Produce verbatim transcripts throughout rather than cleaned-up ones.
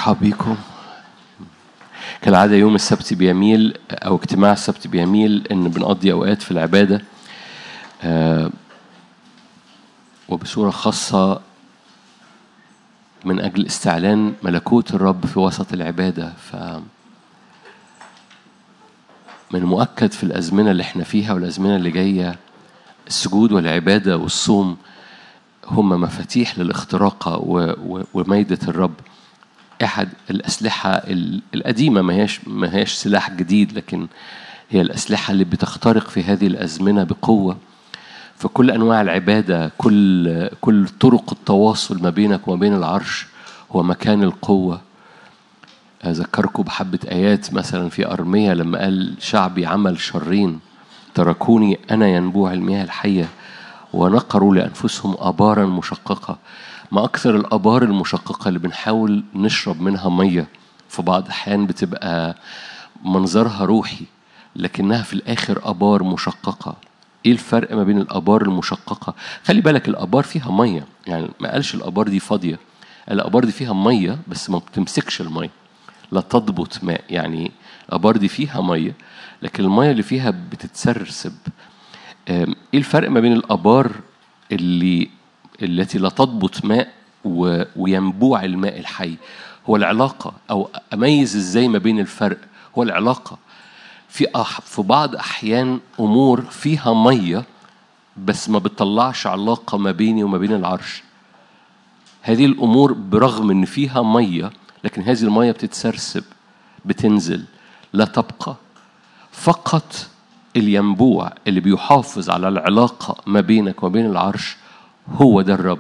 مرحب بيكم. كالعادة يوم السبت بيميل أو اجتماع السبت بيميل إن بنقضي أوقات في العبادة، آه وبصورة خاصة من أجل استعلان ملكوت الرب في وسط العبادة. ف من مؤكد في الأزمنة اللي احنا فيها والأزمنة اللي جاية السجود والعبادة والصوم هم مفاتيح للاختراق وميدة الرب. أحد الأسلحة القديمة، ما هيش ما هيش سلاح جديد، لكن هي الأسلحة اللي بتخترق في هذه الأزمنة بقوة. فكل أنواع العبادة، كل كل طرق التواصل ما بينك وما بين العرش هو مكان القوة. أذكركم بحبة آيات مثلا في أرميا لما قال شعبي عمل شرين، تركوني أنا ينبوع المياه الحية ونقروا لأنفسهم آبارا مشققة. ما أكثر الآبار المشققة اللي بنحاول نشرب منها مية، في بعض الأحيان بتبقى منظرها روحي لكنها في الآخر آبار مشققة. إيه الفرق ما بين الآبار المشققة؟ خلي بالك الآبار فيها مية، يعني ما قالش الآبار دي فاضية، الآبار دي فيها مية بس ما بتمسكش المية، لا تضبط ماء. يعني الآبار دي فيها مية لكن المية اللي فيها بتتسرسب. إيه الفرق ما بين الآبار اللي التي لا تضبط ماء وينبوع الماء الحي؟ هو العلاقة، أو أميز إزاي ما بين الفرق؟ هو العلاقة. في أح في بعض أحيان أمور فيها مية بس ما بتطلعش علاقة ما بيني وما بين العرش. هذه الأمور برغم إن فيها مية لكن هذه المية بتتسرسب، بتنزل، لا تبقى. فقط الينبوع اللي بيحافظ على العلاقة ما بينك وما بين العرش هو ده الرب.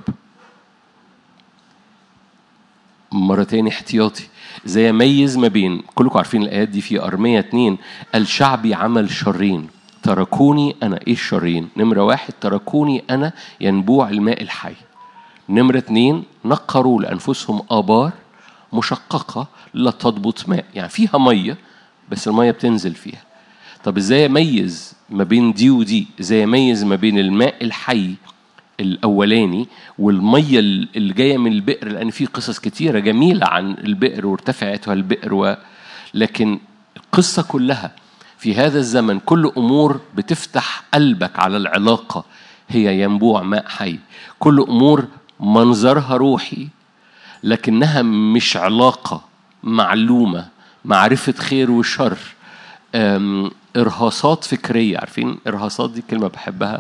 مرة تاني احتياطي، زي يميز ما بين، كلكم عارفين الآيات دي في أرمية اتنين، الشعبي عمل شرين تركوني أنا. إيه الشرين؟ نمرة واحد تركوني أنا ينبوع الماء الحي. نمرة اتنين نقروا لأنفسهم آبار مشققة لا تضبط ماء، يعني فيها مية بس المية بتنزل فيها. طب إزاي يميز ما بين دي ودي؟ إزاي يميز ما بين الماء الحي الأولاني والمية اللي جاية من البئر؟ لأن في قصص كتيرة جميلة عن البئر وارتفعتها البئر و... لكن القصة كلها في هذا الزمن كل أمور بتفتح قلبك على العلاقة هي ينبوع ماء حي. كل أمور منظرها روحي لكنها مش علاقة معلومة، معرفة خير وشر، إرهاصات فكرية. عارفين إرهاصات دي كلمة بحبها،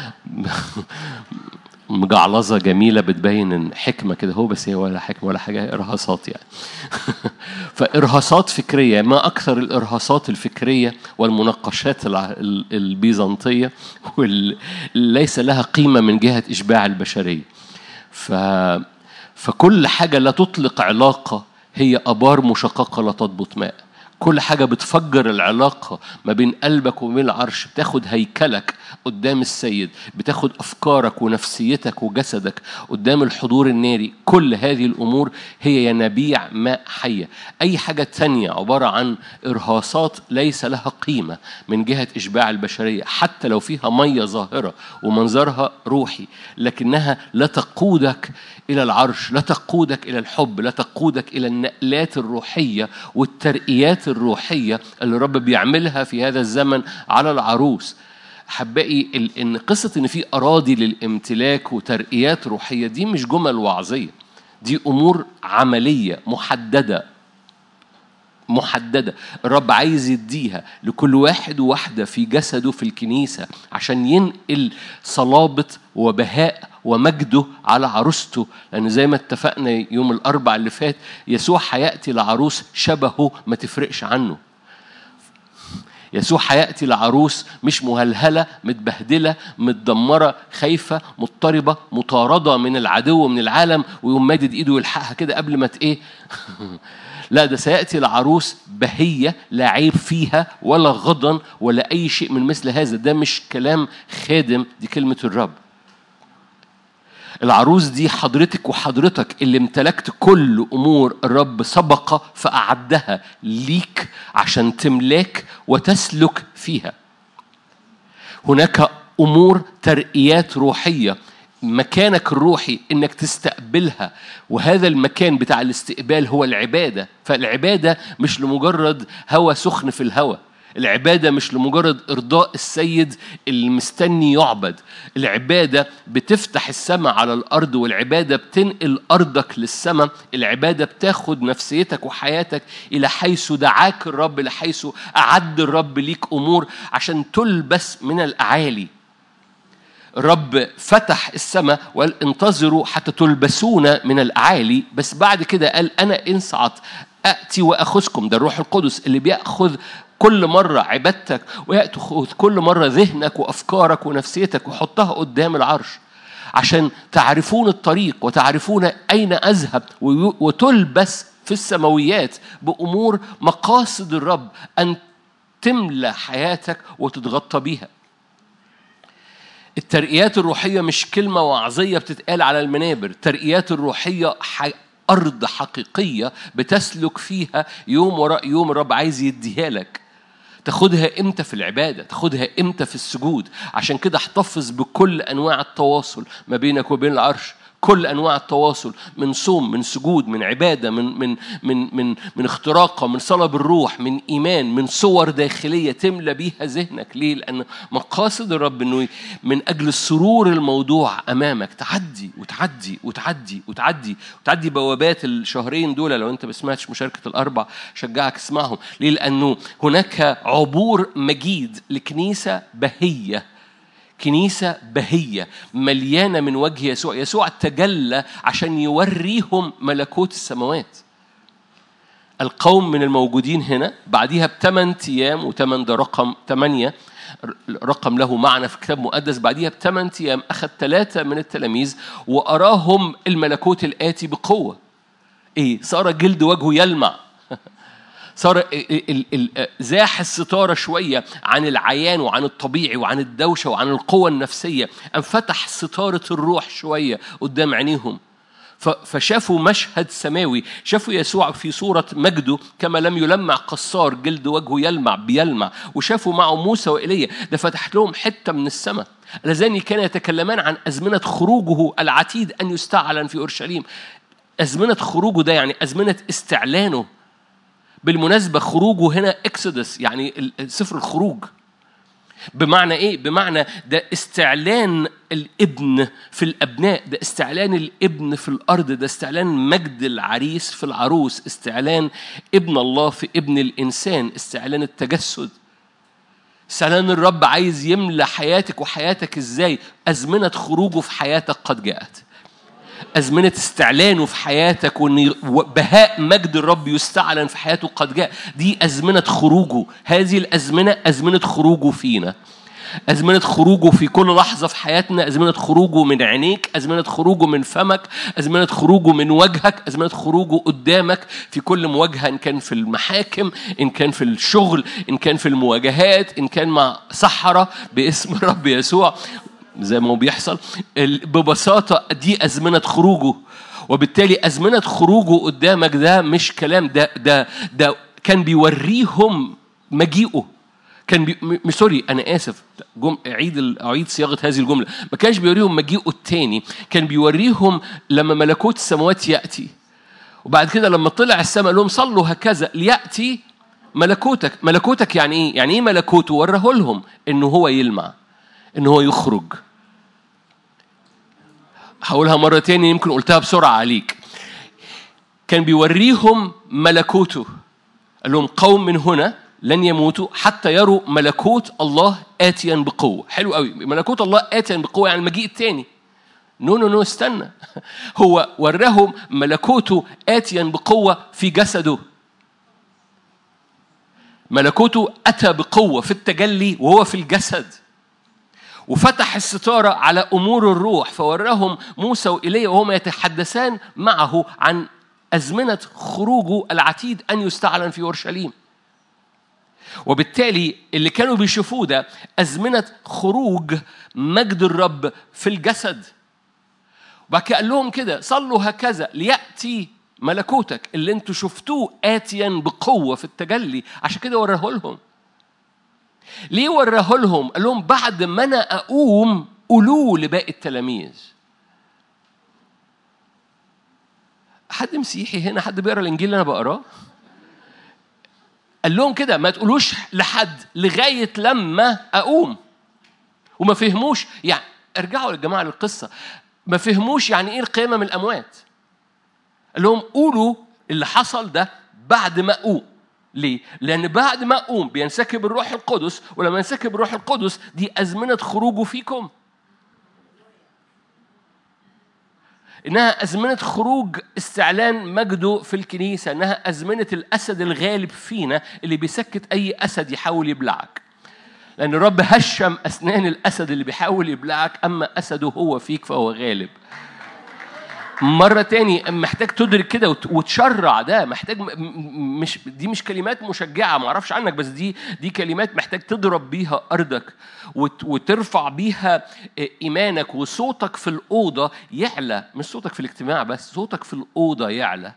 مجعلظة جميلة بتبين إن حكمة كده هو، بس هي ولا حكمة ولا حاجة، إرهاصات يعني. فإرهاصات فكرية، ما أكثر الإرهاصات الفكرية والمناقشات البيزنطية ليس لها قيمة من جهة إشباع البشرية. ف فكل حاجة لا تطلق علاقة هي آبار مشققة لا تضبط ماء. كل حاجة بتفجر العلاقة ما بين قلبك وبين العرش، بتاخد هيكلك قدام السيد، بتاخد أفكارك ونفسيتك وجسدك قدام الحضور الناري. كل هذه الأمور هي ينابيع ماء حية. أي حاجة تانية عبارة عن إرهاصات ليس لها قيمة من جهة إشباع البشرية، حتى لو فيها مية ظاهرة ومنظرها روحي، لكنها لا تقودك إلى العرش، لا تقودك إلى الحب، لا تقودك إلى النقلات الروحية والترقيات الروحية اللي الرب بيعملها في هذا الزمن على العروس. حبائي، إن قصة إن في أراضي للامتلاك وترقيات روحية دي مش جمل وعظية، دي أمور عملية محددة محددة. الرب عايز يديها لكل واحد وواحدة في جسده في الكنيسة عشان ينقل صلابة وبهاء ومجده على عروسته. لأن زي ما اتفقنا يوم الأربع اللي فات، يسوع هيأتي لعروس شبهه ما تفرقش عنه. يسوع هيأتي لعروس مش مهلهلة، متبهدلة، متدمرة، خايفة، مضطربة، مطاردة من العدو ومن العالم، ويوم مادد إيده يلحقها كده قبل ما تإيه. لا، ده سيأتي لعروس بهية لا عيب فيها ولا غضن ولا أي شيء من مثل هذا. ده مش كلام خادم، دي كلمة الرب. العروس دي حضرتك وحضرتك اللي امتلكت كل أمور الرب سبق فأعدها ليك عشان تملك وتسلك فيها. هناك أمور ترقيات روحية مكانك الروحي إنك تستقبلها، وهذا المكان بتاع الاستقبال هو العبادة. فالعبادة مش لمجرد هوا سخن في الهوا، العبادة مش لمجرد إرضاء السيد المستني يعبد، العبادة بتفتح السماء على الأرض، والعبادة بتنقل أرضك للسماء، العبادة بتاخد نفسيتك وحياتك إلى حيث دعاك الرب، لحيث أعد الرب ليك أمور عشان تلبس من الأعالي. الرب فتح السماء وقال انتظروا حتى تلبسون من الأعالي، بس بعد كده قال أنا إن صعدت أأتي وأخذكم. ده الروح القدس اللي بيأخذ كل مرة عبادتك ويأخذ كل مرة ذهنك وأفكارك ونفسيتك وحطها قدام العرش عشان تعرفون الطريق وتعرفون أين أذهب، وتلبس في السماويات بأمور مقاصد الرب أن تملى حياتك وتتغطى بيها. الترقيات الروحية مش كلمة وعظية بتتقال على المنابر، الترقيات الروحية أرض حقيقية بتسلك فيها يوم وراء يوم. الرب عايز يديها لك. تاخدها إمتى في العبادة؟ تاخدها إمتى في السجود؟ عشان كده احتفظ بكل أنواع التواصل ما بينك وبين العرش، كل أنواع التواصل، من صوم، من سجود، من عبادة، من من من من من اختراقة، من صلاة بالروح، من إيمان، من صور داخلية تملى بيها ذهنك. ليه؟ لأن مقاصد الرب إنه من أجل السرور الموضوع أمامك تعدي وتعدي وتعدي وتعدي وتعدي بوابات الشهرين دول. لو أنت ما سمعتش مشاركة الأربع شجعك اسمعهم. ليه؟ لأنه هناك عبور مجيد لكنيسة بهية، كنيسة بهية مليانة من وجه يسوع. يسوع تجلى عشان يوريهم ملكوت السماوات. القوم من الموجودين هنا بعديها بثمان أيام، وثمان ده رقم ثمانية، رقم له معنى في كتاب مقدس. بعديها بثمان أيام أخذ ثلاثة من التلاميذ وأراهم الملكوت الآتي بقوة. إيه؟ صار جلد وجهه يلمع، صار زاح الستارة شوية عن العيان وعن الطبيعي وعن الدوشة وعن القوة النفسية، انفتح ستارة الروح شوية قدام عينيهم، فشافوا مشهد سماوي. شافوا يسوع في صورة مجده كما لم يلمع قصار، جلد وجهه يلمع بيلمع. وشافوا معه موسى وإيليا. ده فتح لهم حتة من السماء. اللذان كانوا يتكلمان عن أزمنة خروجه العتيد أن يستعلن في أورشليم. أزمنة خروجه ده يعني أزمنة استعلانه. بالمناسبة خروجه هنا إكسودس، يعني سفر الخروج. بمعنى إيه؟ بمعنى ده استعلان الابن في الأبناء، ده استعلان الابن في الأرض، ده استعلان مجد العريس في العروس، استعلان ابن الله في ابن الإنسان، استعلان التجسد. استعلان الرب عايز يملى حياتك وحياتك إزاي؟ أزمنة خروجه في حياتك قد جاءت. أزمنة استعلانه في حياتك وأن بهاء مجد الرب يستعلن في حياته قد جاء. دي أزمنة خروجه. هذه الأزمنة أزمنة خروجه فينا، أزمنة خروجه في كل لحظة في حياتنا، أزمنة خروجه من عينيك، أزمنة خروجه من فمك، أزمنة خروجه من وجهك، أزمنة خروجه قدامك في كل مواجهة، إن كان في المحاكم، إن كان في الشغل، إن كان في المواجهات، إن كان مع سحرة باسم الرب يسوع زي ما هو بيحصل. ببساطة دي أزمنة خروجه. وبالتالي أزمنة خروجه قدامك ده مش كلام، ده ده ده كان بيوريهم مجيئه. كان بي... م... سوري أنا آسف، جم... أعيد أعيد صياغة هذه الجملة. ما كانش بيوريهم مجيئه التاني، كان بيوريهم لما ملكوت السماوات يأتي. وبعد كده لما طلع السماء لهم صلوا هكذا ليأتي ملكوتك. ملكوتك يعني إيه؟ يعني إيه ملكوته؟ وراه لهم إنه هو يلمع، إنه هو يخرج. هقولها مرة تاني يمكن قلتها بسرعة عليك. كان بيوريهم ملكوته. قال لهم قوم من هنا لن يموتوا حتى يروا ملكوت الله آتيا بقوة. حلو قوي. ملكوت الله آتيا بقوة يعني المجيء التاني. نو نو نو استنى. هو وراهم ملكوته آتيا بقوة في جسده. ملكوته أتى بقوة في التجلي وهو في الجسد، وفتح الستارة على أمور الروح. فوراهم موسى وإيليا وهم يتحدثان معه عن أزمنة خروجه العتيد أن يستعلن في أورشليم. وبالتالي اللي كانوا بيشوفوه ده أزمنة خروج مجد الرب في الجسد. وبعد كده قال لهم كده صلوا هكذا ليأتي ملكوتك اللي انتوا شفتوه آتيا بقوة في التجلي. عشان كده وراه لهم. ليه وراه لهم؟ قال لهم بعد ما أنا أقوم قولوا لباقي التلاميذ. حد مسيحي هنا؟ حد بيقرا الانجيل اللي انا بقراه؟ قال لهم كده ما تقولوش لحد لغايه لما اقوم. وما فهموش يعني. ارجعوا للجماعه للقصه، ما فهموش يعني ايه القيامه من الاموات. قال لهم قولوا اللي حصل ده بعد ما اقوم. ليه؟ لأن بعد ما أقوم بينسكب الروح القدس، ولما ينسكب الروح القدس دي أزمنة خروجه فيكم. إنها أزمنة خروج استعلان مجده في الكنيسة، إنها أزمنة الأسد الغالب فينا اللي بيسكت أي أسد يحاول يبلعك. لأن الرب هشم أسنان الأسد اللي بيحاول يبلعك، أما أسده هو فيك فهو غالب. مرة تاني محتاج تدرك كده وتشرع ده. محتاج مش دي مش كلمات مشجعة ما اعرفش عنك، بس دي دي كلمات محتاج تضرب بيها أرضك وترفع بيها إيمانك، وصوتك في الأوضة يعلى. مش صوتك في الاجتماع بس، صوتك في الأوضة يعلى.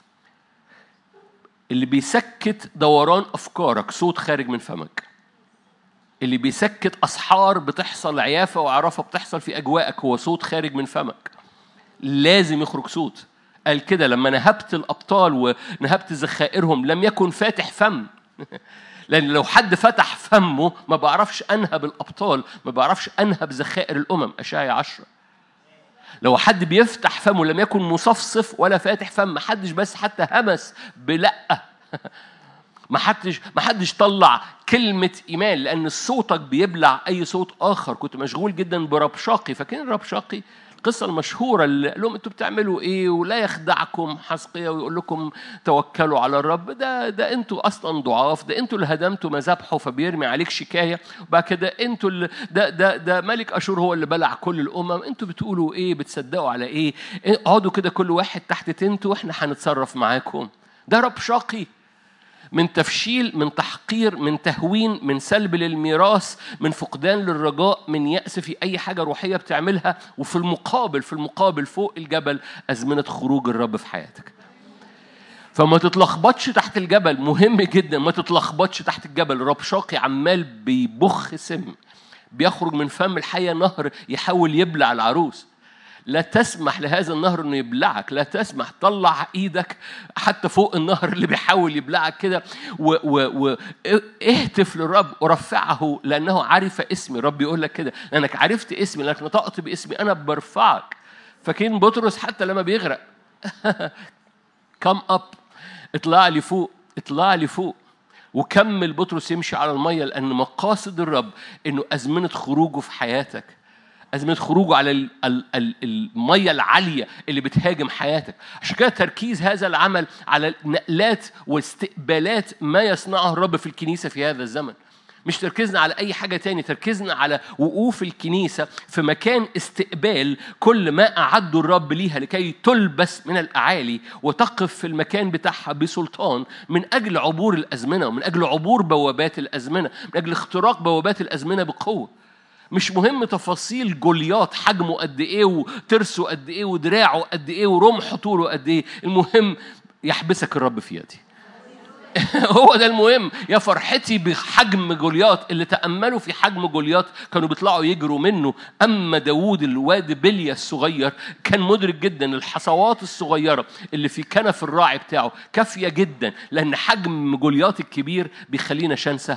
اللي بيسكت دوران أفكارك صوت خارج من فمك. اللي بيسكت أسحار بتحصل، عيافة وعرفة بتحصل في أجواءك، هو صوت خارج من فمك. لازم يخرج صوت. قال كده لما نهبت الأبطال ونهبت ذخائرهم لم يكن فاتح فم. لأن لو حد فتح فمه ما بعرفش أنهب الأبطال، ما بعرفش أنهب ذخائر الأمم. أشعياء عشرة. لو حد بيفتح فمه لم يكن مصفصف ولا فاتح فم. ما حدش بس حتى همس بلأ. ما حدش ما حدش طلع كلمة إيمان، لأن صوتك بيبلع أي صوت آخر. كنت مشغول جدا بربشاقي. فاكرين ربشاقي؟ القصة المشهورة اللي قال لهم أنتوا بتعملوا إيه ولا يخدعكم حسقية ويقول لكم توكلوا على الرب. ده ده أنتوا أصلا ضعاف، ده أنتوا اللي هدمتوا مذابحه فبيرمي عليك شكاية، وبعد كده أنتوا اللي ده ده ده ملك أشور هو اللي بلع كل الأمم. أنتوا بتقولوا إيه؟ بتصدقوا على إيه؟ اقعدوا كده كل واحد تحت تنتوا وإحنا هنتصرف معاكم. ده ربشاقي. من تفشيل، من تحقير، من تهوين، من سلب للميراث، من فقدان للرجاء، من يأس في أي حاجة روحية بتعملها. وفي المقابل في المقابل فوق الجبل أزمنة خروج الرب في حياتك. فما تتلخبطش تحت الجبل. مهم جدا ما تتلخبطش تحت الجبل. ربشاقي عمال بيبخ سم، بيخرج من فم الحية نهر يحاول يبلع العروس. لا تسمح لهذا النهر انه يبلعك. لا تسمح. طلع ايدك حتى فوق النهر اللي بيحاول يبلعك كده، واهتف للرب ورفعه لانه عرف اسمي. الرب يقول لك كده لانك عرفت اسمي، لانك نطقت باسمي انا برفعك. فكين بطرس حتى لما بيغرق كم اب، اطلع لي فوق، اطلع لي فوق. وكمل بطرس يمشي على الميه، لان مقاصد الرب انه ازمنه خروجه في حياتك، أزمة خروجه على المية العالية اللي بتهاجم حياتك. عشان كده تركيز هذا العمل على نقلات واستقبالات ما يصنعه الرب في الكنيسة في هذا الزمن. مش تركيزنا على أي حاجة تاني، تركيزنا على وقوف الكنيسة في مكان استقبال كل ما أعده الرب ليها لكي تلبس من الأعالي وتقف في المكان بتاعها بسلطان من أجل عبور الأزمنة، ومن أجل عبور بوابات الأزمنة، من أجل اختراق بوابات الأزمنة بقوة. مش مهم تفاصيل جوليات حجمه قد ايه وترسه قد ايه ودراعه قد ايه ورمح طوله قد ايه. المهم يحبسك الرب في يدي. هو ده المهم. يا فرحتي بحجم جوليات. اللي تأملوا في حجم جوليات كانوا بيطلعوا يجروا منه. أما داود الواد بليا الصغير كان مدرك جدا الحصوات الصغيرة اللي في كنف الراعي بتاعه كافية جدا، لأن حجم جوليات الكبير بيخلينا شان سهل.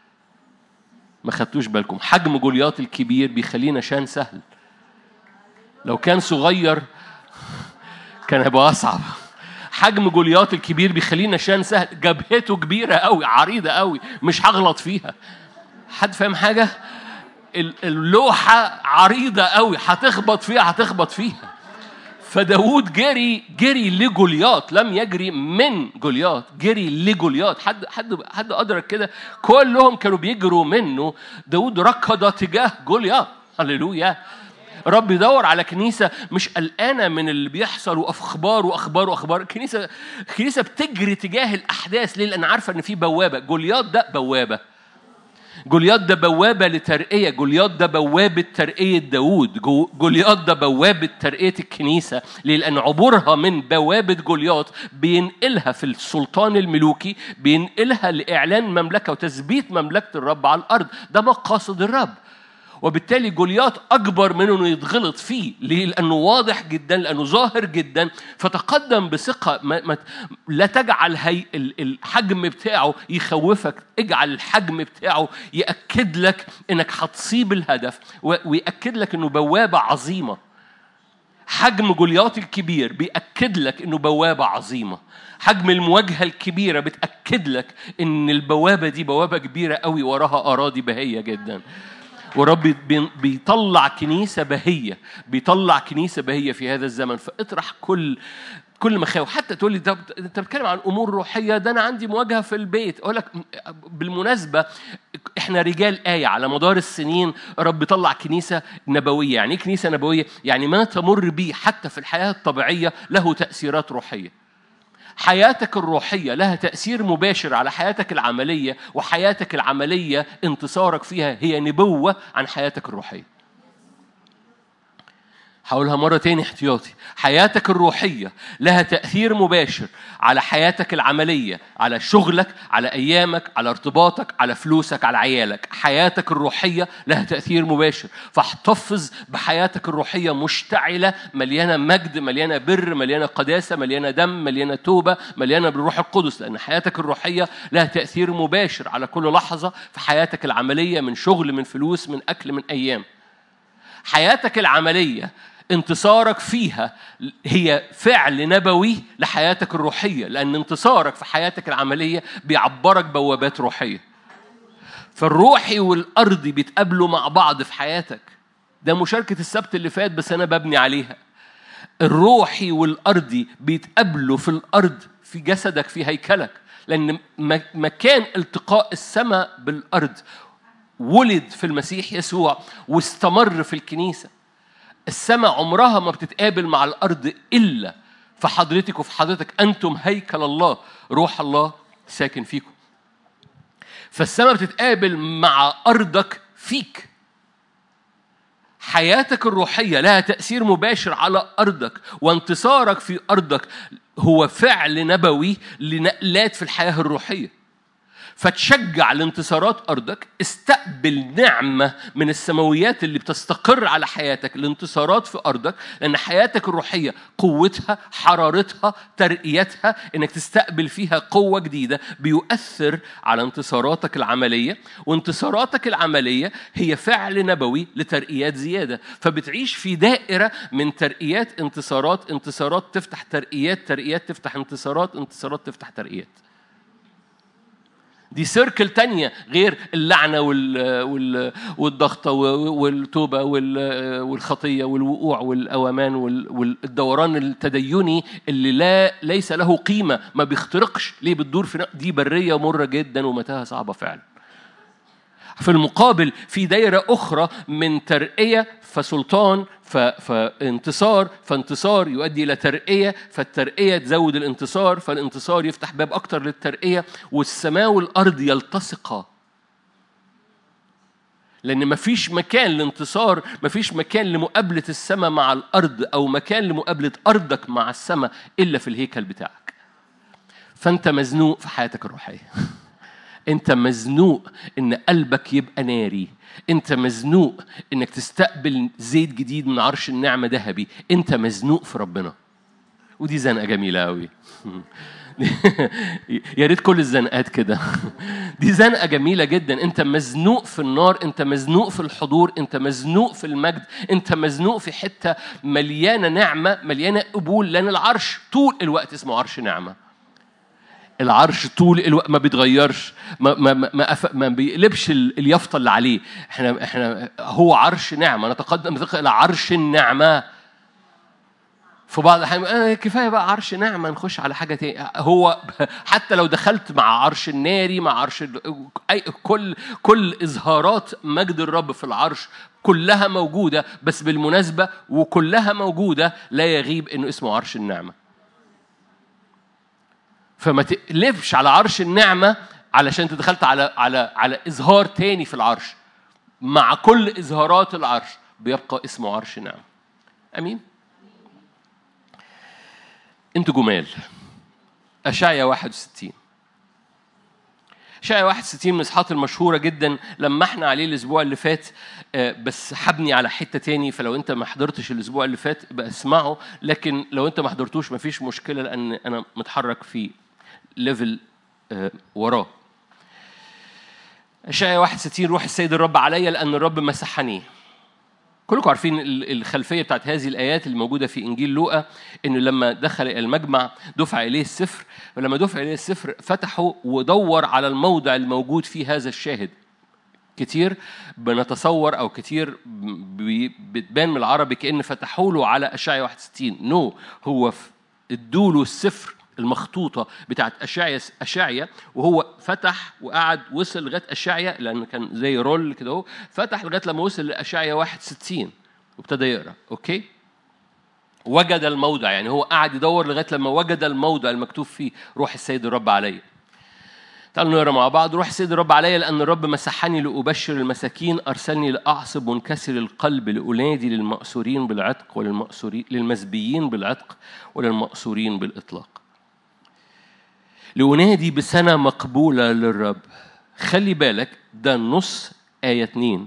ما خدتوش بالكم؟ حجم جوليات الكبير بيخلينا شان سهل. لو كان صغير كان هيبقى أصعب. حجم جوليات الكبير بيخلينا شان سهل. جبهته كبيرة قوي، عريضة قوي، مش هغلط فيها. حد فاهم حاجة؟ اللوحة عريضة قوي، هتخبط فيها هتخبط فيها. فداود جري جري لجوليات، لم يجري من جوليات، جري لجوليات. حد حد حد أدرك كده؟ كلهم كانوا بيجروا منه. داود ركض تجاه جوليات. هللويا. رب يدور على كنيسة مش قلقانة من اللي بيحصل وأخبار وأخبار وأخبار. كنيسة كنيسة بتجري تجاه الأحداث. ليه؟ لأن عارفة إن في بوابة. جوليات ده بوابة. جوليات ده بوابة لترقية. جوليات ده بوابة ترقية داود. جوليات ده بوابة ترقية الكنيسة. لأن عبورها من بوابة جوليات بينقلها في السلطان الملوكي، بينقلها لإعلان مملكة وتثبيت مملكة الرب على الأرض. ده مقاصد الرب. وبالتالي جولياث أكبر منه إنه يتغلط فيه. ليه؟ لأنه واضح جدا، لأنه ظاهر جدا. فتقدم بثقة. ما ما لا تجعل هي الحجم بتاعه يخوفك، اجعل الحجم بتاعه يأكد لك إنك هتصيب الهدف، ويأكد لك إنه بوابة عظيمة. حجم جولياث الكبير بيأكد لك إنه بوابة عظيمة. حجم المواجهة الكبيرة بتأكد لك إن البوابة دي بوابة كبيرة قوي، وراها أراضي بهية جدا. ورب بيطلع كنيسة بهية، بيطلع كنيسة بهية في هذا الزمن. فاطرح كل كل مخاوف. حتى تقول لي ده انت بتتكلم عن امور روحيه، ده انا عندي مواجهه في البيت. اقول لك بالمناسبه احنا رجال ايه على مدار السنين. رب طلع كنيسه نبويه. يعني ايه كنيسه نبويه؟ يعني ما تمر بيه حتى في الحياه الطبيعيه له تاثيرات روحيه. حياتك الروحيه لها تاثير مباشر على حياتك العمليه، وحياتك العمليه انتصارك فيها هي نبوه عن حياتك الروحيه. هقولها مرة تاني احتياطي. حياتك الروحية لها تأثير مباشر على حياتك العملية، على شغلك، على أيامك، على ارتباطك، على فلوسك، على عيالك. حياتك الروحية لها تأثير مباشر. فاحتفظ بحياتك الروحية مشتعلة، مليانة مجد، مليانة بر، مليانة قداسة، مليانة دم، مليانة توبة، مليانة بالروح القدس. لأن حياتك الروحية لها تأثير مباشر على كل لحظة في حياتك العملية، من شغل، من فلوس، من أكل، من أيام. حياتك العملية انتصارك فيها هي فعل نبوي لحياتك الروحية، لأن انتصارك في حياتك العملية بيعبرك بوابات روحية. فالروحي والأرضي بيتقابلوا مع بعض في حياتك. ده مشاركة السبت اللي فات بس أنا ببني عليها. الروحي والأرضي بيتقابلوا في الأرض، في جسدك، في هيكلك. لأن مكان التقاء السماء بالأرض ولد في المسيح يسوع واستمر في الكنيسة. السماء عمرها ما بتتقابل مع الأرض إلا في حضرتك وفي حضرتك. أنتم هيكل الله، روح الله ساكن فيكم. فالسماء بتتقابل مع أرضك فيك. حياتك الروحية لها تأثير مباشر على أرضك، وانتصارك في أرضك هو فعل نبوي لنقلات في الحياة الروحية. فتشجع لانتصارات أرضك. استقبل نعمة من السماويات اللي بتستقر على حياتك، الانتصارات في أرضك. لأن حياتك الروحية قوتها، حرارتها، ترقيتها، إنك تستقبل فيها قوة جديدة بيؤثر على انتصاراتك العملية. وانتصاراتك العملية هي فعل نبوي لترقيات زيادة. فبتعيش في دائرة من ترقيات، انتصارات، انتصارات تفتح ترقيات، ترقيات تفتح انتصارات، انتصارات تفتح ترقيات. دي سيركل تانية غير اللعنة والضغطة والتوبة والخطية والوقوع والأوامان والدوران التديني اللي لا ليس له قيمة، ما بيخترقش. ليه بتدور في دي برية مرة جدا ومتاهة صعبة فعلا. في المقابل في دائرة أخرى من ترقية فسلطان، فانتصار، فانتصار يؤدي إلى ترقية، فالترقية تزود الانتصار، فالانتصار يفتح باب أكتر للترقية. والسماء والأرض يلتصقا، لأن مفيش مكان لانتصار، مفيش مكان لمقابلة السماء مع الأرض، أو مكان لمقابلة أرضك مع السماء إلا في الهيكل بتاعك. فأنت مزنوق في حياتك الروحية. أنت مزنوق إن قلبك يبقى ناري. أنت مزنوق إنك تستقبل زيت جديد من عرش النعمة ذهبي. أنت مزنوق في ربنا. ودي زنقة جميلة أوي. يا ريت كل الزنقات كده. دي زنقة جميلة جدا. أنت مزنوق في النار، أنت مزنوق في الحضور، أنت مزنوق في المجد، أنت مزنوق في حتة مليانة نعمة، مليانة قبول. لأن العرش طول الوقت اسمه عرش نعمة. العرش طول الوقت ما بيتغيرش، ما ما ما, ما بيقلبش اليافطه اللي عليه. احنا احنا هو عرش نعمه. نتقدم الى عرش النعمه. في بعض الأحيان آه كفايه بقى عرش نعمه، نخش على حاجه تاني. هو حتى لو دخلت مع عرش الناري، مع عرش اي كل كل اظهارات مجد الرب في العرش كلها موجوده. بس بالمناسبه وكلها موجوده لا يغيب انه اسمه عرش النعمه. فما تقلبش على عرش النعمة علشان انت دخلت على على على إظهار تاني في العرش. مع كل إظهارات العرش بيبقى اسمه عرش نعمة. أمين. انتوا جمال. أشعيا واحد وستين. أشعياء واحد وستين من الإصحاحات المشهورة جدا لمحنا عليه الأسبوع اللي فات، بس حبني على حتة تاني، فلو أنت ما حضرتش الأسبوع اللي فات بقى اسمعه، لكن لو أنت ما حضرتوش مفيش مشكلة لأن أنا متحرك في ليفل وراه. أشعياء واحد وستين روح السيد الرب عليا لأن الرب مسحني. كلكم عارفين الخلفية بتاعت هذه الآيات اللي موجودة في إنجيل لوقا، إنه لما دخل المجمع دفع إليه السفر، ولما دفع إليه السفر فتحه ودور على الموضع الموجود فيه هذا الشاهد. كتير بنتصور أو كتير بتبان من العربي كأن فتحوا له على أشعياء واحد وستين. نو no. هو ادوله السفر المخطوطة بتاعت أشعياء أشعياء وهو فتح وقعد وصل لغاية أشعياء، لأنه كان زي رول كده، هو فتح لغاية لما وصل لأشعياء واحد وستين وابتدى يقرأ. أوكي، وجد الموضع، يعني هو قعد يدور لغاية لما وجد الموضع المكتوب فيه روح السيد الرب علي. تعالوا نقرأ مع بعض. روح السيد الرب علي لأن الرب مسحني لأبشر المساكين، أرسلني لأعصب منكسر القلب، لأنادي للمأسورين بالعتق وللمأسورين للمزبيين بالعتق وللمأسورين بالإطلاق، لأنادي بسنة مقبولة للرب. خلي بالك ده نص آية اتنين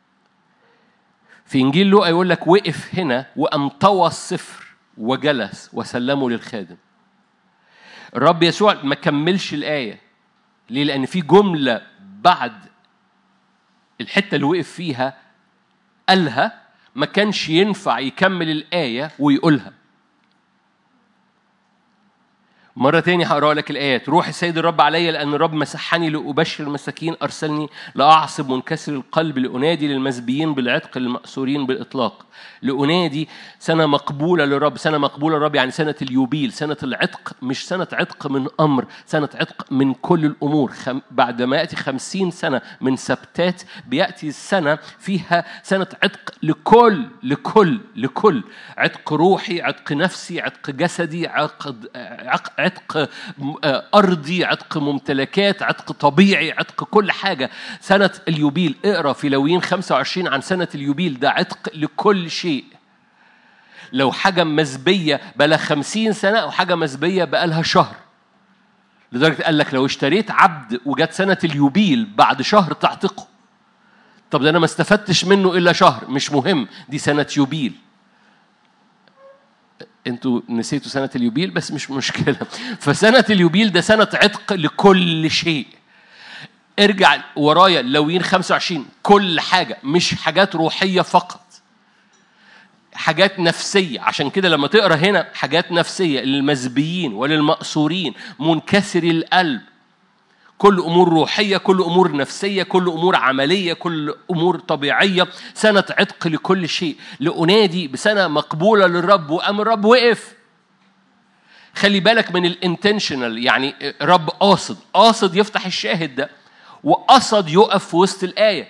في إنجيل لوقا، يقول لك وقف هنا وقام طوى السفر وجلس وسلمه للخادم. الرب يسوع ما كملش الآية. ليه؟ لأن في جملة بعد الحتة اللي وقف فيها قالها ما كانش ينفع يكمل الآية ويقولها. مرة تاني هقرأ لك الآيات. روح السيد الرب علي لأن الرب مسحني لأبشر المساكين، أرسلني لأعصب منكسر القلب، لأنادي للمزبيين بالعتق للمأسورين بالإطلاق. لأنادي سنة مقبولة للرب. سنة مقبولة للرب يعني سنة اليوبيل، سنة العتق، مش سنة عتق من أمر، سنة عتق من كل الأمور. خم... بعد ما يأتي خمسين سنة من سبتات بيأتي السنة فيها سنة عتق لكل لكل لكل عتق روحي، عتق نفسي، عتق جسدي، عقد عق... عتق أرضي، عتق ممتلكات، عتق طبيعي، عتق كل حاجة. سنة اليوبيل، اقرأ في لاويين خمسة وعشرين عن سنة اليوبيل، ده عتق لكل شيء. لو حاجة مزبية بقى خمسين سنة أو حاجة مزبية بقى لها شهر، لدرجة قال لك لو اشتريت عبد وجت سنة اليوبيل بعد شهر تعتقه. طب ده أنا ما استفدتش منه إلا شهر، مش مهم، دي سنة يوبيل. انتوا نسيتوا سنة اليوبيل بس مش مشكلة. فسنة اليوبيل ده سنة عتق لكل شيء. ارجع ورايا لاويين خمسة وعشرين، كل حاجة، مش حاجات روحية فقط، حاجات نفسية. عشان كده لما تقرأ هنا حاجات نفسية للمزبيين وللمأسورين منكسر القلب، كل أمور روحية، كل أمور نفسية، كل أمور عملية، كل أمور طبيعية. سنة عتق لكل شيء. لأنادي بسنة مقبولة للرب. وأم الرب وقف. خلي بالك من الانتنشنال، يعني رب قاصد قاصد يفتح الشاهد ده، وقصد يقف في وسط الآية.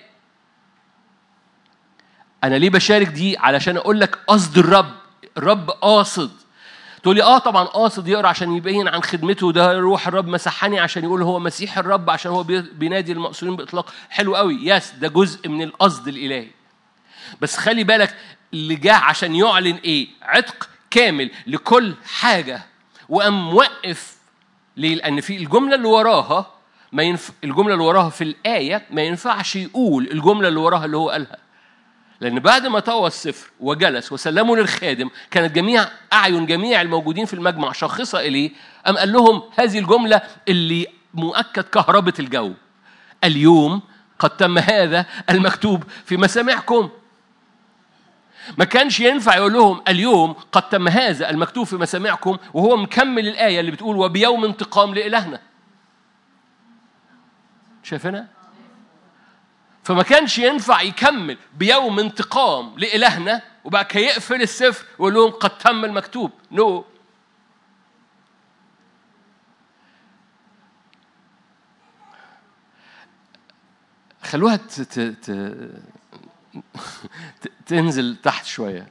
أنا ليه بشارك دي؟ علشان أقول لك قصد الرب. الرب قاصد. تقول لي آه طبعا قاصد يقرأ عشان يبين عن خدمته، ده روح الرب مسحني عشان يقول هو مسيح الرب، عشان هو بينادي المأسورين بإطلاق. حلو قوي، ياس، ده جزء من القصد الإلهي. بس خلي بالك اللي جاء عشان يعلن إيه؟ عتق كامل لكل حاجة. وقام وقف. ليه؟ لأن في الجملة اللي وراها ما ينف... الجملة اللي وراها في الآية ما ينفعش يقول الجملة اللي وراها اللي هو قالها. لأن بعد ما طوى السفر وجلس وسلمه للخادم، كانت جميع أعين جميع الموجودين في المجمع شاخصة إليه. أم قال لهم هذه الجملة اللي مؤكد كهربة الجو: اليوم قد تم هذا المكتوب في مسامعكم. ما كانش ينفع يقول لهم اليوم قد تم هذا المكتوب في مسامعكم وهو مكمل الآية اللي بتقول وبيوم انتقام لإلهنا. شايفنا؟ فما كانش ينفع يكمل بيوم انتقام لإلهنا وبقى كيقفل السفر ويقول لهم قد تم المكتوب. نو no. خلوها ت... ت... ت... تنزل تحت شوية.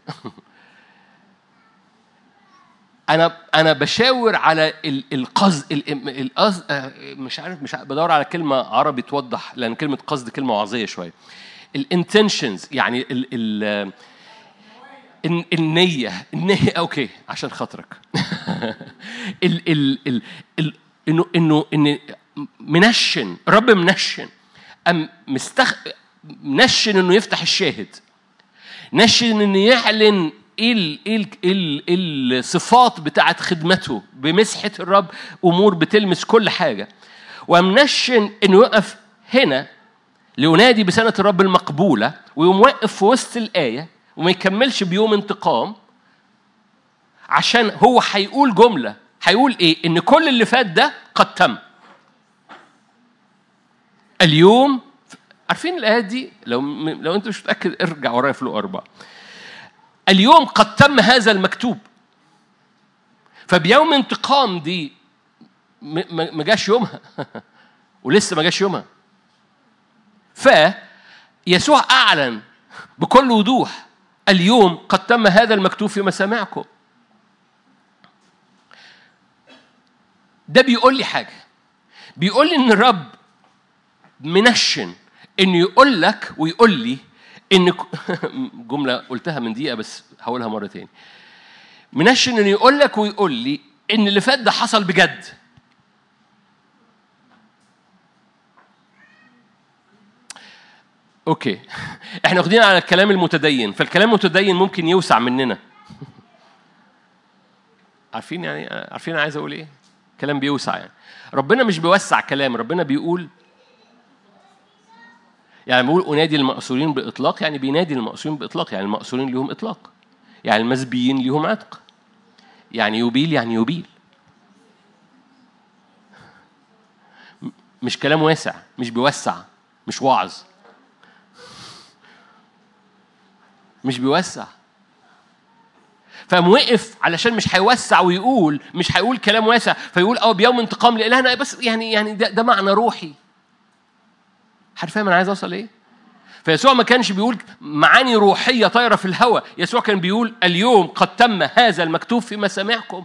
أنا أنا بشاور على القصد القصد مش عارف مش عارف بدور على كلمة عربي توضح، لأن كلمة قصد كلمة وعظية شوية. الانتنشنز يعني ال ال النية النية أوكي عشان خاطرك. ال ال ال إنه إنه إن منشن، الرب منشن أم مستخ منشن إنه يفتح الشاهد، نشن إنه يعلن إيه ال إيه ال إيه الصفات بتاعت خدمته بمسحة الرب، أمور بتلمس كل حاجة. ومنشن إنه يقف هنا لينادي بسنة الرب المقبولة، ويقوم واقف في وسط الآية وما يكملش بيوم انتقام، عشان هو هيقول جملة، هيقول إيه؟ إن كل اللي فات ده قد تم. اليوم عارفين الآية دي؟ لو لو أنت مش متأكد ارجع ورايا في لوقا أربعة. اليوم قد تم هذا المكتوب. فبيوم انتقام دي ما جاش يومها ولسه ما جاش يومها. فيسوع أعلن بكل وضوح اليوم قد تم هذا المكتوب في مسامعكم. ده بيقول لي حاجة، بيقول لي إن الرب منشن إنه يقول لك ويقول لي إن جملة قلتها من دقيقة بس هقولها مرة تاني. منشن إنه يقول لك ويقول لي إن اللي فات ده حصل بجد. أوكي، إحنا واخدين على الكلام المتدين، فالكلام المتدين ممكن يوسع مننا. عارفين يعني عارفين أنا عايز أقول إيه؟ كلام بيوسع يعني. ربنا مش بيوسع كلام، ربنا بيقول يعني بيقول أنادي المأسورين بإطلاق، يعني بينادي المأسورين بإطلاق، يعني المأسورين لهم إطلاق، يعني المسبيين لهم عتق، يعني يبيل يعني يبيل. مش كلام واسع، مش بيوسع، مش وعظ، مش بيوسع. فموقف علشان مش هيوسع ويقول، مش هيقول كلام واسع فيقول اه بيوم انتقام لإلهنا، بس يعني يعني ده, ده معنى روحي. حد فاهم انا عايز اوصل ايه؟ فيسوع ما كانش بيقول معاني روحيه طايره في الهواء، يسوع كان بيقول اليوم قد تم هذا المكتوب في مسامعكم.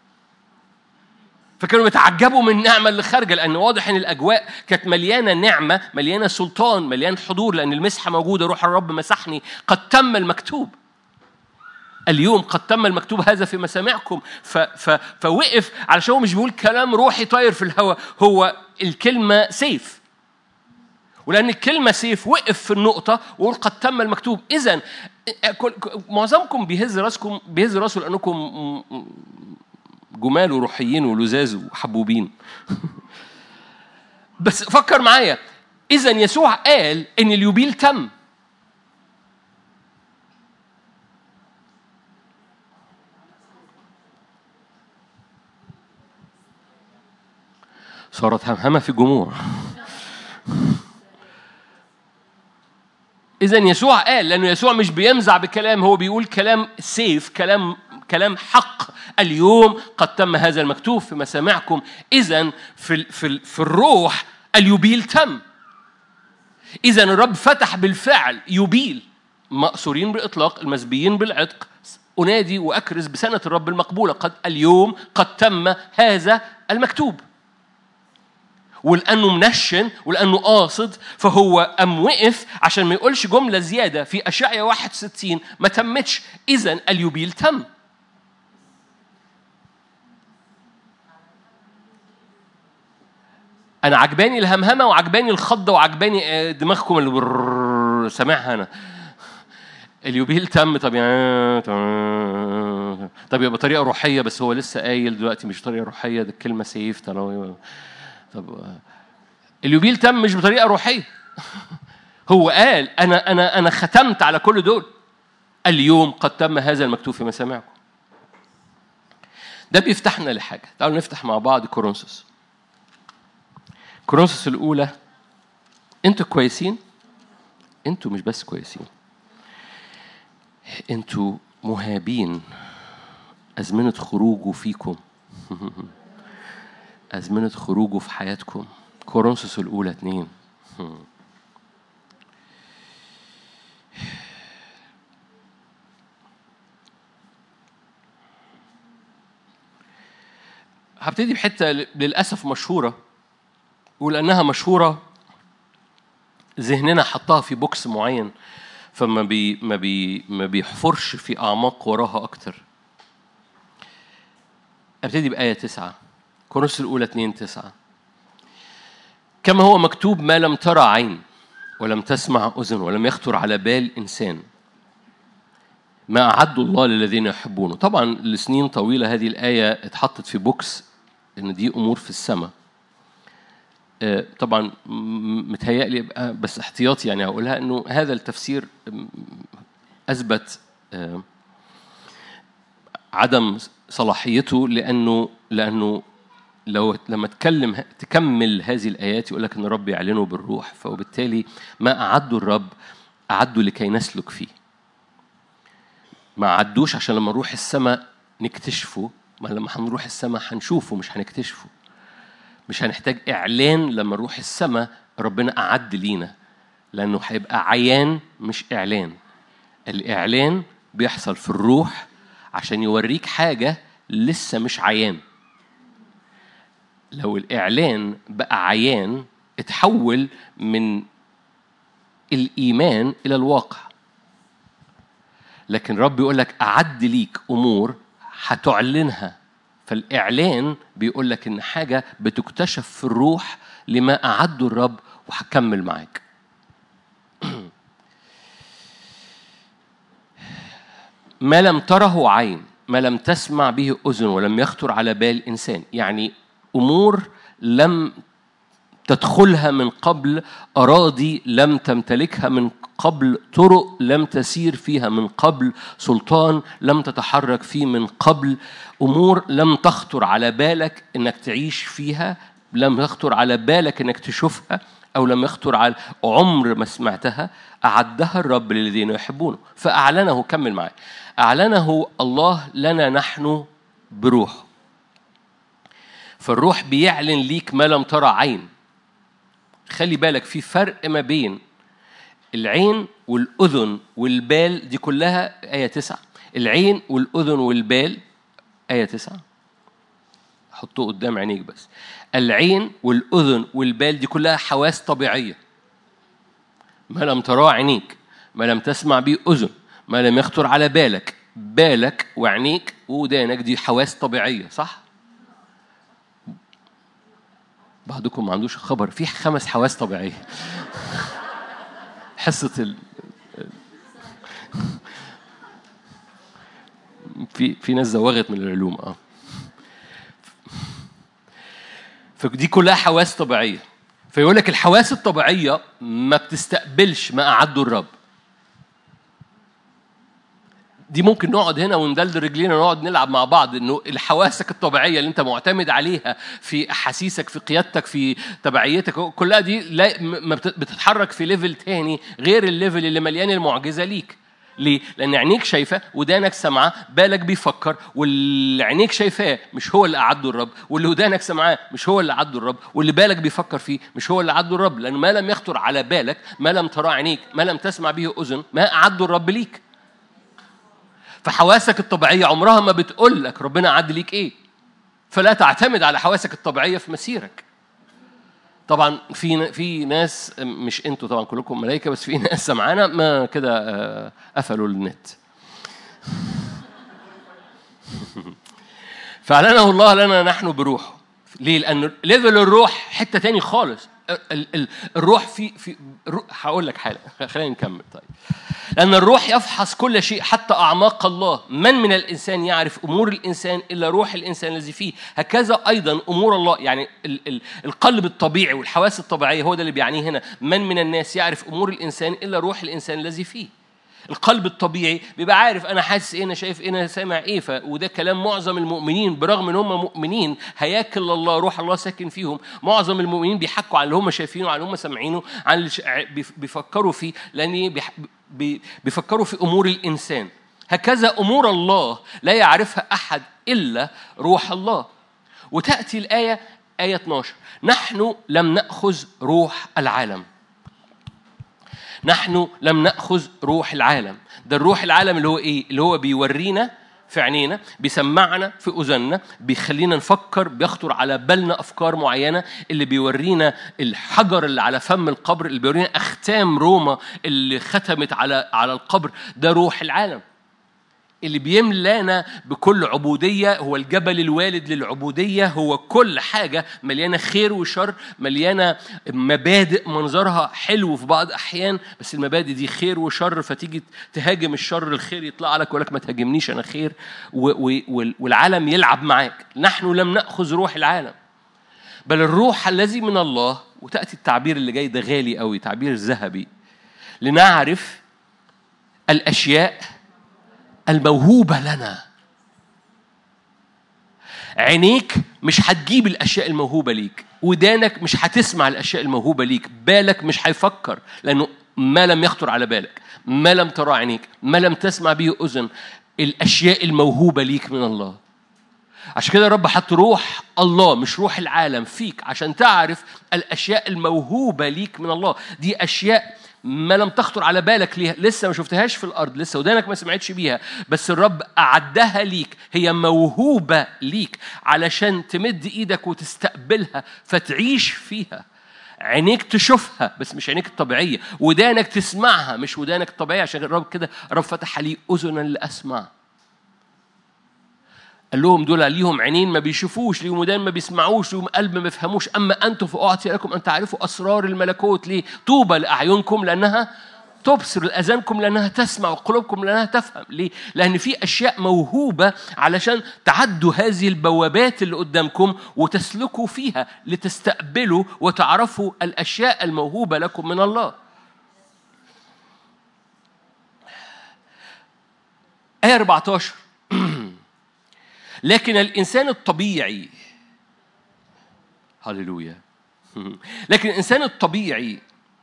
فكانوا بيتعجبوا من النعمه اللي خارجه، لان واضح ان الاجواء كانت مليانه نعمه، مليانه سلطان، مليان حضور، لان المسحه موجوده، روح الرب مسحني. قد تم المكتوب اليوم، قد تم المكتوب هذا في مسامعكم. ف ف فوقف علشان هو مش بيقول كلام روحي طاير في الهواء، هو الكلمه سيف، ولأن الكلمة سيف وقف في النقطة وقول قد تم المكتوب. إذن معظمكم بيهز راسكم بيهز راسه لأنكم جمال وروحيين ولزاز وحبوبين. بس فكر معايا، إذن يسوع قال إن اليوبيل تم. صارت همهمة في الجموع. إذن يسوع قال، لأنه يسوع مش بيمزع بكلام، هو بيقول كلام سيف، كلام كلام حق. اليوم قد تم هذا المكتوب في مسامعكم. إذن في في في الروح اليوبيل تم. إذن الرب فتح بالفعل يوبيل، مأسورين بإطلاق، المسبيين بالعتق. أنادي وأكرز بسنة الرب المقبولة، قد اليوم قد تم هذا المكتوب. ولأنه منشن ولأنه قاصد، فهو أم وقف عشان ما يقولش جملة زيادة في أشعياء واحد وستين ما تمتش. إذن اليوبيل تم. أنا عجباني الهمهمة وعجباني الخضة وعجباني دماغكم اللي سامعها أنا. اليوبيل تم. طب يعني طب يبقى بطريقة روحية، بس هو لسه قايل دلوقتي مش طريقة روحية، ده الكلمة سيف. طب اليوبيل تم مش بطريقة روحية. هو قال أنا أنا أنا ختمت على كل دول. اليوم قد تم هذا المكتوب في مسامعكم. ده بيفتحنا لحاجة. تعالوا نفتح مع بعض كورنثوس. كورنثوس الأولى. أنتوا كويسين؟ أنتوا مش بس كويسين، أنتوا مهابين. أزمنة خروجه فيكم، أزمنة خروجه في حياتكم. كورنثوس الأولى اتنين. هبتدي بحتة للأسف مشهورة، ولأنها مشهورة ذهننا حطها في بوكس معين، فما بي ما بي ما بيحفرش في أعماق وراها أكتر. أبتدي بآية تسعة، كورنثوس الأولى اتنين تسعة. كما هو مكتوب: ما لم ترى عين ولم تسمع أذن ولم يخطر على بال إنسان ما أعد الله للذين يحبونه. طبعا لسنين طويلة هذه الآية اتحطت في بوكس إن دي أمور في السماء. طبعا متهيألي بس احتياطي يعني أقولها إنه هذا التفسير أثبت عدم صلاحيته، لأنه لأنه لو لما تكلم تكمل هذه الآيات يقول لك إن الرب يعلنه بالروح، فوبالتالي ما أعده الرب أعده لكي نسلك فيه. ما عدوش عشان لما نروح السماء نكتشفه، ما لما هنروح السماء هنشوفه مش هنكتشفه. مش هنحتاج إعلان لما نروح السماء، ربنا أعد لينا، لأنه هيبقى عيان مش إعلان. الإعلان بيحصل في الروح عشان يوريك حاجة لسه مش عيان. لو الإعلان بقى عيان اتحول من الإيمان إلى الواقع. لكن رب يقول لك أعد ليك أمور هتعلنها. فالإعلان بيقول لك إن حاجة بتكتشف في الروح لما أعده الرب، وهكمل معاك. ما لم تره عين، ما لم تسمع به أذن، ولم يخطر على بال إنسان. يعني أمور لم تدخلها من قبل، أراضي لم تمتلكها من قبل، طرق لم تسير فيها من قبل، سلطان لم تتحرك فيه من قبل، أمور لم تخطر على بالك إنك تعيش فيها، لم يخطر على بالك إنك تشوفها، أو لم يخطر على عمر ما سمعتها. أعدها الرب للذين يحبونه فأعلنه. كمل معي. أعلنه الله لنا نحن بروح. فالروح بيعلن ليك ما لم ترى عين. خلي بالك في فرق ما بين العين والأذن والبال، دي كلها آية تسعة. العين والأذن والبال آية تسعة، حطوه قدام عينيك بس. العين والأذن والبال دي كلها حواس طبيعية. ما لم تراه عينيك، ما لم تسمع به أذن، ما لم يخطر على بالك. بالك وعينيك ودانك دي حواس طبيعية، صح؟ بعضكم ما عندوش خبر في خمس حواس طبيعية. حصة ال... في في ناس زوغت من العلوم اه فدي كلها حواس طبيعية. فيقول لك الحواس الطبيعية ما بتستقبلش ما أعده الرب. دي ممكن نقعد هنا وندلدل رجلينا ونقعد نلعب مع بعض، انه الحواسك الطبيعيه اللي انت معتمد عليها في احاسيسك، في قيادتك، في تبعيتك، كلها دي لا ما بتتحرك في ليفل تاني غير الليفل اللي مليان المعجزه ليك. ليه؟ لان عينيك شايفه، ودانك سامعه، بالك بيفكر، واللي عينيك شايفاه مش هو اللي أعده الرب، واللي ودانك سامعاه مش هو اللي أعده الرب، واللي بالك بيفكر فيه مش هو اللي أعده الرب. لأنه ما لم يخطر على بالك، ما لم ترى عينيك، ما لم تسمع به أذن، ما أعده الرب ليك. فحواسك الطبيعية عمرها ما بتقول لك ربنا عد ليك إيه. فلا تعتمد على حواسك الطبيعية في مسيرك. طبعا في في ناس، مش انتوا طبعا كلكم ملائكة، بس في ناس سمعانا ما كده قفلوا النت. فأعلنه الله لنا نحن بروحه. ليه؟ لأن ليفل الروح حتة تاني خالص. الروح في في هقول لك حاجة، خلينا نكمل. طيب، لأن الروح يفحص كل شيء حتى أعماق الله. من من الإنسان يعرف أمور الإنسان إلا روح الإنسان الذي فيه. هكذا أيضا أمور الله. يعني ال ال القلب الطبيعي والحواس الطبيعية هو ده اللي بيعنيه هنا. من من الناس يعرف أمور الإنسان إلا روح الإنسان الذي فيه. القلب الطبيعي بيبقى عارف أنا حاسس إيه، أنا شايف إيه، أنا سامع إيه. وده كلام معظم المؤمنين، برغم إن هم مؤمنين هياكل الله، روح الله ساكن فيهم. معظم المؤمنين بيحكوا عن اللي هم شايفينه، عن اللي هم سامعينه، عن اللي بيفكروا فيه، لأن بيفكروا في أمور الإنسان. هكذا أمور الله لا يعرفها أحد إلا روح الله. وتأتي الآية آية اثناشر: نحن لم نأخذ روح العالم. نحن لم نأخذ روح العالم. ده الروح العالم اللي هو إيه؟ اللي هو بيورينا في عينينا، بيسمعنا في أذننا، بيخلينا نفكر، بيخطر على بالنا أفكار معينة، اللي بيورينا الحجر اللي على فم القبر، اللي بيورينا أختام روما اللي ختمت على على القبر. ده روح العالم. اللي بيملانا بكل عبودية، هو الجبل الوالد للعبودية، هو كل حاجة مليانة خير وشر، مليانة مبادئ منظرها حلو في بعض أحيان، بس المبادئ دي خير وشر، فتيجي تهاجم الشر الخير يطلع لك ويقول لك ما تهاجمنيش أنا خير، والعالم يلعب معاك. نحن لم نأخذ روح العالم بل الروح الذي من الله. وتأتي التعبير اللي جاي ده غالي قوي، تعبير ذهبي، لنعرف الأشياء الموهوبة لنا. عينيك مش هتجيب الأشياء الموهوبة ليك، ودانك مش هتسمع الأشياء الموهوبة ليك، بالك مش هيفكر، لأنه ما لم يخطر على بالك، ما لم ترى عينيك، ما لم تسمع به أذن، الأشياء الموهوبة ليك من الله. عشان كده الرب حط روح الله مش روح العالم فيك عشان تعرف الأشياء الموهوبة ليك من الله. دي أشياء ما لم تخطر على بالك ليها، لسه ما شفتهاش في الأرض، لسه ودانك ما سمعتش بيها، بس الرب أعدها ليك، هي موهوبة ليك علشان تمد إيدك وتستقبلها فتعيش فيها. عينيك تشوفها بس مش عينيك الطبيعية، ودانك تسمعها مش ودانك الطبيعية، عشان الرب كده الرب فتح لي أذنا لأسمع. قال لهم دول ليهم عينين ما بيشوفوش، ليهم ودان ما بيسمعوش، ليهم قلب ما يفهموش، أما أنتم فأعطي لكم أن تعرفوا أسرار الملكوت. ليه؟ طوبى لأعينكم لأنها تبصر، لأذانكم لأنها تسمع، وقلوبكم لأنها تفهم. ليه؟ لأن في أشياء موهوبة علشان تعدوا هذه البوابات اللي قدامكم وتسلكوا فيها لتستقبلوا وتعرفوا الأشياء الموهوبة لكم من الله. آية أربعة عشر لكن الإنسان الطبيعي، هاليلويا، لكن الإنسان الطبيعي،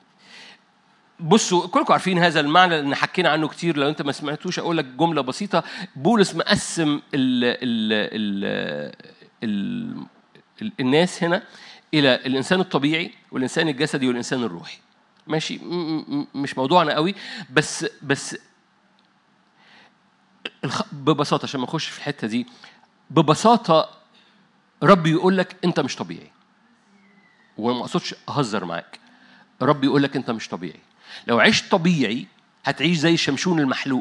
بصوا كلكم عارفين هذا المعنى لأن حكينا عنه كتير. لو أنت ما سمعتوش أقول لك جملة بسيطة. بولس مقسم ال ال ال ال ال الناس هنا إلى الإنسان الطبيعي والإنسان الجسدي والإنسان الروحي. ماشي، مش موضوعنا قوي، بس بس ببساطة عشان ما نخش في الحتة دي. ببساطة ربي يقول لك أنت مش طبيعي، وما أقصدش أهزر معاك. ربي يقول لك أنت مش طبيعي. لو عشت طبيعي هتعيش زي شمشون المحلوق.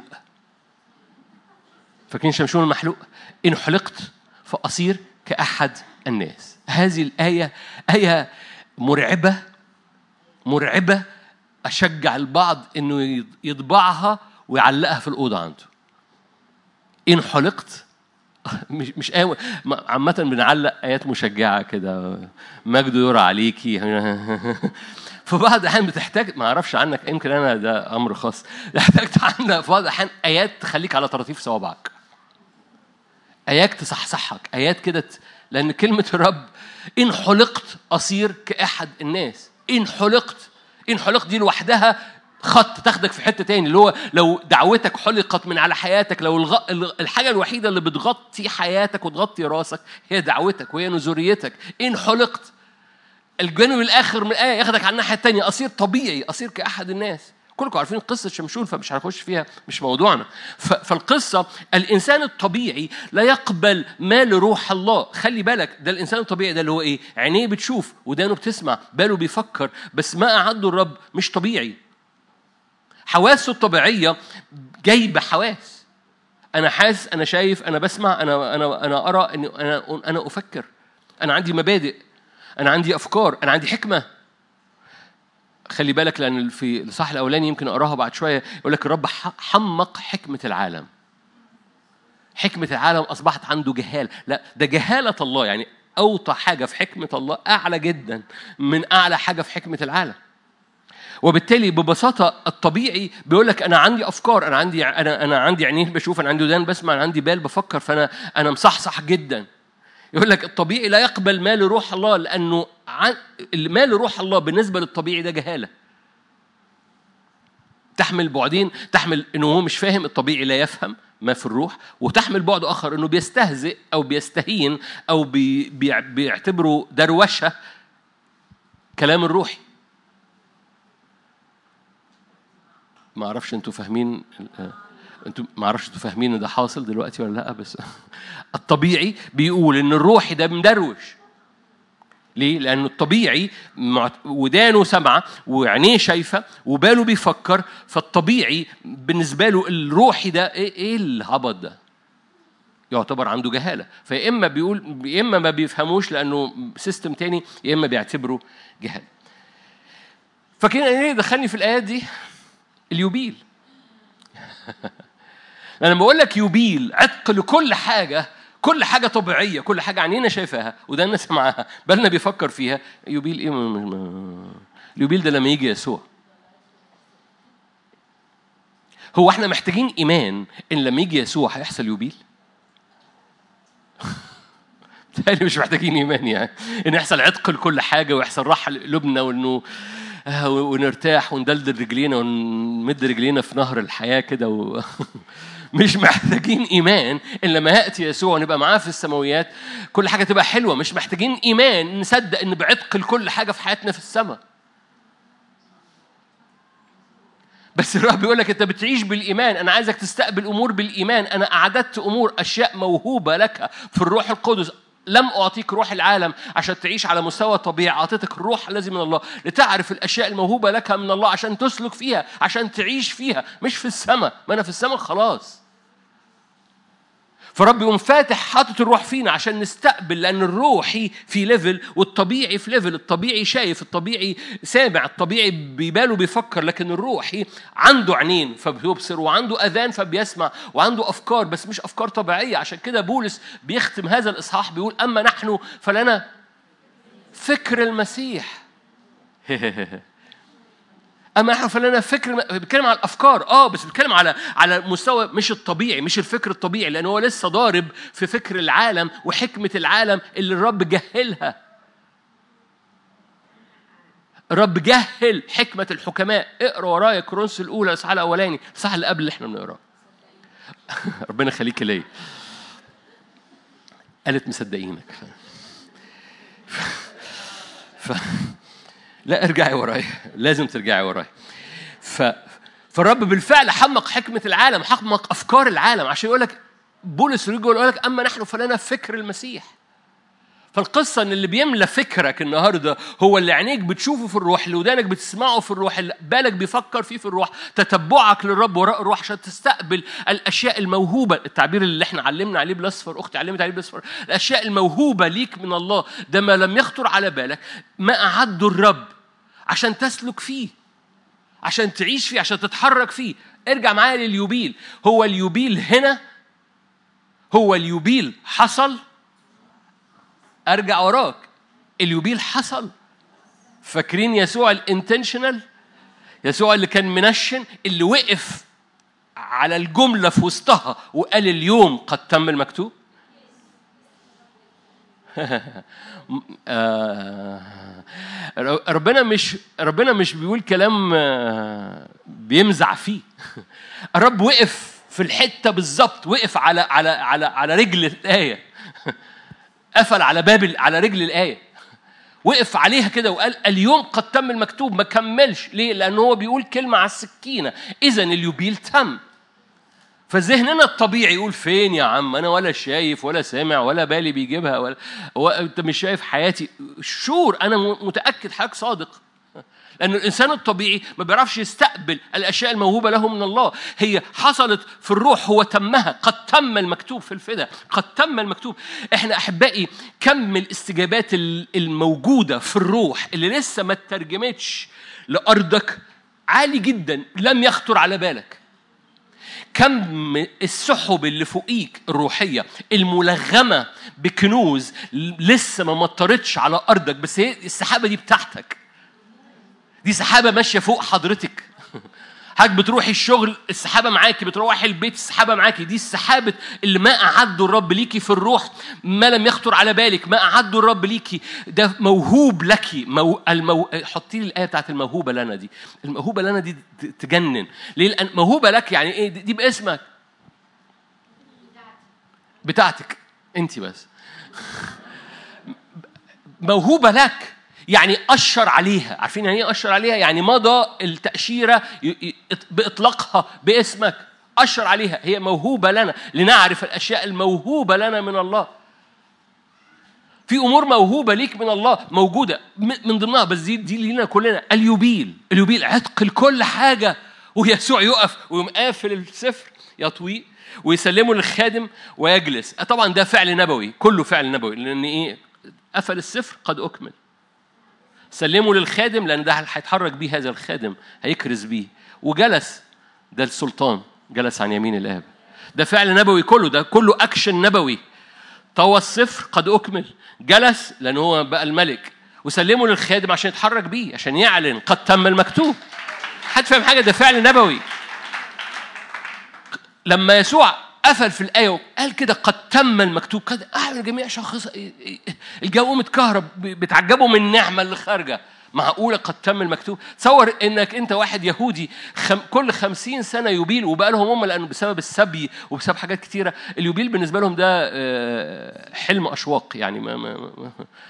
فاكرين شمشون المحلوق؟ إن حلقت فأصير كأحد الناس. هذه الآية آية مرعبة مرعبة. أشجع البعض إنه يطبعها ويعلقها في الأوضة عنده. إن حلقت مش مش آية عامة بنعلق آيات مشجعة كده، مجد يرى عليكي. فبعض الأحيان بتحتاج، ما أعرفش عنك، يمكن أنا ده أمر خاص، احتاجت عنك في بعض الأحيان آيات تخليك على طراطيف صوابعك، آيات تصحصحك، آيات كده، لأن كلمة الرب إن حلقت أصير كأحد الناس. إن حلقت إن حلقت دي لوحدها خط تاخدك في حتة تاني، اللي هو لو دعوتك حلقت من على حياتك، لو الغ... الحاجة الوحيدة اللي بتغطي حياتك وتغطي راسك هي دعوتك وهي نزوريتك. إن حلقت الجانب الآخر من الآية ياخدك على الناحية التانية، أصير طبيعي، أصير كأحد الناس. كلكم عارفين قصة شمشون فمش هنخش فيها، مش موضوعنا. ف... فالقصة الإنسان الطبيعي لا يقبل ما لروح الله. خلي بالك، ده الإنسان الطبيعي ده اللي هو إيه؟ عينيه بتشوف، ودانه بتسمع، باله بيفكر، بس ما أعده الرب مش طبيعي. حواسه الطبيعية جايبة حواس. أنا حاس، أنا شايف، أنا بسمع، أنا أنا أنا أرى، إن أنا أنا أفكر، أنا عندي مبادئ، أنا عندي أفكار، أنا عندي حكمة. خلي بالك، لأن في الصح الأولاني يمكن أقراها بعد شوية، يقول لك الرب حمق حكمة العالم. حكمة العالم أصبحت عنده جهال. لا، ده جهالة الله، يعني أوطى حاجة في حكمة الله أعلى جدا من أعلى حاجة في حكمة العالم. وبالتالي ببساطة الطبيعي بيقول لك أنا عندي أفكار، أنا عندي أنا أنا عندي عينين بشوف، أنا عندي ودان بسمع، أنا عندي بال بفكر، فأنا أنا مصحصح جدا. يقول لك الطبيعي لا يقبل ما لروح الله، لأنه ما لروح الله بالنسبة للطبيعي ده جهالة. تحمل بعدين، تحمل إنه هو مش فاهم، الطبيعي لا يفهم ما في الروح، وتحمل بعد آخر إنه بيستهزئ أو بيستهين أو بي بي بيعتبره دروشة كلام الروحي. ما أعرفش أنتوا فاهمين، أنتوا ما أعرفش أنتوا فاهمين إن ده حاصل دلوقتي ولا لأ، بس الطبيعي بيقول إن الروحي ده مدروش، ليه؟ لأنه الطبيعي ودانه سمعة وعينيه شايفة وباله بيفكر، فالطبيعي بالنسبة له الروحي ده إيه, إيه الهبط ده؟ يعتبر عنده جهالة. فيا إما بيقول يا إما ما بيفهموش لأنه سيستم تاني، يا إما بيعتبره جهالة. فكنا إيه دخلني في الآيات دي؟ اليوبيل. أنا بقول لك يوبيل عتق لكل حاجة، كل حاجة طبيعية، كل حاجة عينينا شايفاها وده الناس معاها بالنا بيفكر فيها. يوبيل إيه؟ اليوبيل ده لما يجي يسوع. هو احنا محتاجين إيمان إن لما يجي يسوع هيحصل يوبيل؟ تاني مش محتاجين إيمان يعني إن يحصل عتق لكل حاجة ويحصل راحة لقلوبنا وإنه ونرتاح وندلدل رجلينا ونمد رجلينا في نهر الحياة كده و... مش محتاجين إيمان إن لما يأتي يسوع ونبقى معاه في السماويات كل حاجة تبقى حلوة. مش محتاجين إيمان نصدق إن بعتق لكل حاجة في حياتنا في السماء. بس الرب بيقول لك أنت بتعيش بالإيمان. أنا عايزك تستقبل أمور بالإيمان. أنا أعددت أمور أشياء موهوبة لك في الروح القدس. لم أعطيك روح العالم عشان تعيش على مستوى طبيعي، أعطيتك الروح الذي من الله لتعرف الأشياء الموهوبة لك من الله عشان تسلك فيها، عشان تعيش فيها، مش في السماء. ما أنا في السماء خلاص. فرب يقوم فاتح حاطط الروح فينا عشان نستقبل، لأن الروحي في ليفل والطبيعي في ليفل. الطبيعي شايف، الطبيعي سامع، الطبيعي بيباله بيفكر، لكن الروحي عنده عينين فبيبصر وعنده أذان فبيسمع وعنده أفكار، بس مش أفكار طبيعية. عشان كده بولس بيختم هذا الإصحاح بيقول أما نحن فلنا فكر المسيح. أما نحن فلنا فكر. بيتكلم على الأفكار آه بس بيتكلم على على مستوى مش الطبيعي، مش الفكر الطبيعي، لأنه هو لسه ضارب في فكر العالم وحكمة العالم اللي الرب جهلها. الرب جهل حكمة الحكماء. اقرأ ورايا كورنثوس الأولى الإصحاح الأولاني، الإصحاح اللي قبل اللي احنا بنقراه. ربنا يخليك ليا. قالت مصدقينك. ف... لا ارجعي وراي، لازم ترجعي وراي. ف... فالرب بالفعل حمق حكمة العالم، حمق أفكار العالم عشان يقول لك بولس رجل يقول لك أما نحن فلنا فكر المسيح. فالقصة إن اللي بيملى فكرك النهاردة هو اللي عينيك بتشوفه في الروح، اللي ودانك بتسمعه في الروح، اللي بالك بيفكر فيه في الروح، تتبعك للرب وراء الروح عشان تستقبل الأشياء الموهوبة. التعبير اللي احنا علمنا عليه بالأصفر، أختي علمت عليه بالأصفر، الأشياء الموهوبة ليك من الله، ده ما لم يخطر على بالك ما أعده الرب عشان تسلك فيه، عشان تعيش فيه، عشان تتحرك فيه. ارجع معايا لليوبيل. هو اليوبيل هنا، هو اليوبيل حصل. ارجع وراك، اليوبيل حصل. فاكرين يسوع الانتنشنال، يسوع اللي كان منشن، اللي وقف على الجملة في وسطها وقال اليوم قد تم المكتوب. ربنا مش ربنا مش بيقول كلام بيمزع فيه. الرب وقف في الحتة بالظبط، وقف على على على على رجل الآية، قفل على باب على رجل الآية، وقف عليها كده وقال اليوم قد تم المكتوب. ما كملش. ليه؟ لأنه هو بيقول كلمة على السكينة. إذن اليوبيل تم. فذهننا الطبيعي يقول فين يا عم، أنا ولا شايف ولا سامع ولا بالي بيجيبها ولا هو أنت مش شايف حياتي. شور أنا متأكد حضرتك صادق، لأن الإنسان الطبيعي ما بيعرفش يستقبل الأشياء الموهوبة له من الله. هي حصلت في الروح، هو تمها. قد تم المكتوب في الفداء، قد تم المكتوب. إحنا أحبائي كم الاستجابات الموجودة في الروح اللي لسه ما ترجمتش لأرضك عالي جدا، لم يخطر على بالك. كم السحب اللي فوقيك الروحية الملغمة بكنوز لسه ما مطرتش على أرضك، بس هي السحابة دي بتاعتك. دي سحابة ماشية فوق حضرتك. حضرتك بتروحي الشغل السحابة معاكي، بتروحي البيت السحابة معاكي. دي السحابة اللي ما أعده الرب ليكي في الروح، ما لم يخطر على بالك، ما أعده الرب ليكي. ده موهوب لكي. مو... المو... حطي لي الآية بتاعت الموهوبة لنا دي. الموهوبة لنا دي تجنن. ليه؟ لأن موهوبة لك يعني إيه؟ دي باسمك، بتاعتك أنت بس. موهوبة لك يعني أشر عليها. عارفين يعني إيه أشر عليها؟ يعني مضى التأشيرة بإطلاقها باسمك. أشر عليها. هي موهوبة لنا لنعرف الأشياء الموهوبة لنا من الله. في امور موهوبه ليك من الله موجوده من ضمنها، بس دي دي لينا كلنا. اليوبيل، اليوبيل عتق لكل حاجه. ويسوع يقف ويقوم قافل السفر يطويه ويسلمه للخادم ويجلس. طبعا ده فعل نبوي، كله فعل نبوي، لان ايه؟ قفل السفر قد اكمل. سلمه للخادم لان ده هيتحرك بيه هذا الخادم، هيكرز بيه. وجلس، ده السلطان جلس عن يمين الآب. ده فعل نبوي كله، ده كله أكشن نبوي. طوى السفر قد أكمل، جلس لأنه هو بقى الملك، وسلمه للخادم عشان يتحرك بيه، عشان يعلن قد تم المكتوب. حد فاهم حاجة؟ ده فعل نبوي. لما يسوع قفل في الآية وقال كده قد تم المكتوب، قد أعلن جميع شخص الجو متكهرب بتعجبوا من النعمة اللي خارجة. معقولة قد تم المكتوب؟ تصور إنك أنت واحد يهودي خم كل خمسين سنة يوبيل، وبقى لهم هم لأنه بسبب السبي وبسبب حاجات كتيرة اليوبيل بالنسبة لهم ده حلم أشواق، يعني ما ما ما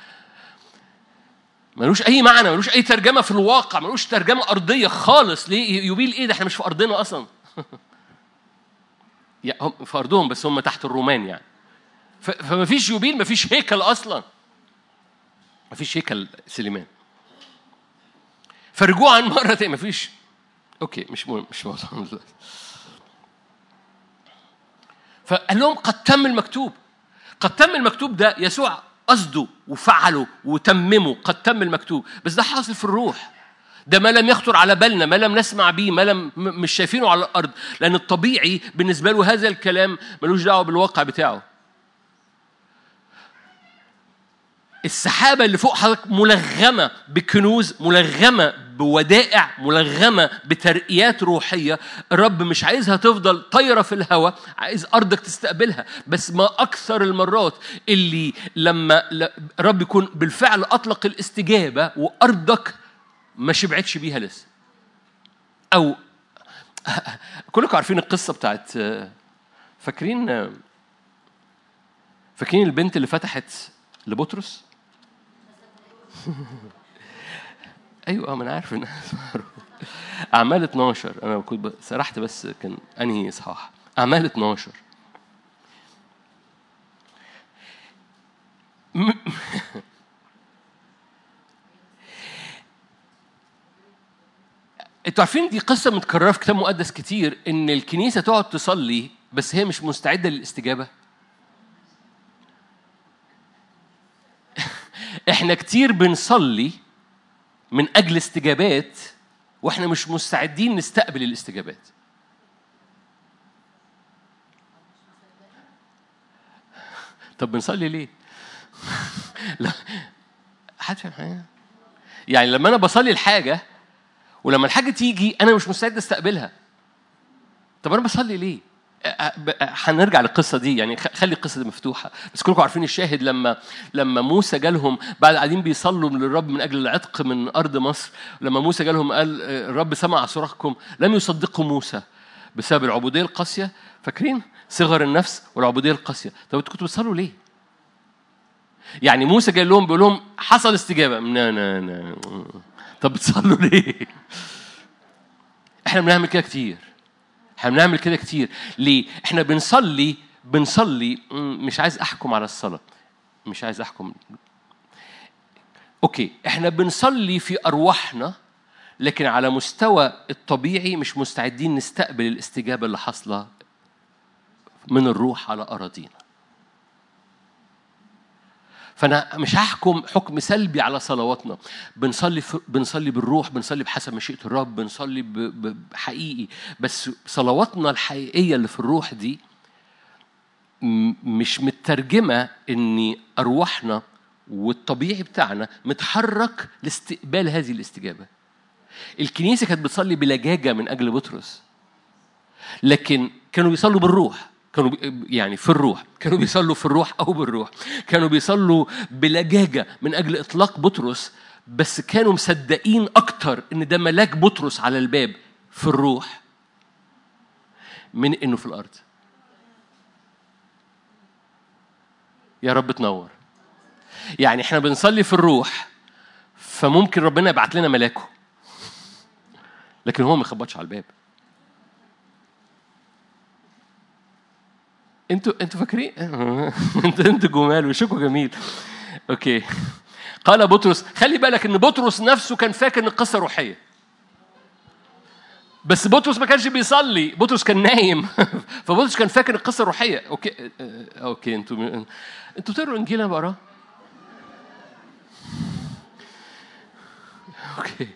ملوش أي معنى، ملوش أي ترجمة في الواقع، ملوش ترجمة أرضية خالص. ليه يوبيل؟ إيه ده؟ إحنا مش في أرضنا أصلا. يعني هم في أرضهم بس هم تحت الرومان يعني. فما فيش يوبيل، ما فيش هيكل أصلا، ما فيش هيكل سليمان. فرجوعا مرة تانية، ما فيش. أوكي مش مهم، مش موضوع. فقال لهم قد تم المكتوب. قد تم المكتوب ده يسوع قصده وفعله وتممه. قد تم المكتوب، بس ده حاصل في الروح. ده ما لم يخطر على بالنا، ما لم نسمع بيه، ما لم مش شايفينه على الأرض، لأن الطبيعي بالنسبة له هذا الكلام ملوش دعوة بالواقع بتاعه. السحابة اللي فوق حضرتك ملغمة بكنوز، ملغمة بودائع، ملغمة بترقيات روحية. الرب مش عايزها تفضل طايرة في الهواء، عايز أرضك تستقبلها. بس ما أكثر المرات اللي لما الرب يكون بالفعل أطلق الاستجابة وأرضك ما شبعتش بيها لسه. أو كلكم عارفين القصة بتاعت، فاكرين فاكرين البنت اللي فتحت لبطرس؟ ايوه ما انا عارف ان اعمال اتناشر. انا كنت سرحت بس كان انهي اصحاح؟ اعمال اتناشر. انتوا عارفين دي قصه متكرره في كتاب مقدس كتير، ان الكنيسه تقعد تصلي بس هي مش مستعده للاستجابه. احنا كتير بنصلي من أجل استجابات وإحنا مش مستعدين نستقبل الاستجابات. طب بنصلي ليه؟ لا حد فاهم حاجة؟ يعني لما أنا بصلي الحاجة ولما الحاجة تيجي أنا مش مستعد استقبلها، طب أنا بصلي ليه؟ هنرجع للقصة دي، يعني خلي القصة دي مفتوحة. بس كلكم عارفين الشاهد، لما لما موسى جالهم بعد قاعدين بيصلوا للرب من أجل العتق من أرض مصر، لما موسى جالهم قال الرب سمع صراخكم، لم يصدقوا موسى بسبب العبودية القاسية. فاكرين صغر النفس والعبودية القاسية. طب انتوا كنتوا بتصلوا ليه؟ يعني موسى جاي لهم بيقول لهم حصل استجابة، نا نا نا طب بتصلوا ليه؟ احنا بنعمل كده كتير، احنا بنعمل كده كتير. ليه؟ احنا بنصلي بنصلي مش عايز احكم على الصلاة، مش عايز احكم. اوكي، احنا بنصلي في ارواحنا، لكن على مستوى الطبيعي مش مستعدين نستقبل الاستجابة اللي حصلة من الروح على أراضينا. فأنا مش هحكم حكم سلبي على صلواتنا. بنصلي بنصلي بالروح، بنصلي بحسب مشيئة الرب، بنصلي بحقيقي. بس صلواتنا الحقيقية اللي في الروح دي مش مترجمة إن أرواحنا والطبيعي بتاعنا متحرك لاستقبال هذه الاستجابة. الكنيسة كانت بتصلي بلجاجة من أجل بطرس، لكن كانوا بيصلوا بالروح، كانوا يعني في الروح، كانوا بيصلوا في الروح أو بالروح، كانوا بيصلوا بلجاجة من أجل إطلاق بطرس. بس كانوا مصدقين أكتر إن ده ملاك بطرس على الباب في الروح من إنه في الأرض. يا رب تنور. يعني إحنا بنصلي في الروح، فممكن ربنا يبعت لنا ملاكه، لكن هو ما يخبطش على الباب. انتوا انتوا فاكرين؟ انتوا انتوا جمال وشكوا جميل. اوكي. قال بطرس، خلي بالك ان بطرس نفسه كان فاكر ان القصه روحيه، بس بطرس ما كانش بيصلي، بطرس كان نايم. فبطرس كان فاكر القصه روحيه. اوكي اوكي انتوا انتوا تقروا الانجيل انا بقراه. اوكي.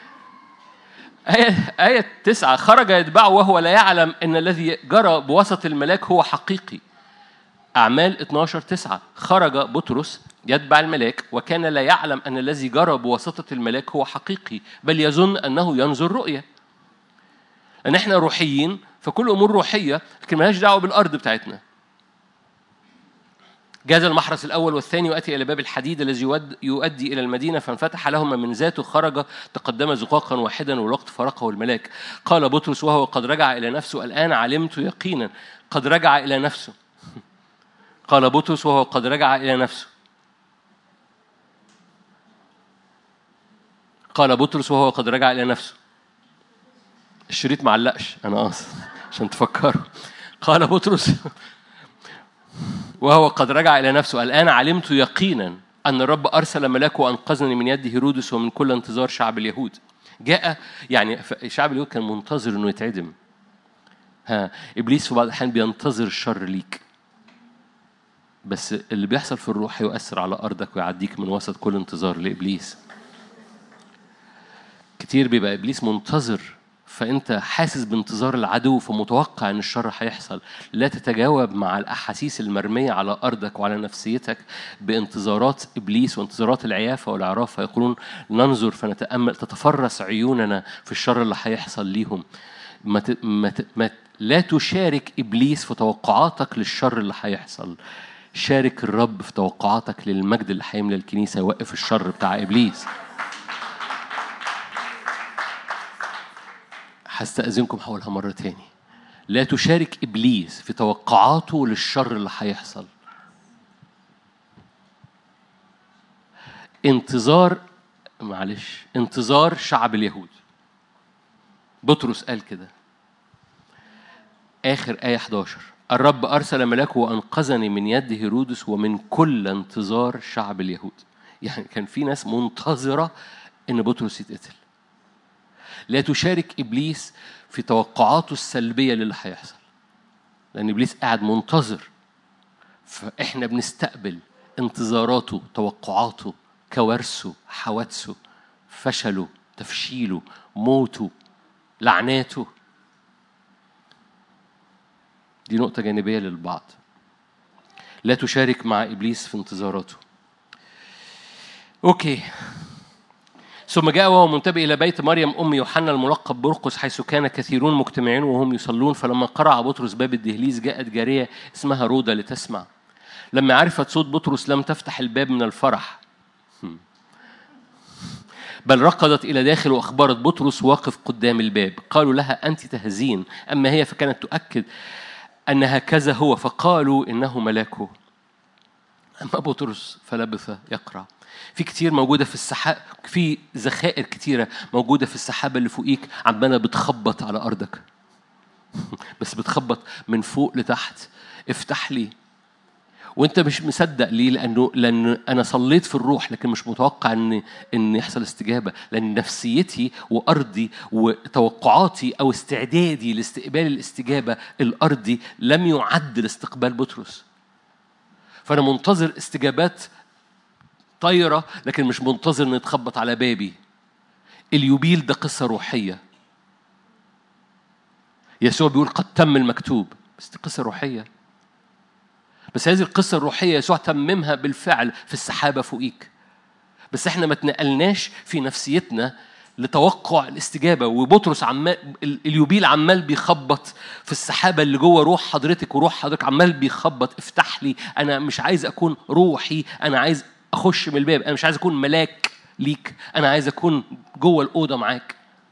آية آية تسعة، خرج يتبعه وهو لا يعلم أن الذي جرى بوسط الملاك هو حقيقي. أعمال اثناشر تسعة، خرج بطرس يتبع الملاك وكان لا يعلم أن الذي جرى بواسطة الملاك هو حقيقي، بل يظن أنه ينظر رؤية. أن إحنا روحيين، فكل أمور روحية، لكن مالهاش دعوة بالأرض بتاعتنا. جاز المحرس الأول والثاني وأتي إلى باب الحديد الذي يؤدي إلى المدينة، فانفتح لهما من ذاته، خرج تقدم زقاقا واحدا والوقت فرقه الملاك. قال بطرس وهو قد رجع إلى نفسه، الآن علمت يقينا. قد رجع إلى نفسه. قال بطرس وهو قد رجع إلى نفسه. قال بطرس وهو قد رجع إلى نفسه. الشريط معلقش، أنا قاصد عشان تفكروا. قال بطرس وهو قد رجع إلى نفسه، الآن علمت يقينا أن الرب أرسل ملاكه وأنقذني من يد هيرودس ومن كل انتظار شعب اليهود. جاء يعني شعب اليهود كان منتظر إنه يتعدم. ها إبليس في بعض الأحيان بينتظر الشر ليك، بس اللي بيحصل في الروح يؤثر على أرضك ويعديك من وسط كل انتظار لإبليس. كتير بيبقى إبليس منتظر، فأنت حاسس بانتظار العدو، فمتوقع أن الشر هيحصل. لا تتجاوب مع الأحاسيس المرمية على أرضك وعلى نفسيتك بانتظارات إبليس وانتظارات العيافة والعرافة. يقولون ننظر فنتأمل، تتفرس عيوننا في الشر اللي هيحصل ليهم. ما ت... ما ت... ما لا تشارك إبليس في توقعاتك للشر اللي هيحصل. شارك الرب في توقعاتك للمجد اللي هيملى الكنيسة، يوقف الشر بتاع إبليس. هستأذنكم حولها مرة تاني. لا تشارك إبليس في توقعاته للشر اللي هيحصل. انتظار معلش انتظار شعب اليهود. بطرس قال كده آخر آية إحدى عشر، الرب أرسل ملاكه وأنقذني من يد هيرودس ومن كل انتظار شعب اليهود. يعني كان في ناس منتظرة إن بطرس يتقتل. لا تشارك إبليس في توقعاته السلبية للي هيحصل، لأن إبليس قاعد منتظر، فإحنا بنستقبل انتظاراته، توقعاته، كوارثه، حوادثه، فشله، تفشيله، موته، لعناته. دي نقطة جانبية للبعض. لا تشارك مع إبليس في انتظاراته. أوكي. ثم جاء وهو منتبه إلى بيت مريم أم يوحنا الملقب برقس، حيث كان كثيرون مجتمعين وهم يصلون. فلما قرع بطرس باب الدهليز جاءت جارية اسمها رودة لتسمع. لما عرفت صوت بطرس لم تفتح الباب من الفرح، بل ركضت إلى داخل وأخبرت بطرس واقف قدام الباب. قالوا لها أنت تهزين، أما هي فكانت تؤكد أن هكذا هو، فقالوا إنه ملاكه. أما بطرس فلبث يقرع. في كتير موجودة في السحاب، في ذخائر كتيرة موجودة في السحابة اللي فوقيك، عمالة بتخبط على أرضك. بس بتخبط من فوق لتحت. افتح لي. وانت مش مصدق ليه؟ لأنه لأن أنا صليت في الروح لكن مش متوقع إن إن يحصل استجابة، لأن نفسيتي وأرضي وتوقعاتي أو استعدادي لاستقبال الاستجابة الأرضي لم يعد لاستقبال بطرس. فأنا منتظر استجابات طايرة لكن مش منتظر إن يتخبط على بابي. اليوبيل ده قصة روحية. يسوع بيقول قد تم المكتوب، بس دي قصة روحية. بس هذه القصة الروحية يسوع تممها بالفعل في السحابة فوقيك. بس احنا ما تنقلناش في نفسيتنا لتوقع الاستجابة. وبطرس عمال اليوبيل عمال بيخبط في السحابة اللي جوه روح حضرتك وروح حضرتك، عمال بيخبط افتح لي. أنا مش عايز أكون روحي، أنا عايز أخش من الباب. أنا مش عايز أكون ملاك ليك، أنا عايز أكون جوه الأوضة معاك.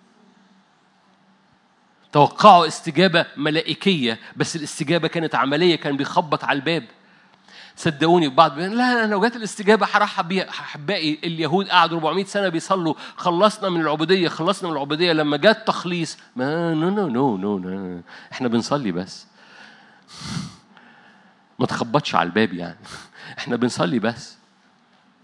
توقعوا استجابة ملائكية، بس الاستجابة كانت عملية، كان بيخبط على الباب. صدقوني بعض لا لا لو جات الاستجابة هرحب بيها. أحبائي اليهود قعدوا أربعمائة سنة بيصلوا خلصنا من العبودية خلصنا من العبودية. لما جات تخليص ما نو نو نو نو نو احنا بنصلي بس ما تخبطش على الباب يعني. احنا بنصلي بس.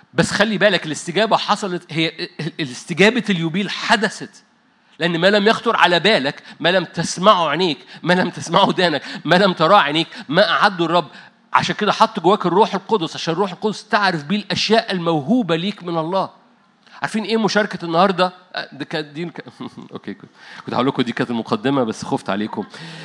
بس خلي بالك الاستجابة حصلت، هي الاستجابة اليوبيل حدثت، لأن ما لم يخطر على بالك، ما لم تسمعه عينيك، ما لم تسمعه ودانك، ما لم تراه عينيك، ما أعده الرب. عشان كده حط جواك الروح القدس، عشان الروح القدس تعرف بيه الأشياء الموهوبة ليك من الله. عارفين إيه مشاركة النهاردة؟ دي كانت دي ك... أوكي كنت كنت هقول لكم دي كانت المقدمة بس خفت عليكم.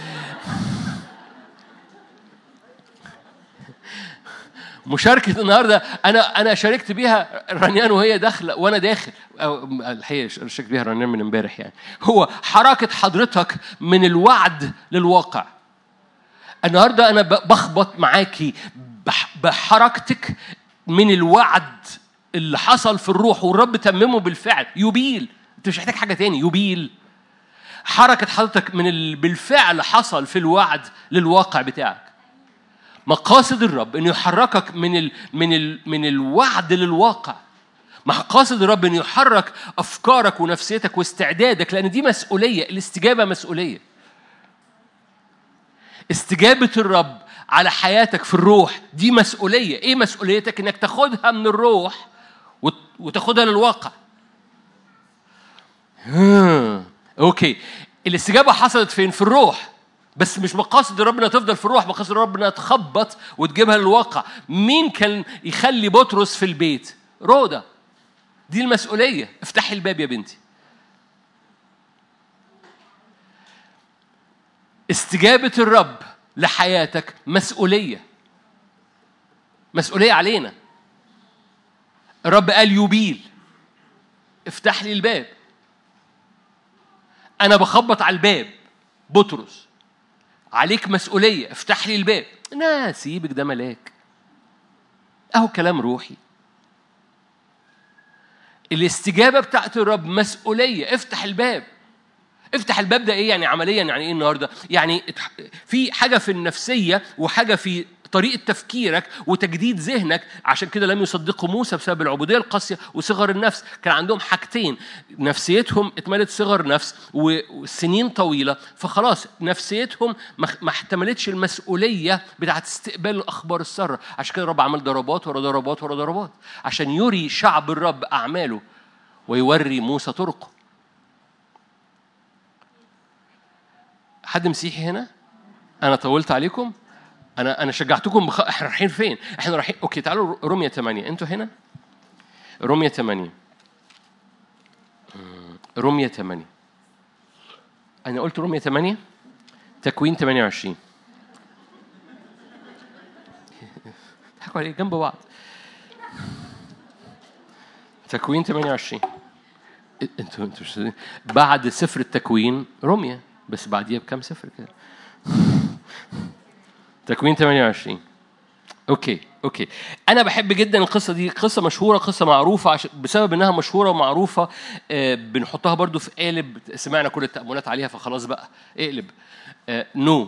مشاركة النهاردة أنا أنا شاركت بيها رنيان وهي داخلة وأنا داخل، أو الحقيقة شاركت بيها رنيان من امبارح. يعني هو حركة حضرتك من الوعد للواقع. النهاردة أنا بخبط معاكي بحركتك من الوعد اللي حصل في الروح والرب تممه بالفعل. يبيل، أنت مش محتاج حاجة تاني. يبيل حركة حضرتك من ال... بالفعل حصل في الوعد للواقع بتاعك. مقاصد الرب إنه يحركك من ال... من ال... من الوعد للواقع. مقاصد الرب إنه يحرك أفكارك ونفسيتك واستعدادك، لأن دي مسؤولية. الاستجابة مسؤولية. استجابة الرب على حياتك في الروح دي مسؤولية. إيه مسؤوليتك؟ إنك تاخدها من الروح وت... وتاخدها للواقع. أوكي، الاستجابة حصلت فين؟ في الروح. بس مش مقاصد ربنا تفضل في الروح، مقاصد ربنا تخبط وتجيبها للواقع. مين كان يخلي بطرس في البيت؟ رودة. دي المسؤولية. افتحي الباب يا بنتي. استجابة الرب لحياتك مسؤولية. مسؤولية علينا. الرب قال يبيل افتح لي الباب. أنا بخبط على الباب. بطرس عليك مسؤولية، افتح لي الباب. لا سيبك، ده ملاك. أهو كلام روحي. الاستجابة بتاعت الرب مسؤولية. افتح الباب. افتح الباب ده ايه يعني عمليا؟ يعني ايه النهارده؟ يعني في حاجة في النفسية وحاجة في طريقة تفكيرك وتجديد ذهنك. عشان كده لم يصدقوا موسى بسبب العبودية القاسية وصغر النفس. كان عندهم حاجتين، نفسيتهم اتملت صغر نفس وسنين طويلة، فخلاص نفسيتهم ما احتملتش المسؤولية بتاعت استقبال الأخبار السارة. عشان كده الرب عمل ضربات ورا ضربات ورا ضربات عشان يري شعب الرب أعماله ويوري موسى طرقه. حد مسيحي هنا؟ أنا طولت عليكم؟ أنا أنا شجعتكم بخ... إحنا رايحين فين؟ إحنا رايحين أوكي. تعالوا رومية ثمانية. أنتوا هنا؟ رومية ثمانية. رومية ثمانية. أنا قلت رومية ثمانية. تكوين ثمانية وعشرين. ضحكوا عليه جنب بعض. تكوين ثمانية وعشرين. أنتوا أنتوا بعد سفر التكوين رومية، بس بعديها بكم سفر كده. تكوين ثمانية وعشرين. أوكي أوكي. أنا بحب جدا القصة دي. قصة مشهورة، قصة معروفة. عشان بسبب إنها مشهورة ومعروفة آه بنحطها برضو في قالب. سمعنا كل التأملات عليها فخلاص بقى اقلب. آه نو.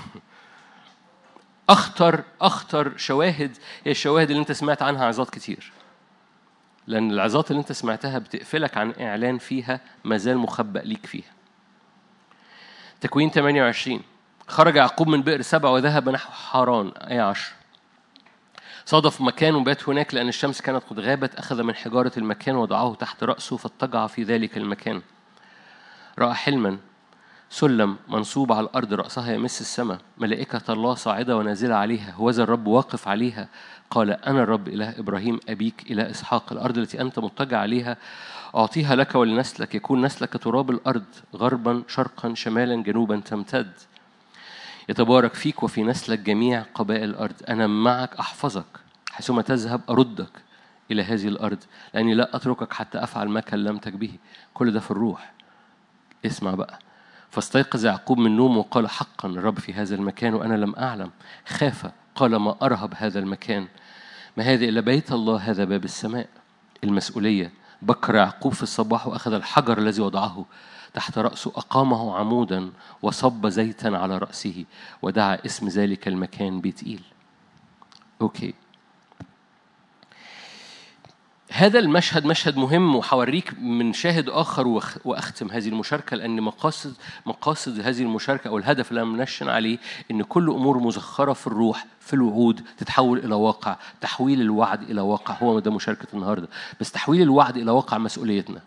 أخطر أخطر شواهد هي الشواهد اللي أنت سمعت عنها عظات كتير، لأن العظات اللي أنت سمعتها بتقفلك عن إعلان فيها ما زال مخبأ ليك فيها. تكوين ثمانية وعشرين. خرج يعقوب من بئر سبع وذهب نحو حران. آية عشر. صادف مكان وبات هناك لأن الشمس كانت قد غابت. أخذ من حجارة المكان وضعه تحت رأسه فاضطجع في ذلك المكان. رأى حلما، سلم منصوب على الأرض رأسها يمس السماء، ملائكة الله صاعدة ونازلة عليها، هوذا الرب واقف عليها. قال أنا الرب إله إبراهيم أبيك إله إسحاق. الأرض التي أنت مضطجع عليها أعطيها لك ولنسلك، يكون نسلك تراب الأرض، غربا شرقا شمالا جنوبا تمتد. يتبارك فيك وفي نسلك جميع قبائل الأرض. أنا معك أحفظك، حيثما تذهب أردك إلى هذه الأرض، لأني لا أتركك حتى أفعل ما كلمتك به. كل ده في الروح. اسمع بقى. فاستيقظ يعقوب من نوم وقال حقا الرب في هذا المكان وأنا لم أعلم. خاف، قال ما أرهب هذا المكان، ما هذا إلا بيت الله، هذا باب السماء. المسؤولية. بكر يعقوب في الصباح وأخذ الحجر الذي وضعه تحت رأسه، أقامه عمودا وصب زيتا على رأسه ودعا اسم ذلك المكان بيت إيل. أوكي. هذا المشهد مشهد مهم، وحوريك من شاهد آخر وأختم هذه المشاركة، لأن مقاصد مقاصد هذه المشاركة أو الهدف اللي أنا منشن عليه إن كل أمور مزخرة في الروح في الوعود تتحول إلى واقع. تحويل الوعد إلى واقع هو ده مشاركة النهاردة. بس تحويل الوعد إلى واقع مسؤوليتنا.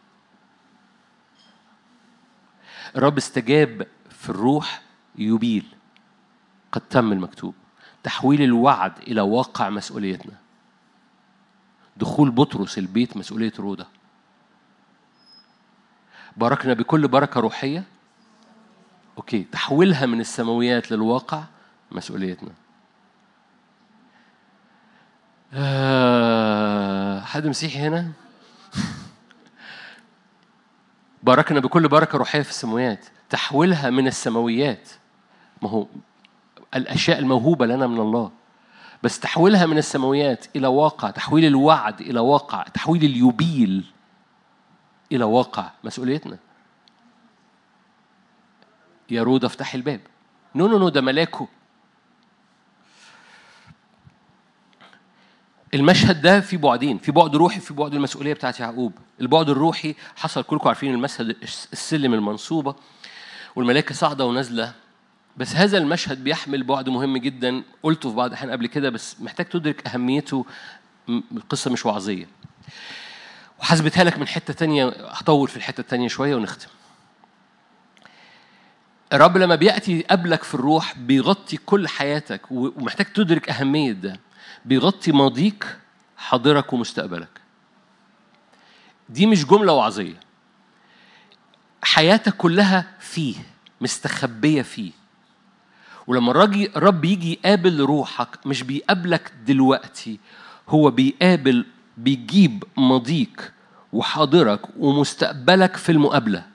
الرب استجاب في الروح يبيل، قد تم المكتوب. تحويل الوعد إلى واقع مسؤوليتنا. دخول بطرس البيت مسؤولية رودة. باركنا بكل بركة روحية. أوكي، تحويلها من السماويات للواقع مسؤوليتنا. آه، حد مسيحي هنا؟ باركنا بكل بركة روحية في السماويات. تحويلها من السماويات، ما هو الأشياء الموهوبة لنا من الله، بس تحويلها من السماويات إلى واقع. تحويل الوعد إلى واقع، تحويل اليوبيل إلى واقع مسؤوليتنا. يا رودة افتح الباب. نو نو نو ده ملاكه. المشهد ده في بعدين، في بعد روحي، في بعد المسؤولية بتاعت يعقوب. البعد الروحي حصل، كلكم عارفين المشهد، السلم المنصوبة والملائكة صاعدة ونازلة. بس هذا المشهد بيحمل بعد مهم جدا، قلته في بعض الأحيان قبل كده، بس محتاج تدرك أهميته. القصة مش وعظية، وحسبتها لك من حتة تانية. هطول في الحتة التانية شوية ونختم. الرب لما بيأتي قبلك في الروح بيغطي كل حياتك، ومحتاج تدرك أهمية ده. بيغطي ماضيك، حاضرك، ومستقبلك. دي مش جملة وعظية. حياتك كلها فيه، مستخبية فيه. ولما الرب يجي يقابل روحك، مش بيقابلك دلوقتي، هو بيقابل بيجيب ماضيك وحاضرك ومستقبلك في المقابلة.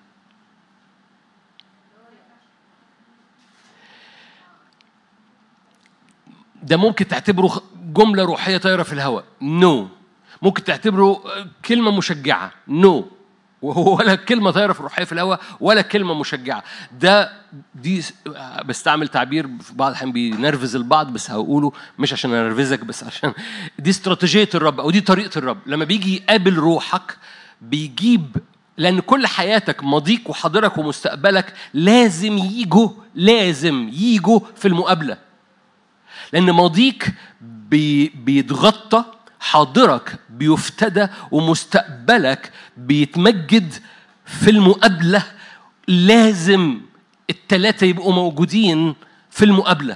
ده ممكن تعتبره جملة روحية طايرة في الهواء، نو. no. ممكن تعتبره كلمة مشجعة، نو. no. ولا كلمة طايرة في الروحية في الهواء ولا كلمة مشجعة. ده دي بستعمل تعبير في بعض الحين بينرفز البعض، بس هقوله مش عشان انرفزك، بس عشان دي استراتيجية الرب أو دي طريقة الرب. لما بيجي يقابل روحك بيجيب، لأن كل حياتك ماضيك وحاضرك ومستقبلك لازم ييجوا لازم ييجوا في المقابلة. لأن ماضيك بي بيتغطى، حاضرك بيفتدى، ومستقبلك بيتمجد في المقابلة. لازم الثلاثة يبقوا موجودين في المقابلة.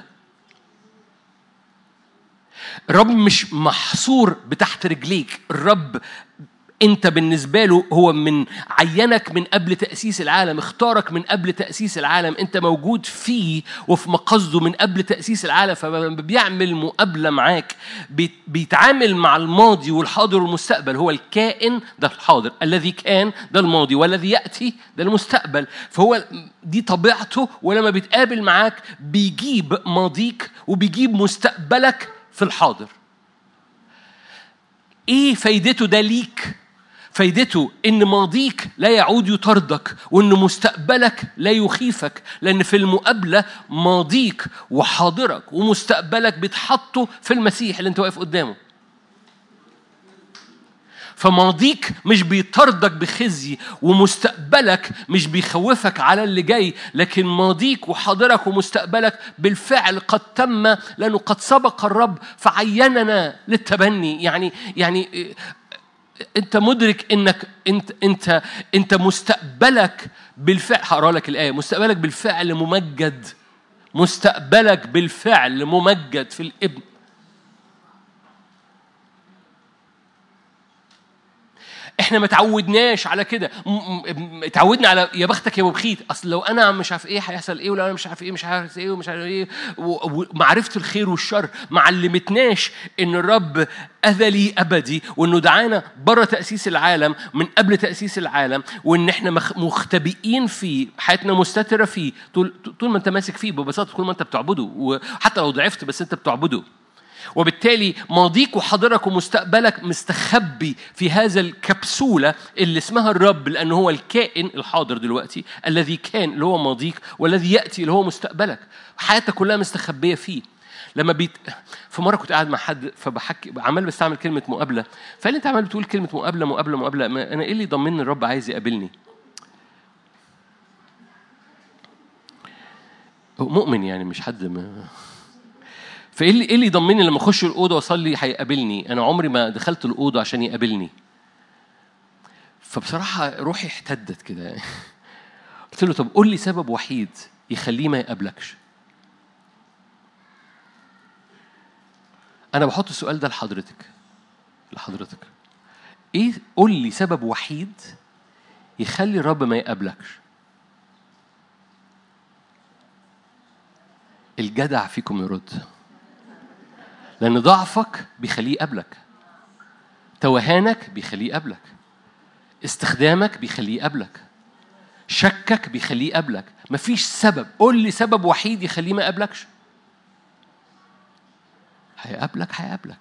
الرب مش محصور بتحت رجليك. الرب أنت بالنسبة له هو من عينك من قبل تأسيس العالم، اختارك من قبل تأسيس العالم. أنت موجود فيه وفي مقصده من قبل تأسيس العالم. فبيعمل مقابلة معاك، بيتعامل مع الماضي والحاضر والمستقبل. هو الكائن ده الحاضر، الذي كان ده الماضي، والذي يأتي ده المستقبل. فهو دي طبيعته. ولما بيتقابل معاك بيجيب ماضيك وبيجيب مستقبلك في الحاضر. إيه فايدته ده ليك؟ فايدته إن ماضيك لا يعود يطردك، وإن مستقبلك لا يخيفك. لأن في المقابلة ماضيك وحاضرك ومستقبلك بيتحطوا في المسيح اللي أنت واقف قدامه. فماضيك مش بيطردك بخزي، ومستقبلك مش بيخوفك على اللي جاي، لكن ماضيك وحاضرك ومستقبلك بالفعل قد تم، لأنه قد سبق الرب فعيننا للتبني. يعني يعني أنت مدرك إنك أنت أنت أنت مستقبلك بالفعل. هقرأ لك الآية. مستقبلك بالفعل ممجد. مستقبلك بالفعل ممجد في الابن. احنا ما تعودناش على كده. اتعودنا على يا بختك يا بخيت. اصل لو انا مش عارف ايه هيحصل ايه، ولو انا مش عارف ايه مش عارف ايه ومش عارف ايه. ومعرفه الخير والشر ما علمتناش ان الرب أزلي أبدي، وإنه دعانا برا تأسيس العالم من قبل تأسيس العالم، وإن إحنا مختبئين فيه، حياتنا مستترة فيه طول طول ما أنت ماسك فيه ببساطة، طول ما أنت بتعبده، وحتى لو ضعفت بس أنت بتعبده. وبالتالي ماضيك وحاضرك ومستقبلك مستخبي في هذا الكبسولة اللي اسمها الرب، لأنه هو الكائن الحاضر دلوقتي، الذي كان اللي هو ماضيك، والذي يأتي اللي هو مستقبلك. حياتك كلها مستخبية فيه. لما بيت في مره كنت قاعد مع حد فبحكي عمال بستعمل كلمه مقابله، فقال لي انت عمال بتقول كلمه مقابله مقابله مقابله، انا ايه اللي يضمنني الرب عايز يقابلني؟ هو مؤمن يعني مش حد ما. فايه اللي ايه اللي يضمنني لما اخش الاوضه واصلي هيقابلني؟ انا عمري ما دخلت الاوضه عشان يقابلني. فبصراحه روحي احتدت كده. قلت له طب قول لي سبب وحيد يخليه ما يقابلكش. أنا بحط السؤال ده لحضرتك لحضرتك إيه؟ قول لي سبب وحيد يخلي الرب ما يقابلكش. الجدع فيكم يرد، لأن ضعفك بيخليه يقابلك، توهانك بيخليه يقابلك، استخدامك بيخليه يقابلك، شكك بيخليه يقابلك. مفيش سبب. قول لي سبب وحيد يخليه ما يقابلكش. هيقابلك هيقابلك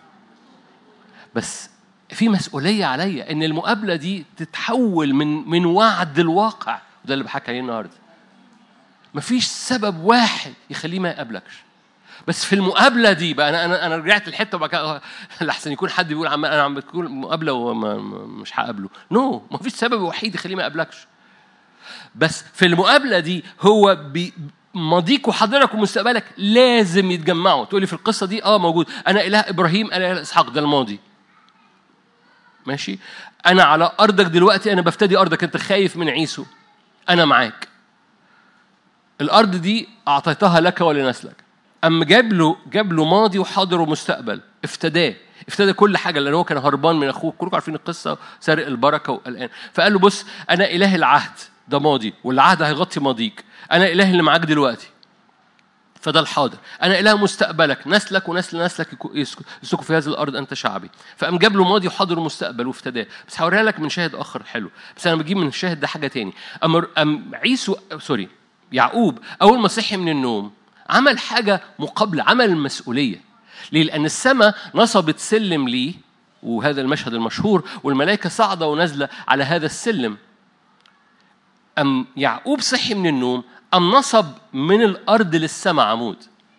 بس في مسؤولية عليا إن المقابلة دي تتحول من من وعد الواقع، وده اللي بحكي عليه النهارده. مفيش سبب واحد يخليه ما يقابلكش، بس في المقابلة دي بقى أنا أنا أنا رجعت الحتة وبقى لحسن يكون حد بيقول عم أنا عم بتقول مقابلة ومش هقابله. نو no. مفيش سبب وحيد يخليه ما يقابلكش، بس في المقابلة دي هو بي ماضيك وحاضرك ومستقبلك لازم يتجمعوا. تقولي في القصة دي آه موجود، أنا إله إبراهيم أنا إله إسحاق، ده الماضي ماشي. أنا على أرضك دلوقتي، أنا بفتدي أرضك، أنت خايف من عيسو، أنا معاك. الأرض دي أعطيتها لك ولنسلك. أما جاب له جاب له ماضي وحاضر ومستقبل، افتداه افتدى كل حاجة، لأن هو كان هربان من أخوه. كلكم عارفين القصة، سارق البركة والآن. فقال له بص أنا إله العهد، ده ماضي والعهد هيغطي ماضيك. أنا إله اللي معاك دلوقتي، فده الحاضر. أنا إله مستقبلك، نسلك ونسل نسلك يسكنوا في هذه الأرض، أنت شعبي. فقام جاب له ماضي وحاضر ومستقبل وافتداه. بس هوريها لك من شاهد آخر حلو، بس أنا بجيب من الشاهد ده حاجة تاني. أم أم عيسو سوري يعقوب أول ما صحي من النوم عمل حاجة مقابلة، عمل المسؤولية. ليه؟ لأن السماء نصبت سلم ليه، وهذا المشهد المشهور، والملائكة صعدة ونازلة على هذا السلم. أم يعقوب صحي من النوم، أم نصب من الأرض للسماء عمود.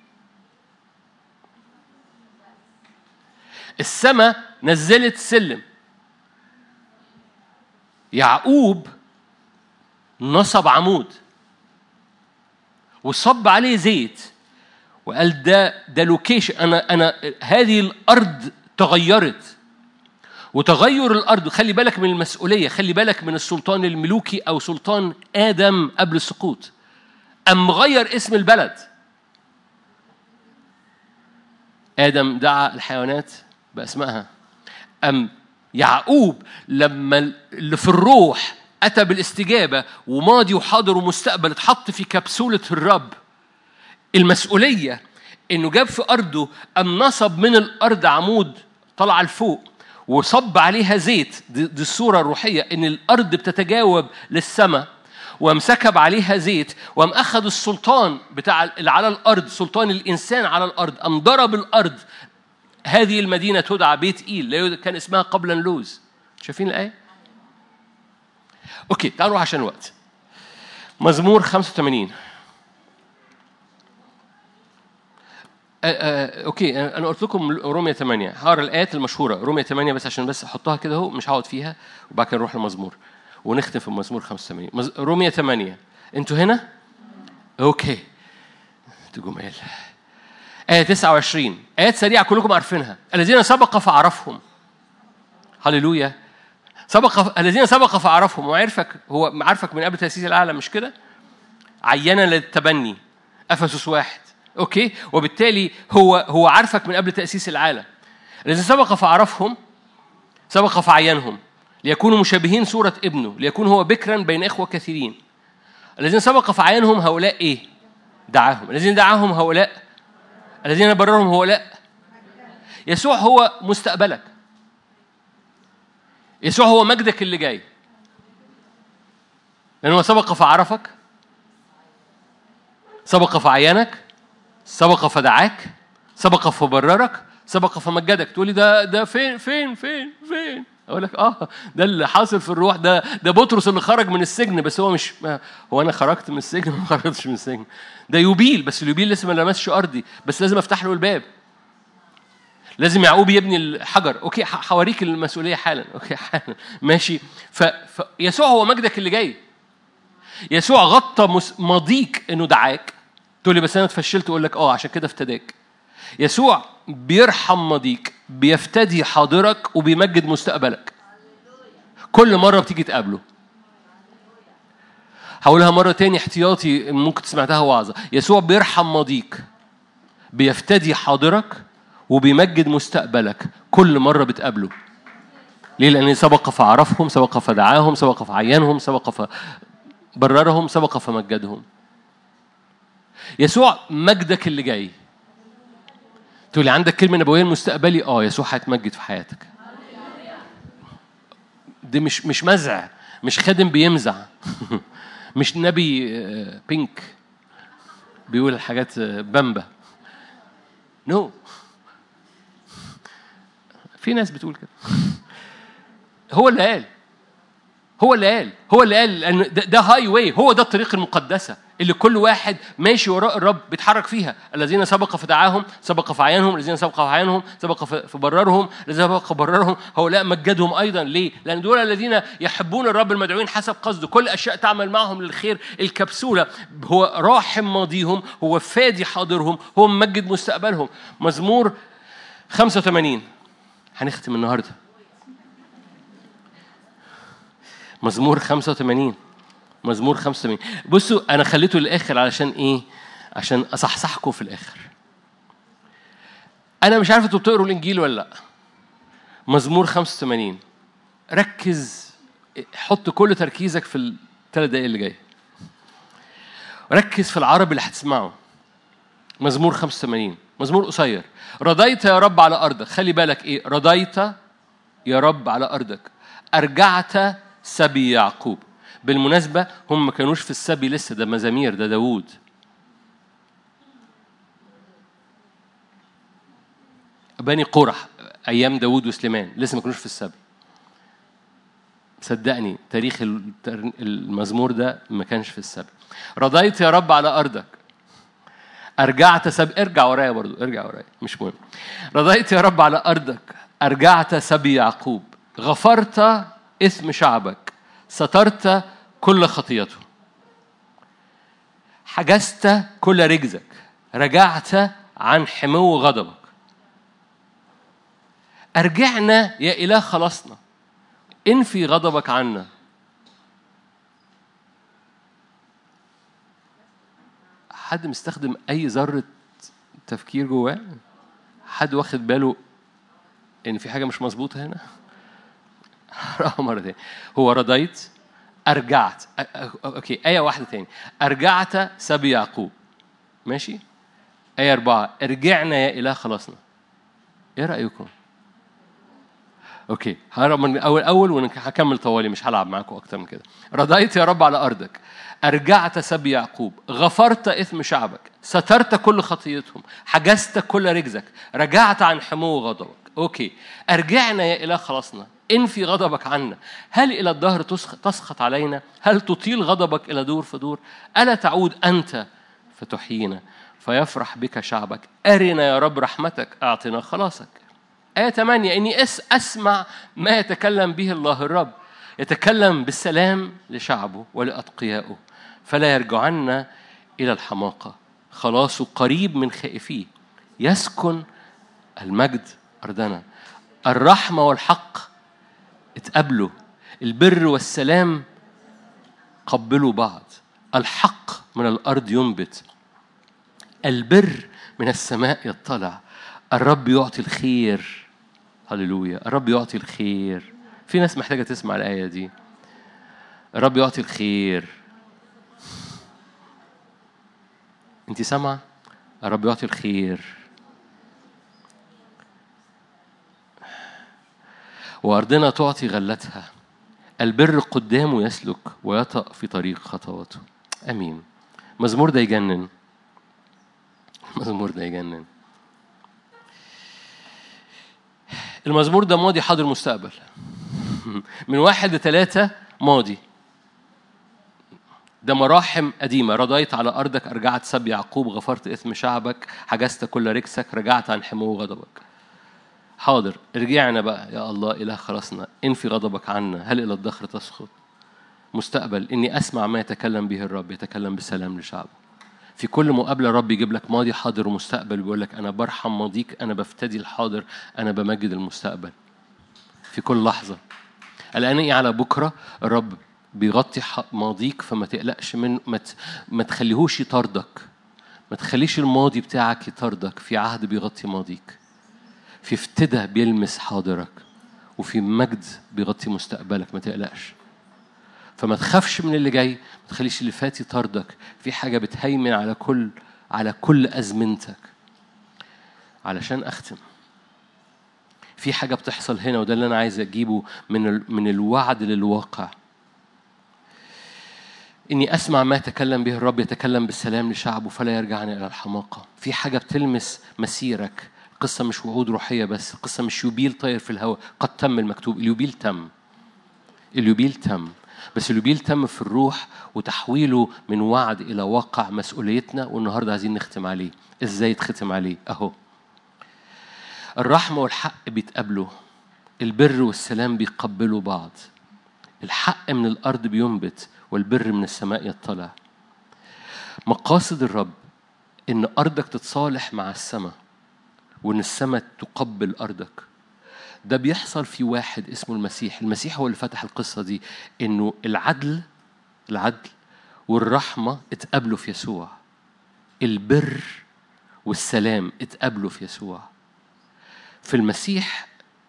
السماء نزلت سلم، يعقوب نصب عمود وصب عليه زيت وقال ده ده لوكيشن. أنا أنا هذه الأرض تغيرت، وتغير الأرض خلي بالك من المسؤولية، خلي بالك من السلطان الملوكي أو سلطان آدم قبل السقوط. أم غير اسم البلد. آدم دعا الحيوانات بأسمائها. أم يعقوب لما اللي في الروح أتى بالاستجابة، وماضي وحاضر ومستقبل اتحط في كبسولة الرب. المسؤولية إنه جاب في أرضه، أم نصب من الأرض عمود طلع لفوق وصب عليها زيت. دي, دي الصورة الروحية، إن الأرض بتتجاوب للسماء، وامسكب عليها زيت، وام أخذ السلطان بتاع على الأرض، سلطان الإنسان على الأرض، أم ضرب الأرض. هذه المدينة تدعى بيت إيل، كان اسمها قبلا لوز. شايفين الآية؟ أوكي تعالوا عشان الوقت. مزمور خمسة وثمانين. أوكي أنا قلت لكم رومية ثمانية، هقرا الآيات المشهورة رومية ثمانية بس عشان بس أحطها كده اهو، مش هقعد فيها، وبعد كده نروح للمزمور ونختم في المزمور خمسة وثمانين. رومية ثمانية. أنتوا هنا؟ أوكي أنتوا جمال. آية تسعة وعشرين، آيات سريعة كلكم عارفينها. الذين سبق فعرفهم، هللويا، سبق الذين سبق فعرفهم وعرفك، هو عارفك من قبل تأسيس العالم، مش كده؟ عينا للتبني، أفسس واحد. أوكي، وبالتالي هو هو عارفك من قبل تأسيس العالم. الذين سبق فعرفهم سبق فعينهم ليكونوا مشابهين صورة ابنه، ليكون هو بكرا بين إخوة كثيرين. الذين سبق فعينهم هؤلاء إيه؟ دعاهم. الذين دعاهم هؤلاء، الذين بررهم هؤلاء. يسوع هو مستقبلك، يسوع هو مجدك اللي جاي، لأنه سبق فعرفك، سبق فعينك، سبق فدعاك، سبق فبررك، سبق فمجدك. تقولي ده ده فين فين فين فين اقول لك اه ده اللي حاصل في الروح. ده ده بطرس اللي خرج من السجن، بس هو مش هو انا خرجت من السجن ما خرجتش من السجن. ده يوبيل، بس اليوبيل لسه ما لمسش ارضي، بس لازم افتح له الباب. لازم يعقوب يبني الحجر. اوكي هوريك المسؤوليه حالا. اوكي حالا ماشي. فيسوع هو مجدك اللي جاي. يسوع غطى ماضيك انه دعاك. تقول لي بس انا اتفشلت، اقول لك اه عشان كده افتداك. يسوع بيرحم ماضيك، بيفتدي حاضرك، وبيمجد مستقبلك كل مره بتيجي تقابله. هقولها مره تاني احتياطي، ممكن سمعتها وعظه. يسوع بيرحم ماضيك، بيفتدي حاضرك، وبيمجد مستقبلك كل مرة بتقابله. ليه؟ لأن سبق فعرفهم، سبق فدعاهم، سبق فعينهم، سبق فبررهم، سبق فمجدهم. يسوع مجدك اللي جاي. تقول لي عندك كلمة نبوية المستقبلي؟ آه يسوع هيتمجد في حياتك. دي مش مش مزع، مش خادم بيمزع مش نبي بينك بيقول الحاجات بامبا. نو no. في ناس بتقول كده. هو اللي قال هو اللي قال هو اللي قال لأن ده, ده هاي واي. هو ده الطريق المقدسة اللي كل واحد ماشي وراء الرب بيتحرك فيها. الذين سبق فدعاهم، سبق فعينهم، الذين سبق فعينهم، سبق فبررهم، الذين سبق فبررهم هؤلاء مجدهم أيضا. ليه؟ لأن دول الذين يحبون الرب المدعوين حسب قصده. كل أشياء تعمل معهم للخير. الكبسولة هو راحم ماضيهم، هو فادي حاضرهم، هو ممجد مستقبلهم. مزمور خمسة وثمانين هنختم النهارده. مزمور خمسة وثمانين مزمور خمسة وثمانين. بصوا أنا خليته للآخر علشان إيه؟ عشان أصحصحكم في الآخر. أنا مش عارف أنتوا بتقروا الإنجيل ولا لأ. مزمور خمسة وثمانين ركز، حط كل تركيزك في الثلاث دقايق اللي جاي. ركز في العربي اللي هتسمعه. مزمور خمسة وثمانين مزمور قصير. رضيت يا رب على أرضك. خلي بالك إيه؟ رضيت يا رب على أرضك، أرجعت سبي يعقوب. بالمناسبة هم ما كانوش في السبي لسه، ده مزامير، ده داود. بني قرح أيام داود وسليمان لسه ما كانوش في السبي. صدقني تاريخ المزمور ده ما كانش في السبي. رضيت يا رب على أرضك، أرجعت سبي. ارجع ورايا برضو، ارجع ورايا مش مهم. رضيت يا رب على أرضك، أرجعت سبي يعقوب. غفرت إثم شعبك، سترت كل خطيته، حجزت كل رجزك، رجعت عن حمو غضبك. أرجعنا يا إله خلصنا، انفي غضبك عنا. حد مستخدم أي ذرة تفكير جواه؟ حد واخد باله إن في حاجة مش مظبوطة هنا؟ مرة تاني. هو رضيت، أرجعت. أوكي آية واحدة تاني. أرجعت سبي يعقوب. ماشي. آية أربعة. ارجعنا يا إله خلصنا. إيه رأيكم؟ أوكي هقرأ من أول أول وهكمل طوالي، مش هلعب معاكم أكتر من كده. رضيت يا رب على أرضك، أرجعت سبي يعقوب. غفرت إثم شعبك، سترت كل خطيتهم، حجزت كل رجزك، رجعت عن حمو غضبك. أوكي أرجعنا يا إله خلصنا، انفي غضبك عنا. هل إلى الدهر تسخط علينا؟ هل تطيل غضبك إلى دور فدور؟ ألا تعود أنت فتحيينا فيفرح بك شعبك؟ أرنا يا رب رحمتك، أعطنا خلاصك. آية ثمانية. إني أس أسمع ما يتكلم به الله الرب، يتكلم بالسلام لشعبه ولأتقيائه، فلا يرجعن إلى الحماقة. خلاصه قريب من خائفيه، يسكن المجد أرضنا. الرحمة والحق اتقابلوا، البر والسلام قبلوا بعض. الحق من الأرض ينبت، البر من السماء يطلع. الرب يعطي الخير. هللويا. الرب يعطي الخير. في ناس محتاجة تسمع الآية دي. الرب يعطي الخير. أنت سامعة؟ الرب يعطي الخير. وأرضنا تعطي غلتها. البر قدامه يسلك ويطأ في طريق خطواته. أمين. مزمور ده يجنن. مزمور ده يجنن. المزمور ده ماضي حاضر مستقبل. من واحد لثلاثة ماضي. ده مراحم قديمة. رضيت على أرضك، أرجعت سبي يعقوب، غفرت إثم شعبك، حجزت كل ركسك، رجعت عن حمو غضبك. حاضر، رجعنا بقى يا الله إله خلاصنا، انفي غضبك عنا، هل إلى الدهر تسخط؟ مستقبل، إني أسمع ما يتكلم به الرب، يتكلم بسلام لشعبه. في كل مقابلة رب يجيب لك ماضي حاضر ومستقبل، بيقول لك أنا برحم ماضيك، أنا بفتدي الحاضر، أنا بمجد المستقبل في كل لحظة. الآن إيه على بكرة الرب بيغطي ماضيك، فما تقلقش من ما, ت... ما تخليهوش يطاردك، ما تخليش الماضي بتاعك يطاردك. في عهد بيغطي ماضيك، في افتدى بيلمس حاضرك، وفي مجد بيغطي مستقبلك. ما تقلقش، فما تخافش من اللي جاي، ما تخليش اللي فات يطاردك. في حاجة بتهيمن على كل على كل أزمنتك. علشان أختم، في حاجة بتحصل هنا، وده اللي أنا عايز أجيبه من ال... من الوعد للواقع. إني أسمع ما تكلم به الرب، يتكلم بالسلام لشعبه فلا يرجعني إلى الحماقة. في حاجة بتلمس مسيرك. قصة مش وعود روحية بس، قصة مش يوبيل طاير في الهواء. قد تم المكتوب. اليوبيل تم، اليوبيل تم، بس اليوبيل تم في الروح، وتحويله من وعد إلى واقع مسؤوليتنا. والنهاردة عايزين نختم عليه. إزاي يتختم عليه؟ أهو الرحمة والحق بيتقابلوا، البر والسلام بيقبلوا بعض. الحق من الأرض بينبت، والبر من السماء يطلع. مقاصد الرب إن أرضك تتصالح مع السماء، وإن السماء تقبل أرضك. ده بيحصل في واحد اسمه المسيح. المسيح هو اللي فتح القصة دي، إنه العدل العدل والرحمة اتقابلوا في يسوع، البر والسلام اتقابلوا في يسوع. في المسيح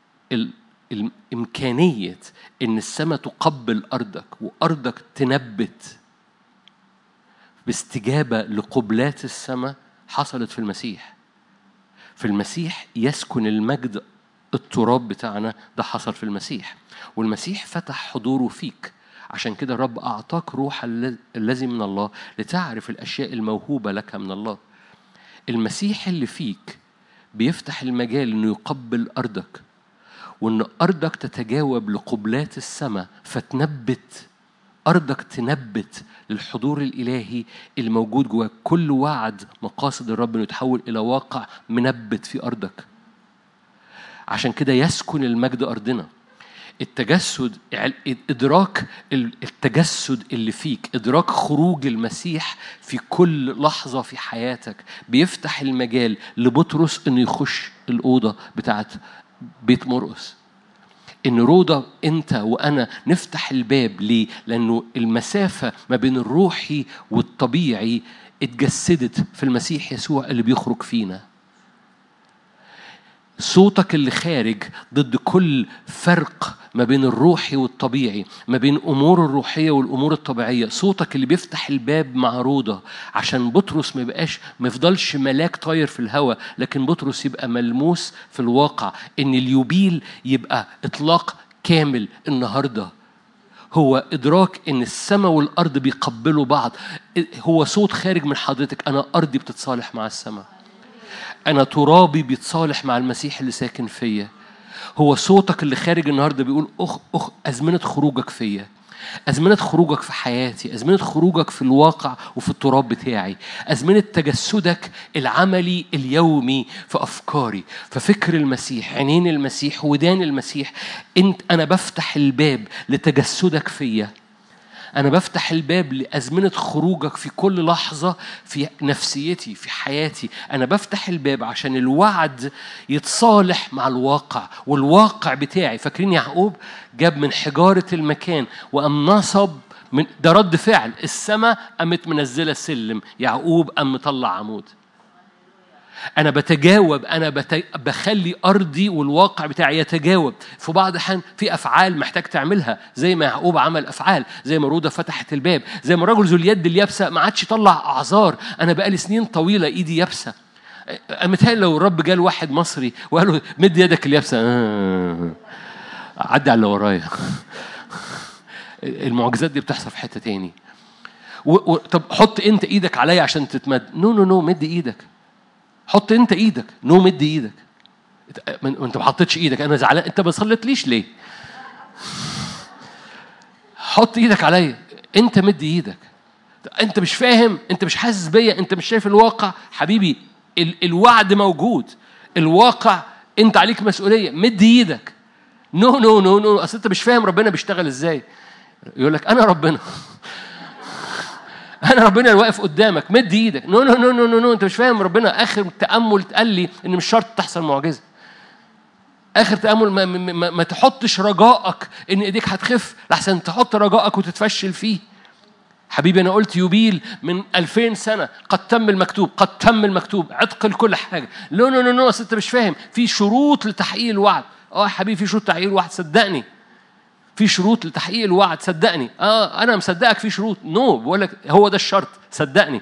الإمكانية إن السماء تقبل أرضك وأرضك تنبت باستجابة لقبلات السماء حصلت في المسيح. في المسيح يسكن المجد. التراب بتاعنا ده حصل في المسيح، والمسيح فتح حضوره فيك. عشان كده الرب أعطاك روح الذي من الله لتعرف الأشياء الموهوبة لك من الله. المسيح اللي فيك بيفتح المجال إنه يقبل أرضك، وإن أرضك تتجاوب لقبلات السماء، فتنبت أرضك، تنبت للحضور الإلهي الموجود جوا كل وعد. مقاصد الرب إنه يتحول إلى واقع منبت في أرضك. عشان كده يسكن المجد أرضنا. التجسد، إدراك التجسد اللي فيك، إدراك خروج المسيح في كل لحظة في حياتك، بيفتح المجال لبطرس إنه يخش الأوضة بتاعت بيت مرقس. إن روضة أنت وأنا نفتح الباب. ليه؟ لأنه المسافة ما بين الروحي والطبيعي اتجسدت في المسيح يسوع اللي بيخرج فينا. صوتك اللي خارج ضد كل فرق ما بين الروحي والطبيعي، ما بين أمور الروحية والأمور الطبيعية. صوتك اللي بيفتح الباب مع روضة، عشان بطرس ما يبقاش ما يفضلش ملاك طاير في الهواء، لكن بطرس يبقى ملموس في الواقع. إن اليوبيل يبقى إطلاق كامل النهاردة. هو إدراك إن السماء والأرض بيقبلوا بعض. هو صوت خارج من حضرتك، أنا أرضي بتتصالح مع السماء، أنا ترابي بيتصالح مع المسيح اللي ساكن فيا. هو صوتك اللي خارج النهاردة بيقول أخ أخ أزمنة خروجك فيا، أزمنة خروجك في حياتي، أزمنة خروجك في الواقع وفي التراب بتاعي، أزمنة تجسدك العملي اليومي في أفكاري. ففكر المسيح، عينين المسيح، ودان المسيح. أنت أنا بفتح الباب لتجسدك فيا. أنا بفتح الباب لأزمنة خروجك في كل لحظة في نفسيتي في حياتي. أنا بفتح الباب عشان الوعد يتصالح مع الواقع، والواقع بتاعي. فاكرين يعقوب جاب من حجارة المكان وأم نصب من ده رد فعل. السماء قامت منزلة سلم، يعقوب قام مطلع عمود. أنا بتجاوب، أنا بت... بخلي أرضي والواقع بتاعي يتجاوب. في بعض الأحيان في أفعال محتاج تعملها، زي ما يعقوب عمل أفعال، زي ما رودة فتحت الباب، زي ما رجل ذو اليد اليابسة ما عادش يطلع أعذار. أنا بقالي سنين طويلة إيدي يابسة. مثال لو الرب جال واحد مصري وقال له مد يدك اليابسة، آه. عدي على اللي ورايا. المعجزات دي بتحصل في حتة تاني. و... و... طب حط أنت إيدك عليا عشان تتمد. نو نو نو مد إيدك. حط انت ايدك. نو مد ايدك. انت ما حطيتش ايدك. انا زعلان. انت ما صليتليش ليه؟ حط ايدك عليا. انت مد ايدك. انت مش فاهم، انت مش حاسس بيا، انت مش شايف الواقع. حبيبي ال- الوعد موجود، الواقع انت عليك مسؤوليه. مد ايدك. نو نو نو نو اصل انت مش فاهم ربنا بيشتغل ازاي. يقول لك انا ربنا انا ربنا اللي واقف قدامك. مد ايدك. نو نو نو نو نو, نو. انت مش فاهم ربنا. اخر تامل قال لي ان مش شرط تحصل معجزه. اخر تامل ما, ما, ما, ما تحطش رجائك ان ايديك هتخف، لحسن تحط رجائك وتتفشل فيه. حبيبي أنا قلت يوبيل من ألفين سنة، قد تم المكتوب، قد تم المكتوب، عتق لكل حاجة. لا لا لا لا أنت مش فاهم. في شروط لتحقيق الوعد. آه حبيبي في شروط لتحقيق الوعد، صدقني. في شروط لتحقيق الوعد، صدقني. آه أنا مصدقك في شروط. نو بقول لك هو ده الشرط، صدقني.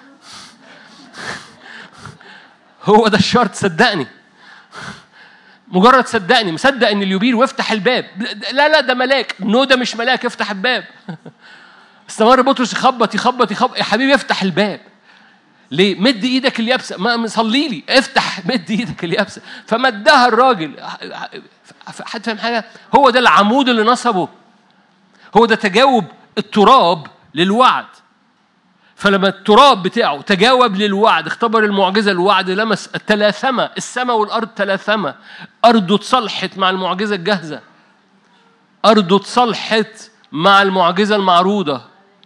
هو ده الشرط، صدقني. مجرد صدقني. مصدق إن اليوبيل وافتح الباب. لا لا ده ملاك. نو ده مش ملاك. افتح الباب. استمر بطرس يخبط يخبط يخبط. يا حبيبي افتح الباب. ليه؟ مد ايدك اليابسه. ما مصلي لي افتح. مد ايدك اليابسه. فمدها الراجل. حد فاهم حاجه؟ هو ده العمود اللي نصبه. هو ده تجاوب التراب للوعد. فلما التراب بتاعه تجاوب للوعد، اختبر المعجزه، الوعد لمس التلاثمه، السماء والارض تلاثمه. ارضه اتصلحت مع المعجزه الجاهزه. ارضه اتصلحت مع المعجزه المعروضه.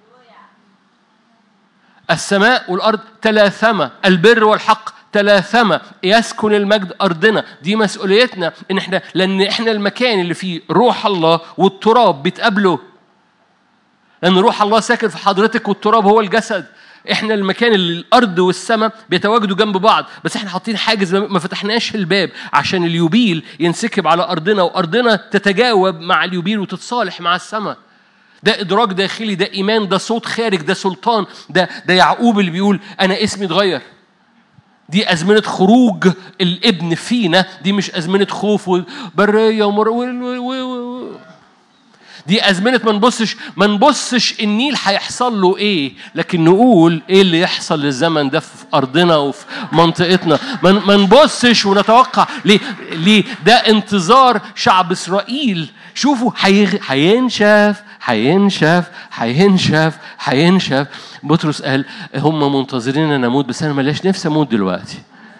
السماء والأرض تلاثمة، البر والحق تلاثمة، يسكن المجد أرضنا. دي مسؤوليتنا إن إحنا، لأن إحنا المكان اللي فيه روح الله والتراب بيتقابلوا. لأن روح الله ساكن في حضرتك والتراب هو الجسد. إحنا المكان اللي الأرض والسماء بيتواجدوا جنب بعض، بس إحنا حاطين حاجز، ما فتحناش الباب عشان اليوبيل ينسكب على أرضنا وأرضنا تتجاوب مع اليوبيل وتتصالح مع السماء. ده إدراك داخلي، ده إيمان، ده صوت خارج، ده سلطان. ده ده يعقوب اللي بيقول أنا اسمي اتغير. دي أزمنة خروج الابن فينا، دي مش أزمنة خوف وبرية ومر و... و... و... دي أزمنة ما نبصش ما نبصش النيل هيحصل له إيه، لكن نقول إيه اللي يحصل للزمن ده في أرضنا وفي منطقتنا. ما نبصش ونتوقع. ليه؟ ليه؟ ده انتظار شعب إسرائيل. شوفوا هينشف هينشف هينشف هينشف. بطرس قال هم منتظرين أن نموت، بس أنا ملاش نفسي أموت دلوقتي.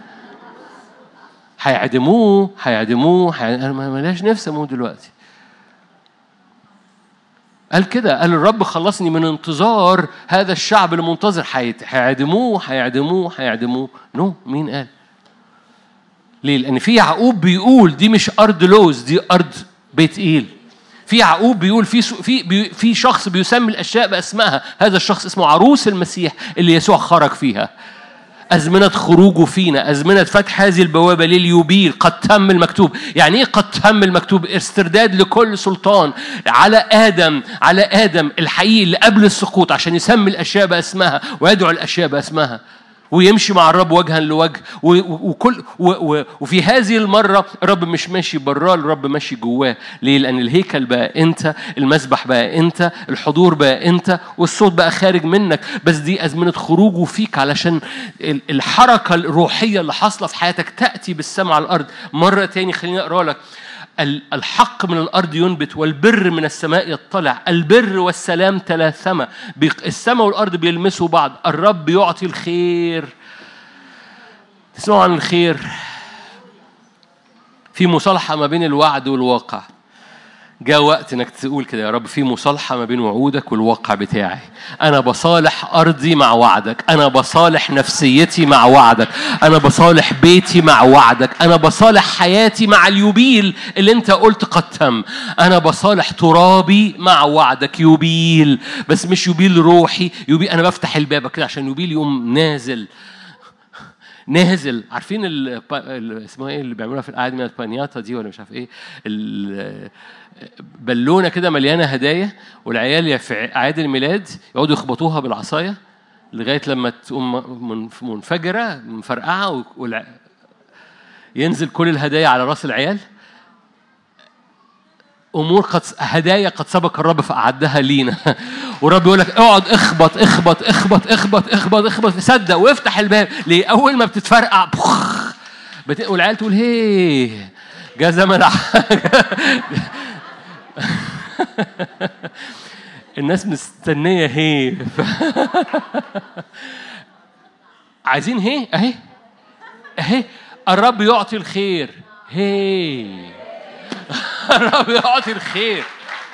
هيعدموه هيعدموه أنا ملاش نفسي أموت دلوقتي. قال كده، قال الرب خلصني من انتظار هذا الشعب المنتظر. هيعدموه هيعدموه هيعدموه. نو مين قال؟ ليه؟ لأن في يعقوب بيقول دي مش أرض لوز، دي أرض بيت إيل. في يعقوب بيقول في في في شخص بيسمي الأشياء باسمها. هذا الشخص اسمه عروس المسيح اللي يسوع خرج فيها. أزمنة خروجه فينا، أزمنة فتح هذه البوابة لليوبيل. قد تم المكتوب. يعني إيه قد تم المكتوب؟ استرداد لكل سلطان على آدم، على آدم الحقيقي اللي قبل السقوط، عشان يسمي الأشياء باسمها ويدعو الأشياء باسمها ويمشي مع الرب وجها لوجه. وكل وفي هذه المرة الرب مش ماشي براه، الرب ماشي جواه. ليه؟ لأن الهيكل بقى أنت، المسبح بقى أنت، الحضور بقى أنت، والصوت بقى خارج منك. بس دي أزمنة خروجه فيك علشان الحركة الروحية اللي حاصلة في حياتك تأتي بالسماء على الأرض. مرة تاني خليني أقرأ لك. الحق من الأرض ينبت والبر من السماء يطلع. البر والسلام تلاثمة. السماء والأرض بيلمسوا بعض. الرب يعطي الخير. تسمعوا عن الخير؟ في مصالحة ما بين الوعد والواقع. جاء وقت انك تقول كده، يا رب في مصالحة ما بين وعودك والواقع بتاعي. انا بصالح ارضي مع وعدك، انا بصالح نفسيتي مع وعدك، انا بصالح بيتي مع وعدك، انا بصالح حياتي مع اليوبيل اللي انت قلت قد تم. انا بصالح ترابي مع وعدك. يوبيل، بس مش يوبيل روحي، يوبيل انا بفتح الباب كده عشان يوبيل يقوم نازل نازل. عارفين ال اسمها ايه اللي بيعملوها في القعده من البانياتا دي ولا مش عارف ايه، بالونه كده مليانه هدايا، والعيال في اعياد الميلاد يقعدوا يخبطوها بالعصايه لغايه لما تقوم منفجره مفرقعه ينزل كل الهدايا على راس العيال. امور قد هدايا قد سبق الرب فاعدها لينا. والرب يقول لك اقعد اخبط اخبط اخبط اخبط اخبط اخبط صدق وافتح الباب. ليه؟ اول ما بتتفرقع بت... والعيال تقول هي جا زمن. الناس مستنية هي عايزين هي اهي اهي. الرب يعطي الخير. هي الرب يعطي الخير.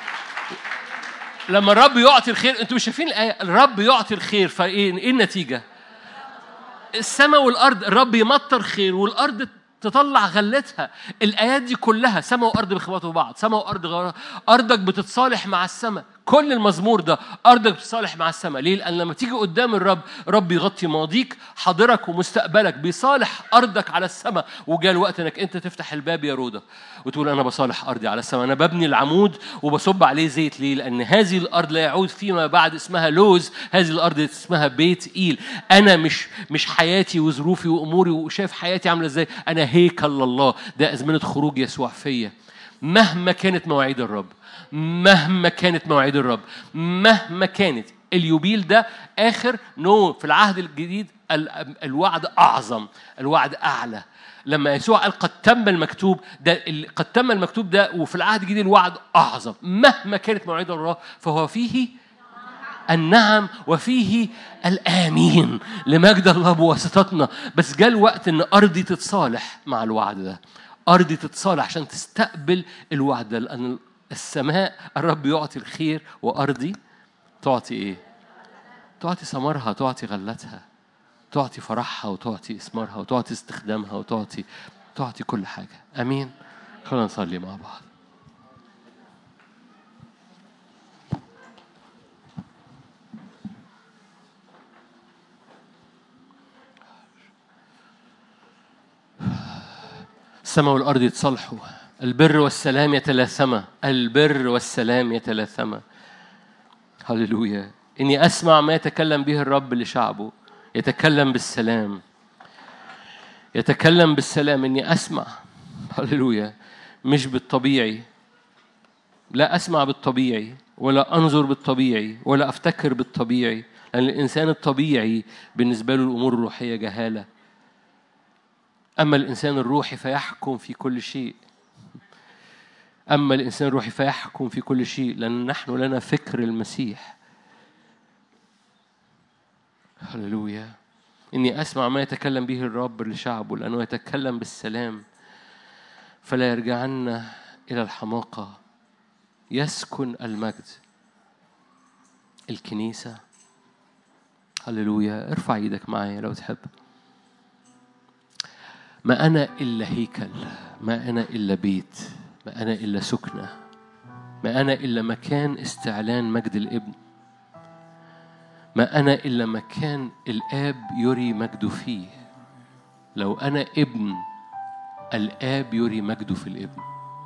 لما الرب يعطي الخير، انتوا مش شايفين الآية؟ الرب يعطي الخير، فايه ايه النتيجة؟ السماء والأرض، الرب يمطر خير والأرض تطلع غلتها. الآيات دي كلها سماء وأرض بيخبطوا بعض، سماء وأرض غير. أرضك بتتصالح مع السماء. كل المزمور ده أرضك بتتصالح مع السماء. ليه؟ لأن لما تيجي قدام الرب، رب يغطي ماضيك حاضرك ومستقبلك، بيصالح أرضك على السماء. وجاء الوقت إنك أنت تفتح الباب يا رودة وتقول أنا بصالح أرضي على السماء. أنا ببني العمود وبصب عليه زيت. ليه؟ لأن هذه الأرض لا يعود فيما بعد اسمها لوز، هذه الأرض اسمها بيت إيل. أنا مش مش حياتي وظروفي وأموري وشايف حياتي عاملة إزاي. أنا هيكل الله. ده أزمنة خروج يسوع فيا. مهما كانت مواعيد الرب، مهما كانت مواعيد الرب، مهما كانت. اليوبيل ده آخر نو في العهد الجديد. الوعد أعظم، الوعد أعلى. لما يسوع قال قد تم المكتوب، ده قد تم المكتوب ده، وفي العهد الجديد الوعد أعظم. مهما كانت مواعيد الله فهو فيه النعم وفيه الآمين لمجد الله بواسطتنا. بس جاء الوقت إن أرضي تتصالح مع الوعد ده. أرضي تتصالح عشان تستقبل الوعد ده. لأن السماء الرب يعطي الخير، وأرضي تعطي إيه؟ تعطي ثمرها، تعطي غلتها، تعطي فرحها، وتعطي إثمارها، وتعطي استخدامها، وتعطي تعطي كل حاجة. أمين. خلونا نصلي مع بعض. السماء والأرض يتصالحوا، البر والسلام يتلاثما، البر والسلام يتلاثما. هللويا. إني أسمع ما يتكلم به الرب لشعبه. يتكلم بالسلام، يتكلم بالسلام. إني أسمع. هللويا. مش بالطبيعي، لا أسمع بالطبيعي ولا أنظر بالطبيعي ولا أفتكر بالطبيعي. لأن الإنسان الطبيعي بالنسبة له الأمور الروحية جهالة. أما الإنسان الروحي فيحكم في كل شيء. أما الإنسان الروحي فيحكم في كل شيء، لأن نحن لنا فكر المسيح. هللويا. إني أسمع ما يتكلم به الرب لشعبه، لأنه يتكلم بالسلام فلا يرجعن إلى الحماقة. يسكن المجد. الكنيسة. هللويا. ارفع ايدك معايا لو تحب. ما أنا إلا هيكل، ما أنا إلا بيت، ما أنا إلا سكنة، ما أنا إلا مكان استعلان مجد الابن، ما أنا إلا مكان الآب يري مجده فيه. لو أنا ابن، الآب يري مجده في الابن.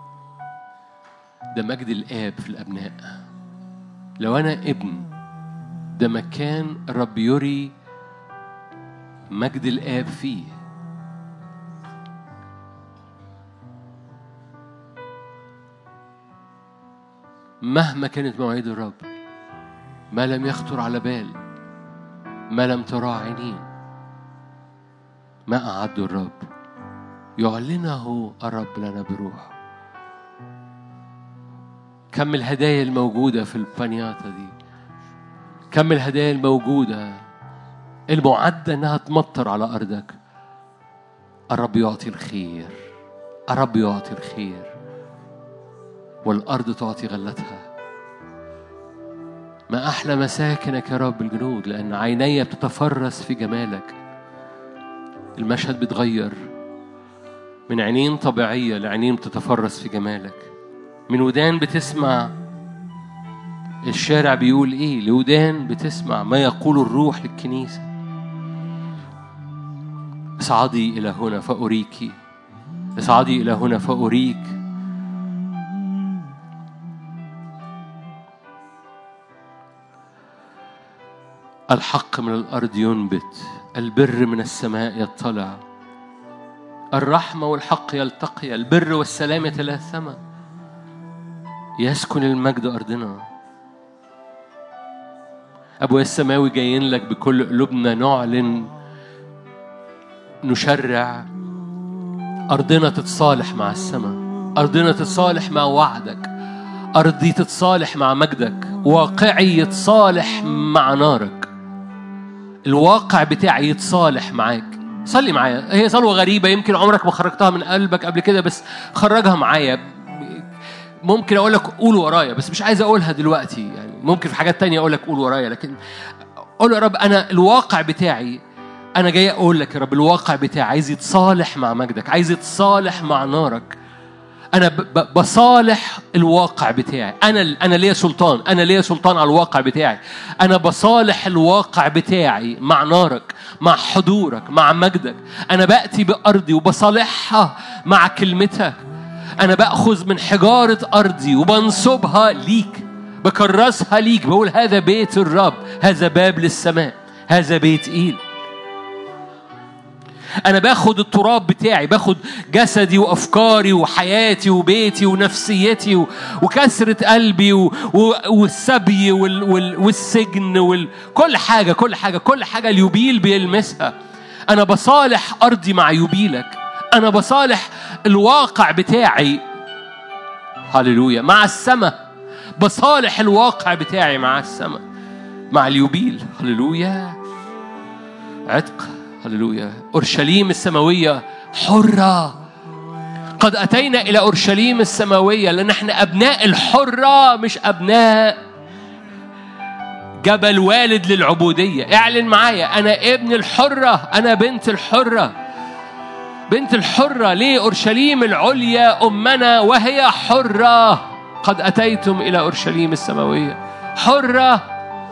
ده مجد الآب في الأبناء. لو أنا ابن، ده مكان الرب يري مجد الآب فيه. مهما كانت مواعيد الرب، ما لم يخطر على بال، ما لم ترى عينين، ما أعد الرب يعلنه الرب لنا بروح. كم الهدايا الموجودة في البانياتا دي، كم الهدايا الموجودة المعدة أنها تمطر على أرضك. الرب يعطي الخير، الرب يعطي الخير، والأرض تعطي غلتها. ما أحلى مساكنك يا رب الجنود، لأن عيني بتتفرس في جمالك. المشهد بيتغير من عينين طبيعية لعينين بتتفرس في جمالك. من ودان بتسمع الشارع بيقول إيه، لودان بتسمع ما يقول الروح للكنيسة. اصعدي إلى هنا فأريكي، اصعدي إلى هنا فأريك. الحق من الأرض ينبت، البر من السماء يطلع. الرحمة والحق يلتقي، البر والسلام يتلاثما. يسكن المجد أرضنا. أبويا السماوي جايين لك بكل قلوبنا نعلن، نشرع أرضنا تتصالح مع السماء، أرضنا تتصالح مع وعدك، أرضي تتصالح مع مجدك. واقعي يتصالح مع نارك، الواقع بتاعي يتصالح معاك. صلي معايا، هي صلوة غريبة يمكن عمرك ما خرجتها من قلبك قبل كده، بس خرجها معايا. ممكن أقول لك قول ورايا، بس مش عايز أقولها دلوقتي، يعني ممكن في حاجات تانية أقول لك قول ورايا، لكن قول يا رب أنا الواقع بتاعي، أنا جاي أقول لك يا رب الواقع بتاعي عايز يتصالح مع مجدك، عايز يتصالح مع نارك. أنا بصالح الواقع بتاعي، أنا أنا ليا سلطان، أنا ليا سلطان على الواقع بتاعي. أنا بصالح الواقع بتاعي مع نارك، مع حضورك، مع مجدك. أنا بأتي بأرضي وبصالحها مع كلمتك. أنا بأخذ من حجارة أرضي وبنصبها ليك، بكرسها ليك، بقول هذا بيت الرب، هذا باب للسماء، هذا بيت إيل. أنا باخد التراب بتاعي، باخد جسدي وأفكاري وحياتي وبيتي ونفسيتي وكسرة قلبي والسبي والسجن وكل حاجة كل حاجة كل حاجة اليوبيل بيلمسها. أنا بصالح أرضي مع يوبيلك، أنا بصالح الواقع بتاعي هللويا مع السماء، بصالح الواقع بتاعي مع السماء، مع اليوبيل. هللويا. عتق. هللويا. أورشليم السماوية حرة. قد أتينا إلى أورشليم السماوية لأن احنا أبناء الحرة، مش أبناء جبل والد للعبودية. اعلن معايا أنا ابن الحرة، أنا بنت الحرة، بنت الحرة. ليه؟ أورشليم العليا أمنا وهي حرة. قد أتيتم إلى أورشليم السماوية حرة.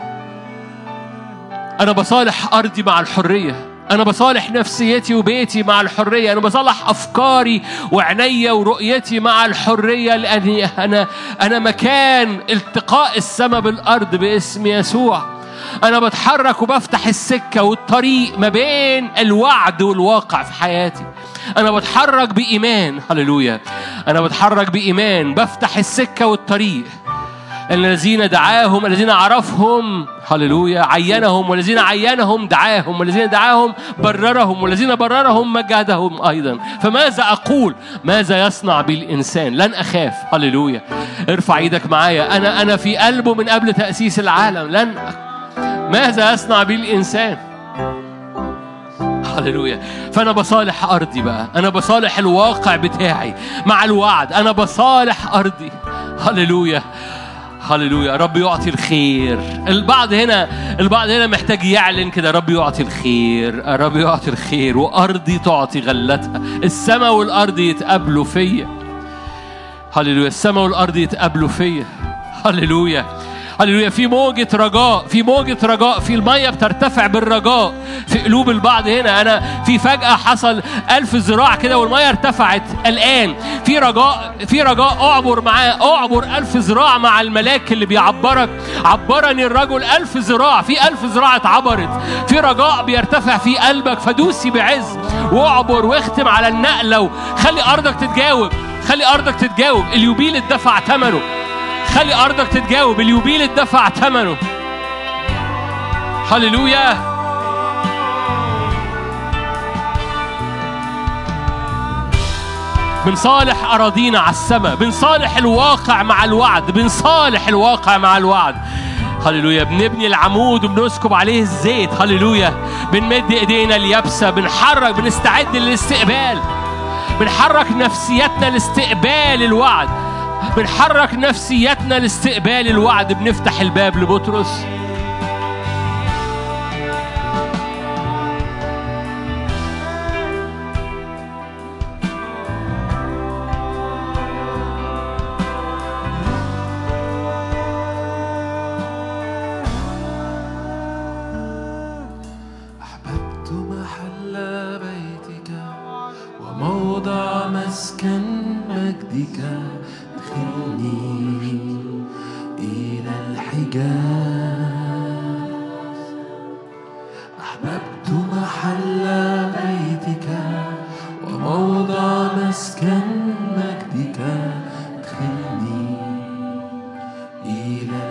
أنا بصالح أرضي مع الحرية، أنا بصالح نفسيتي وبيتي مع الحرية، أنا بصالح أفكاري وعناية ورؤيتي مع الحرية، لأني أنا أنا مكان التقاء السماء بالأرض باسم يسوع. أنا بتحرك وبفتح السكة والطريق ما بين الوعد والواقع في حياتي. أنا بتحرك بإيمان. هللويا. أنا بتحرك بإيمان، بفتح السكة والطريق. الذين دعاهم، الذين عرفهم، هللويا، عينهم، والذين عينهم دعاهم، والذين دعاهم بررهم، والذين بررهم مجدهم أيضا. فماذا أقول؟ ماذا يصنع بي الإنسان؟ لن أخاف. هللويا. ارفع ايدك معايا. أنا أنا في قلبه من قبل تأسيس العالم. لن ماذا يصنع بي الإنسان؟ هللويا. فأنا بصالح أرضي بقى، أنا بصالح الواقع بتاعي مع الوعد، أنا بصالح أرضي. هللويا. هللويا. رب يعطي الخير. البعض هنا البعض هنا محتاج يعلن كده، رب يعطي الخير، رب يعطي الخير، وأرضي تعطي غلتها. السماء والأرض يتقابلوا فيا. هللويا. السماء والأرض يتقابلوا فيا. هللويا. هللويا. في موجة رجاء، في موجة رجاء، في المية بترتفع بالرجاء في قلوب البعض هنا. أنا في فجأة حصل ألف ذراع كده والمية ارتفعت. الآن في رجاء، في رجاء. أعبر معاه، أعبر ألف ذراع مع الملاك اللي بيعبرك. عبرني الرجل ألف ذراع، في ألف ذراع اتعبرت. في رجاء بيرتفع في قلبك، فدوسي بعز واعبر واختم على النقلة وخلي أرضك تتجاوب. خلي أرضك تتجاوب. اليوبيل اتدفع ثمنه. خلي أرضك تتجاوب. اليوبيل اتدفع ثمنه. هللويا. بنصالح أراضينا على السماء، بنصالح الواقع مع الوعد، بنصالح الواقع مع الوعد. هللويا. بنبني العمود وبنسكب عليه الزيت. هللويا. بنمد ايدينا اليابسة، بنحرك، بنستعد للاستقبال، بنحرك نفسيتنا لاستقبال الوعد، بنحرك نفسيتنا لاستقبال الوعد. بنفتح الباب لبطرس. أحببت محل بيتك وموضع مسكن مجدك، ادخلني إلى الحجاز. أحببت محل بيتك وموضع مسكن مجدك، ادخلني إلى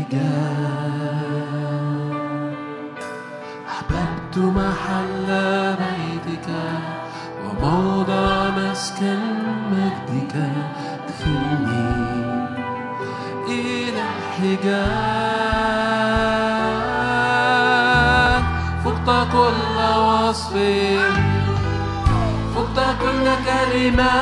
الحجاز. أحببت محل بيتك وموضع مسكن مجدك، ادخلني إلى الحجاز. الحجاب فقت كل وصف فقت كل كلمة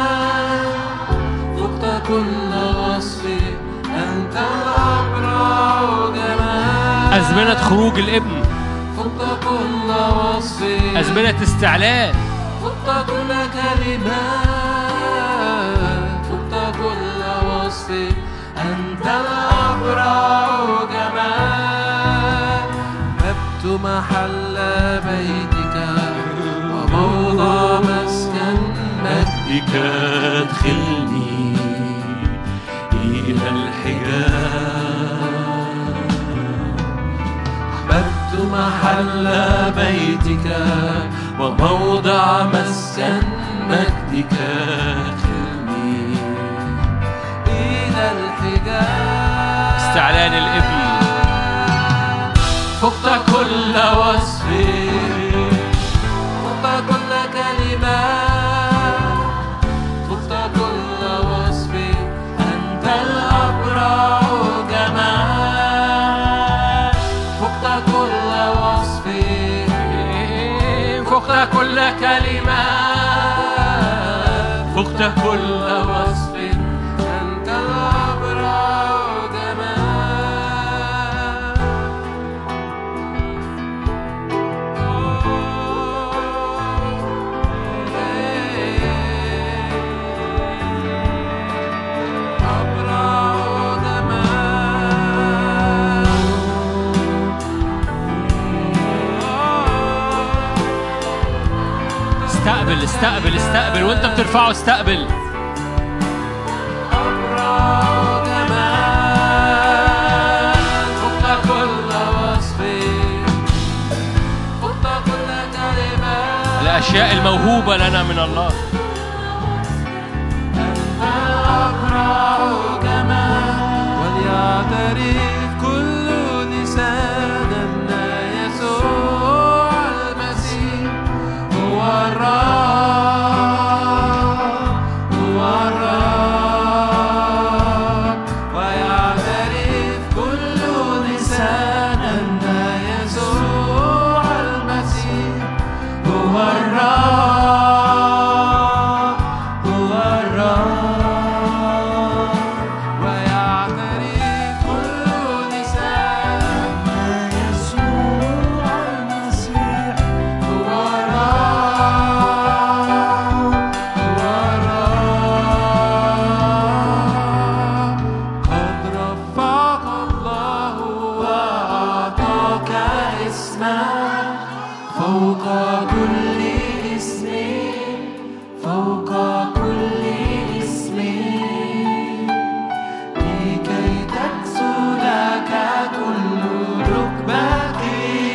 فقت كل وصف أنت الأبرع جمال أزمنة خروج الابن فقت كل وصف أزمنة استعلاء فقت كل كلمة فقت كل وصف أنت الأبرع جمال ببت محل بيتك وموضع مسكن مجدك ادخلني إلى الحجاب أحببت محل بيتك وموضع مسكن مجدك ادخلني إلى الحجاب استعلان الابن فقت كل وصف فقت كل كلمة فقت كل وصف أنت الأبرع جمال فقت كل وصف فقت كل كلمة فقت كل وصف أنت الأبرع استقبل استقبل استقبل وانت بترفعه استقبل. الأشياء الموهوبة لنا من الله وليعترف كل لسان أن يسوع المسيح هو الرب هو الرب ويعترف كل لسان أن يسوع المسيح هو الرب هو الرب ويعترف كل لسان أن يسوع المسيح هو الرب هو الرب قد رفعك الله وأعطاك اسما فوق كل اسم فوق كل اسم لكي تكسو لك كل ركبة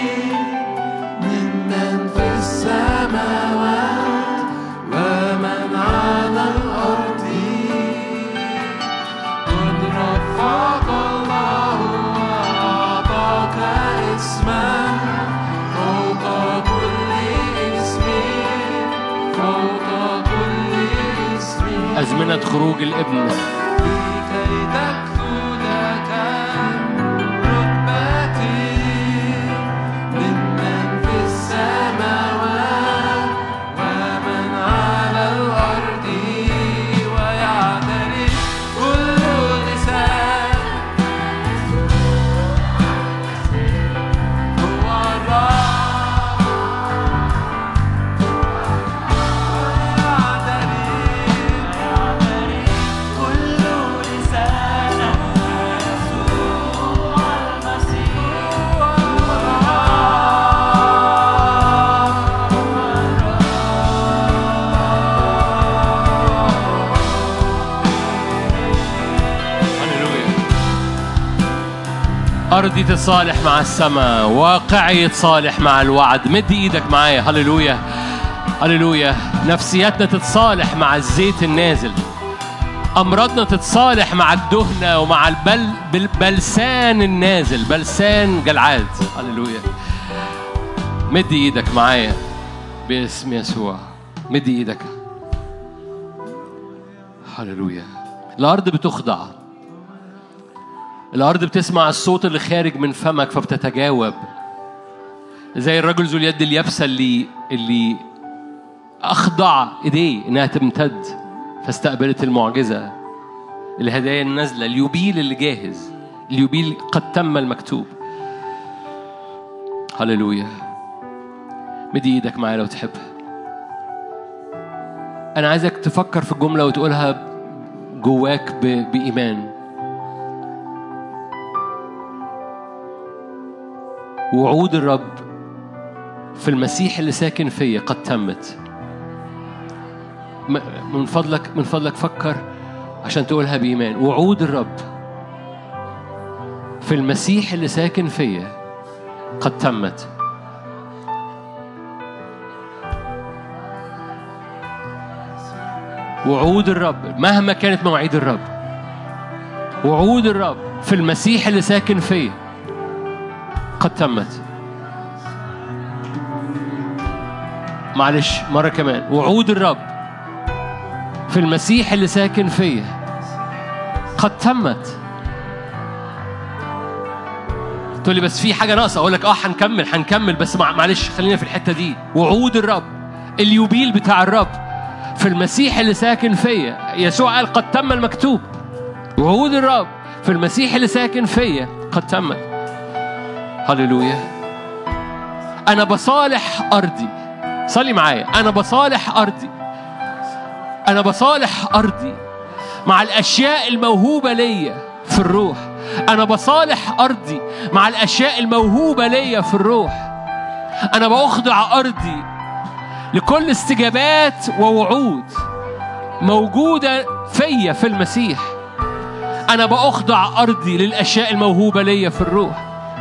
ممن في السماوات ومن على الأرض قد رفعك الله وأعطاك اسما فوق كل اسم فوق كل اسم أزمنة خروج الابن لكي تكسو لك ركبتي ممن في السماوات ومن على الأرض ويعترف كل لسان هو الرب ويعترف كل لسان يسوع المسيح هو هللويا. أرضي تتصالح مع السماء، واقعي يتصالح مع الوعد. مد إيدك معايا. هللويا هللويا. نفسياتنا تتصالح مع الزيت النازل، أمراضنا تتصالح مع الدهنة ومع البل بالبلسان النازل، بلسان جلعاد. هللويا. مد إيدك معايا باسم يسوع. مد إيدك. هللويا. الأرض بتخضع، الأرض بتسمع الصوت اللي خارج من فمك فبتتجاوب، زي الرجل ذو اليد اليابسة اللي اللي أخضع إيديه إنها تمتد فاستقبلت المعجزة. الهدايا النازلة، اليوبيل اللي جاهز، اليوبيل قد تم المكتوب. هللويا. مدي ايدك معايا لو تحب. أنا عايزك تفكر في الجملة وتقولها جواك ب... بإيمان. وعود الرب في المسيح اللي ساكن فيا قد تمت. من فضلك من فضلك فكر عشان تقولها بإيمان. وعود الرب في المسيح اللي ساكن فيا قد تمت. وعود الرب مهما كانت مواعيد الرب، وعود الرب في المسيح اللي ساكن فيا قد تمت. معلش مرة كمان. وعود الرب في المسيح اللي ساكن فيا قد تمت. تقول لي بس في حاجة ناقصة. أقول لك آه هنكمل هنكمل بس معلش خلينا في الحتة دي. وعود الرب، اليوبيل بتاع الرب في المسيح اللي ساكن فيا. يسوع قال قد تم المكتوب. وعود الرب في المسيح اللي ساكن فيا قد تمت. هللويا. أنا بصالح أرضي. صلي معايا. أنا بصالح أرضي. أنا بصالح أرضي مع الأشياء الموهوبة ليا في الروح. أنا بصالح أرضي مع الأشياء الموهوبة ليا في الروح. أنا بأخضع أرضي لكل استجابات ووعود موجودة فيا في المسيح. أنا بأخضع أرضي للأشياء الموهوبة ليا في الروح.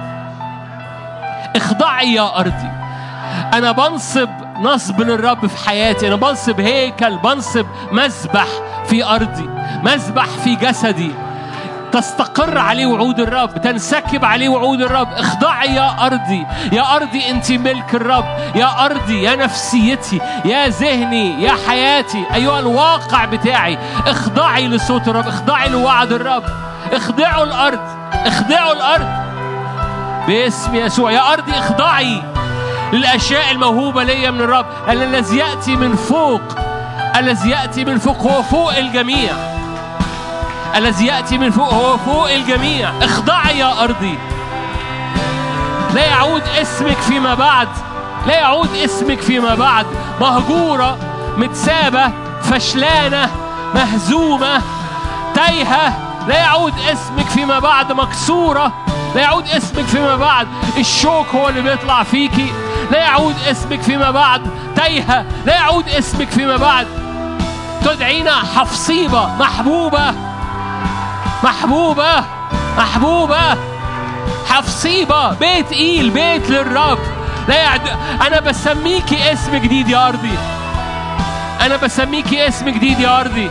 اخضعي يا أرضي. أنا بنصب نصب للرب في حياتي. أنا بنصب هيكل، بنصب مذبح في أرضي، مذبح في جسدي تستقر عليه وعود الرب، تنسكب عليه وعود الرب. اخضعي يا أرضي. يا أرضي أنت ملك الرب. يا أرضي، يا نفسيتي، يا ذهني، يا حياتي، أيها الواقع بتاعي، اخضعي لصوت الرب، اخضعي لوعد الرب. اخضعوا الأرض، اخضعوا الأرض باسم يسوع. يا أرضي اخضعي للأشياء الموهوبة لي من الرب. الذي يأتي من فوق، الذي يأتي من فوق هو فوق الجميع. الذي يأتي من فوق هو فوق الجميع. اخضعي يا أرضي. لا يعود اسمك فيما بعد، لا يعود اسمك فيما بعد مهجورة، متسابة، فشلانة، مهزومة، تايهة. لا يعود اسمك فيما بعد مكسورة. لا يعود اسمك فيما بعد الشوك هو اللي بيطلع فيكي. لا يعود اسمك فيما بعد تايهة. لا يعود اسمك فيما بعد تدعينا حفصيبة، محبوبة محبوبة محبوبة، حفصيبة، بيت إيل، بيت للرب. لا يعد... أنا بسميكي اسم جديد يا أرضي. أنا بسميكي اسم جديد يا أرضي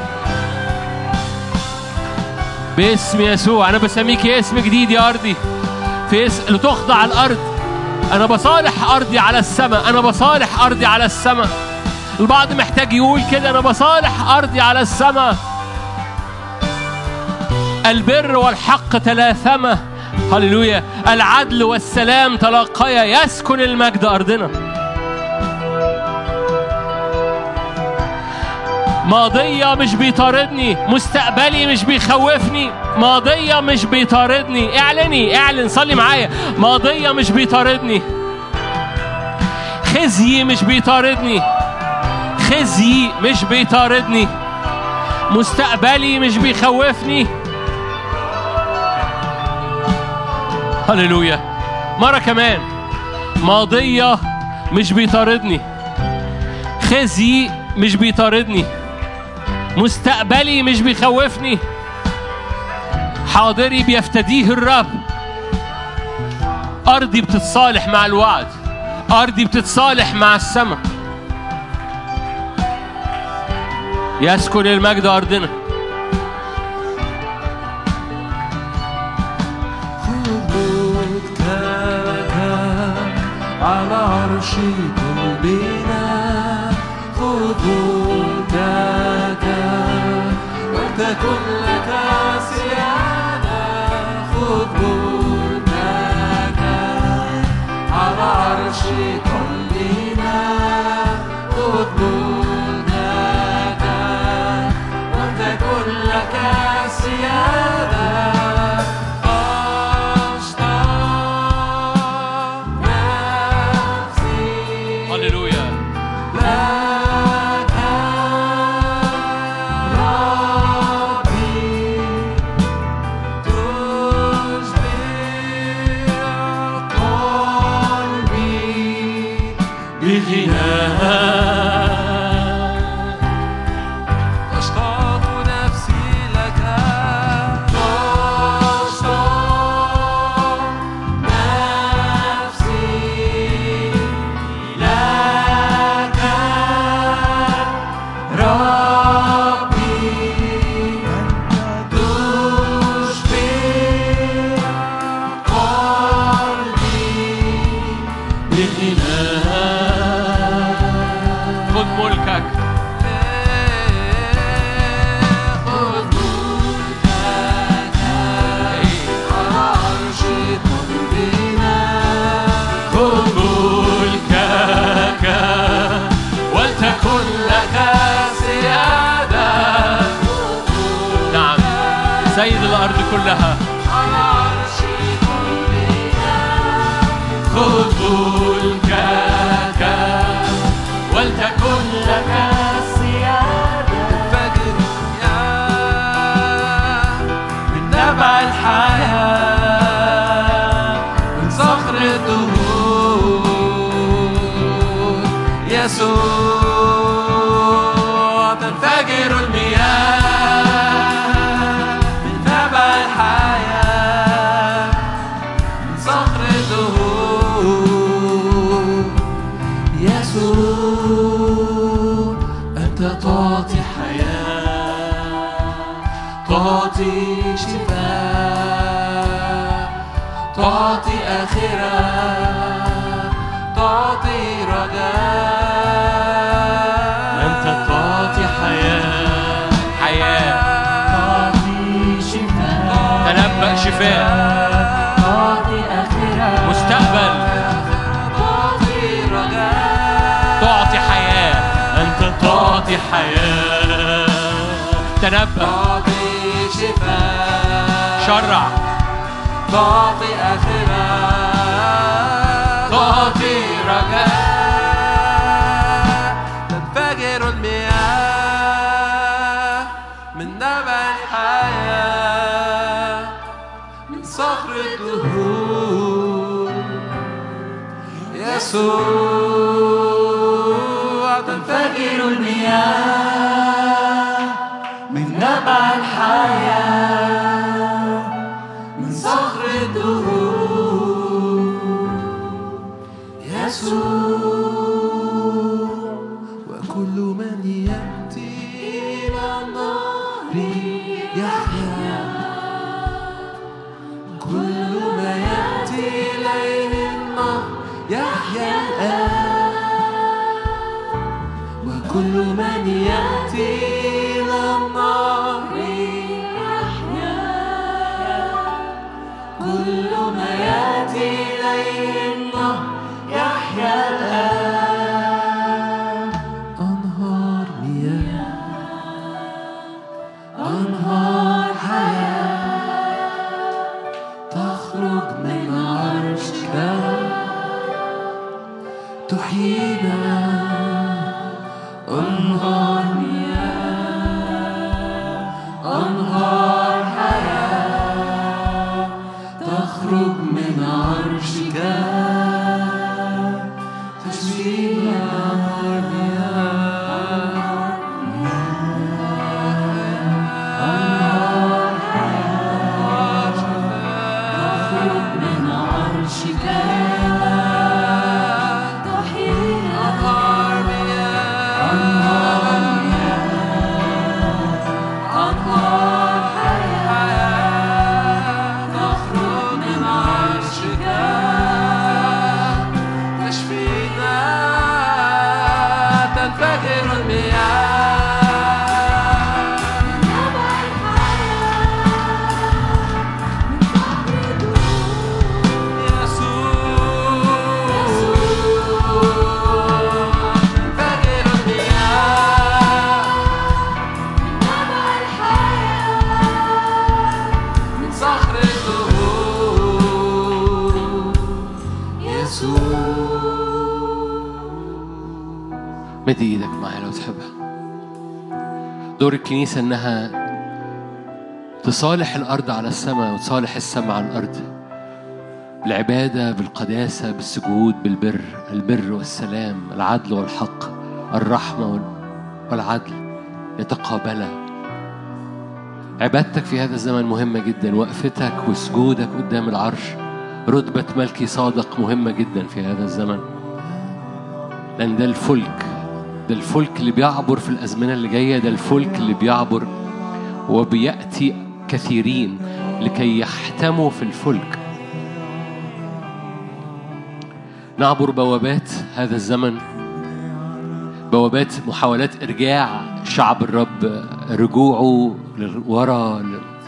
باسم يسوع. أنا بسميكي اسم جديد يا أرضي في اسم لتخضع الأرض. أنا بصالح أرضي على السماء. أنا بصالح أرضي على السماء. البعض محتاج يقول كده، أنا بصالح أرضي على السماء. البر والحق تلاثما. هللويا. العدل والسلام تلاقيا. يسكن المجد أرضنا. ماضية مش بيطاردني، مستقبلي مش بيخوفني. ماضية مش بيطاردني. اعلني، اعلن، صلي معايا. ماضية مش بيطاردني. خزي مش بيطاردني. خزي مش بيطاردني. مستقبلي مش بيخوفني. هللويا. مرة كمان. ماضية مش بيطاردني. خزي مش بيطاردني. مستقبلي مش بيخوفني. حاضري بيفتديه الرب. أرضي بتتصالح مع الوعد. أرضي بتتصالح مع السماء. يسكن المجد أرضنا. على عرش قلبنا خذوك وتكن لك سيادة. عرش قلبنا خذ ملكك ولتكن لك السيادة أشتاق نفسي هللويا لك ربي تشبع قلبي بغناء أشتاق نفسي لك أشتاق نفسي لك ربي تشبع قلبي بغناء خذ ملكك خذ ملكك على عرش قلبنا خذ ملكك ولتكن لك سيادة. نعم سيد الأرض كلها على عرش قلبنا خذ ملكك ولتكن لك السيادة. فجر يا من نبع الحياة من صخر الدهور يسوع تنفجر المياه من نبع الحياة من صخر الدهور يسوع أنت تعطي حياة تعطي شفاء تعطي آخرة تعطي رجاء أنت تعطي حياة حياة تعطي شفاء تنبأ شفاء تعطي آخرة مستقبل تعطي رجاء تعطي حياة. أنت تعطي حياة تنبأ تعطي شفاء شرع تعطي آخرة تعطي رجاء تنفجر المياه من نبع الحياة من صخر الدهور يسوع تنفجر المياه من نبع الحياة من صخر الدهور يسوع وكل من يأتي إلى النار يحيا كل ما يأتي إليه النار يحيا الآن وكل من يأتي إلى النار يحيا كل ما يأتي إليه النار يحيا الآن أنهار مياه أنهار حياة تخرج من عرشك تحيينا أنهار مياه أنهار حياة تخرج من عرشك تشفينا أنهار مياه أنهار حياة تخرج من عرشك تحيينا مد ايدك معايا لو تحبها. دور الكنيسة انها تصالح الارض على السماء وتصالح السماء على الارض، بالعبادة، بالقداسة، بالسجود، بالبر، البر والسلام، العدل والحق، الرحمة والعدل يتقابلا. عبادتك في هذا الزمن مهمة جدا، وقفتك وسجودك قدام العرش، رتبة ملكي صادق مهمة جدا في هذا الزمن، لأن ده الفلك، ده الفلك اللي بيعبر في الأزمنة اللي جاية، ده الفلك اللي بيعبر وبيأتي كثيرين لكي يحتموا في الفلك. نعبر بوابات هذا الزمن، بوابات محاولات إرجاع شعب الرب، رجوعه للوراء.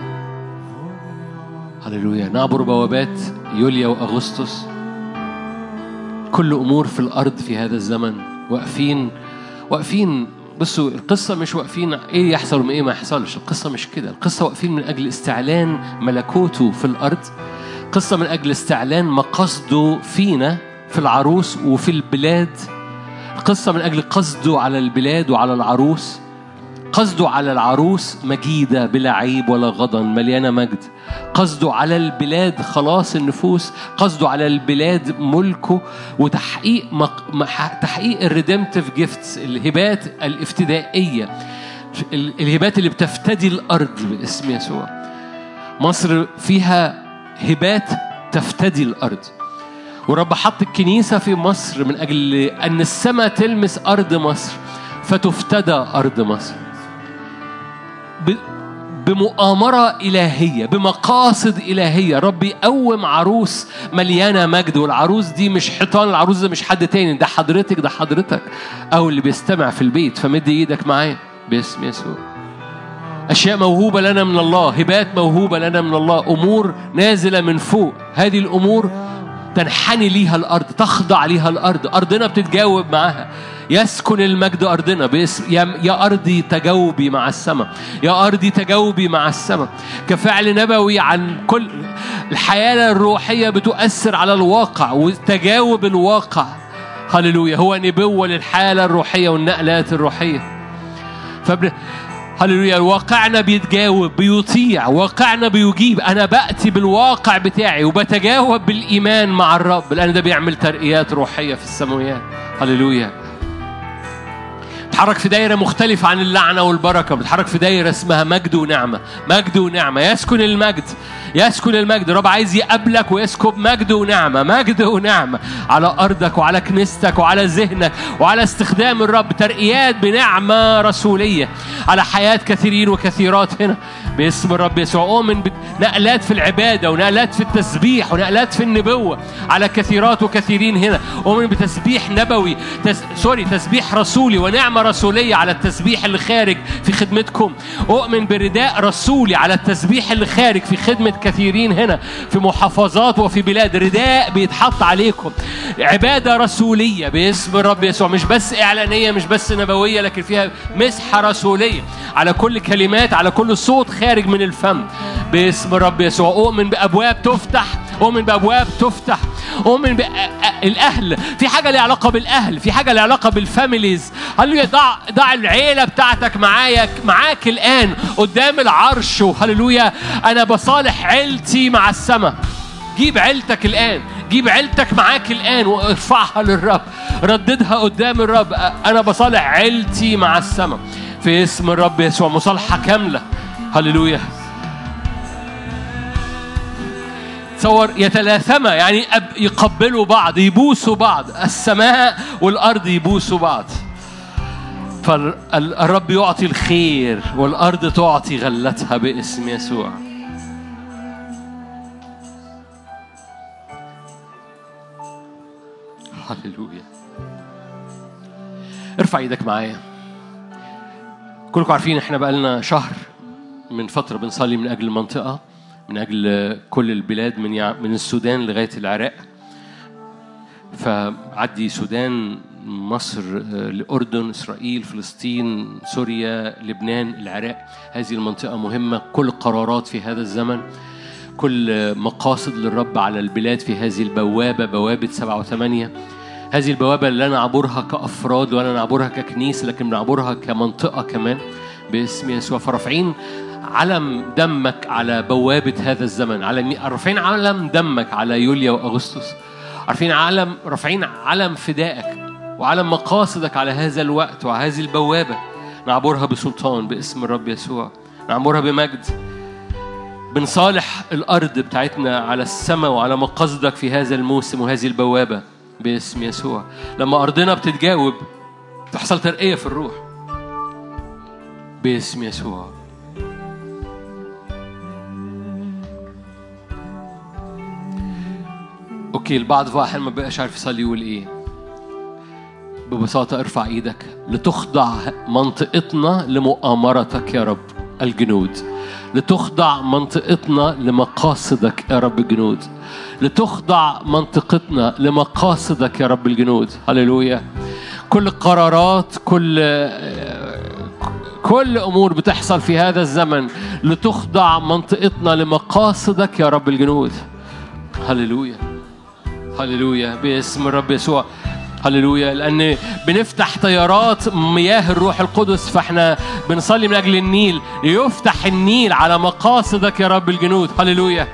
هللويا. نعبر بوابات يوليا وأغسطس، كل أمور في الأرض في هذا الزمن واقفين واقفين. بصوا القصة مش واقفين إيه يحصل وإيه ما يحصلش، القصة مش كده. القصة واقفين من أجل استعلان ملكوته في الأرض، قصة من أجل استعلان مقصده فينا في العروس وفي البلاد، قصة من أجل قصده على البلاد وعلى العروس. قصده على العروس مجيدة بلا عيب ولا غضن، مليانة مجد. قصده على البلاد خلاص النفوس، قصده على البلاد ملكه وتحقيق مق... تحقيق الريدمتيف جيفتس، الهبات الافتدائية، الهبات اللي بتفتدي الأرض باسم يسوع. مصر فيها هبات تفتدي الأرض، ورب حط الكنيسة في مصر من أجل أن السماء تلمس أرض مصر فتفتدى أرض مصر بمؤامرة إلهية، بمقاصد إلهية. رب يقوم عروس مليانة مجد، والعروس دي مش حيطان، العروس ده مش حد تاني، ده حضرتك، ده حضرتك أو اللي بيستمع في البيت. فمد إيدك معايا باسم يسوع. أشياء موهوبة لنا من الله، هبات موهوبة لنا من الله، أمور نازلة من فوق. هذه الأمور تنحني ليها الأرض، تخضع ليها الأرض، أرضنا بتتجاوب معها. يسكن المجد أرضنا باسم يا, يا أرضي تجاوبي مع السماء، يا أرضي تجاوبي مع السماء. كفعل نبوي عن كل الحياة الروحية بتؤثر على الواقع وتجاوب الواقع. هللويا. هو نبوة للحالة الروحية والنقلات الروحية. فبن هللويا. واقعنا بيتجاوب، بيطيع، واقعنا بيجيب. أنا بأتي بالواقع بتاعي وبتجاوب بالإيمان مع الرب، لأن ده بيعمل ترقيات روحية في السماويات. هللويا. بتحرك في دايرة مختلفة عن اللعنة والبركة، بتحرك في دايرة اسمها مجد ونعمة. مجد ونعمة، يسكن المجد، يسكن المجد. رب عايز يقابلك ويسكب مجد ونعمة، مجد ونعمة على أرضك وعلى كنيستك وعلى ذهنك وعلى استخدام الرب. ترقيات بنعمة رسولية على حياة كثيرين وكثيرات هنا باسم الرب يسوع. أؤمن بنقلات في العبادة ونقلات في التسبيح ونقلات في النبوة على كثيرات وكثيرين هنا. أؤمن بتسبيح نبوي تس... سوري تسبيح رسولي ونعمة رسولية على التسبيح اللي خارج في خدمتكم. أؤمن برداء رسولي على التسبيح اللي خارج في خدمة كثيرين هنا في محافظات وفي بلاد. رداء بيتحط عليكم، عبادة رسولية باسم الرب يسوع، مش بس إعلانية، مش بس نبوية، لكن فيها مسحة رسولية على كل كلمات، على كل صوت خارج من الفم باسم الرب يسوع. أؤمن بأبواب تفتح، أؤمن بأبواب تفتح، أؤمن بالأهل. في حاجة لها علاقة بالأهل، في حاجة لها علاقة بالفاميليز. هللويا. ضع ضع العيلة بتاعتك معاك معاك الآن قدام العرش. هللويا. أنا بصالح عيلتي مع السماء. جيب عيلتك الآن، جيب عيلتك معاك الآن وارفعها للرب، رددها قدام الرب. أنا بصالح عيلتي مع السماء في اسم الرب يسوع. مصالحة كاملة. هللويا. تصور يتلاثما، يعني يقبلوا بعض، يبوسوا بعض، السماء والأرض يبوسوا بعض. فالرب يعطي الخير والأرض تعطي غلتها باسم يسوع. هللويا. ارفع ايدك معايا. كلكم عارفين احنا بقالنا شهر من فترة بنصلي من أجل المنطقة، من أجل كل البلاد، من من السودان لغاية العراق. فعدي سودان، مصر، الأردن، إسرائيل، فلسطين، سوريا، لبنان، العراق. هذه المنطقة مهمة. كل قرارات في هذا الزمن، كل مقاصد للرب على البلاد في هذه البوابة، بوابة سبعة وثمانية. هذه البوابة اللي نعبرها كأفراد ولا نعبرها ككنيسة، لكن نعبرها كمنطقة كمان باسم يسوع. فرافعين علم دمك على بوابة هذا الزمن، على رافعين علم دمك على يوليا وأغسطس، عارفين علم رافعين علم فدائك وعلم مقاصدك على هذا الوقت وعلى هذه البوابة. نعبرها بسلطان باسم الرب يسوع، نعبرها بمجد. بنصالح الأرض بتاعتنا على السماء وعلى مقاصدك في هذا الموسم وهذه البوابة باسم يسوع. لما أرضنا بتتجاوب تحصل ترقية في الروح باسم يسوع. أوكي، البعض في أحيان ما بقاش عارف يصلي يقول إيه. ببساطة ارفع إيدك. لتخضع منطقتنا لمؤامرتك يا رب الجنود، لتخضع منطقتنا لمقاصدك يا رب الجنود، لتخضع منطقتنا لمقاصدك يا رب الجنود. هللويا. كل قرارات، كل كل أمور بتحصل في هذا الزمن لتخضع منطقتنا لمقاصدك يا رب الجنود. هللويا هللويا باسم الرب يسوع. هللويا. لأن بنفتح تيارات مياه الروح القدس، فاحنا بنصلي من أجل النيل ليفتح النيل على مقاصدك يا رب الجنود. هللويا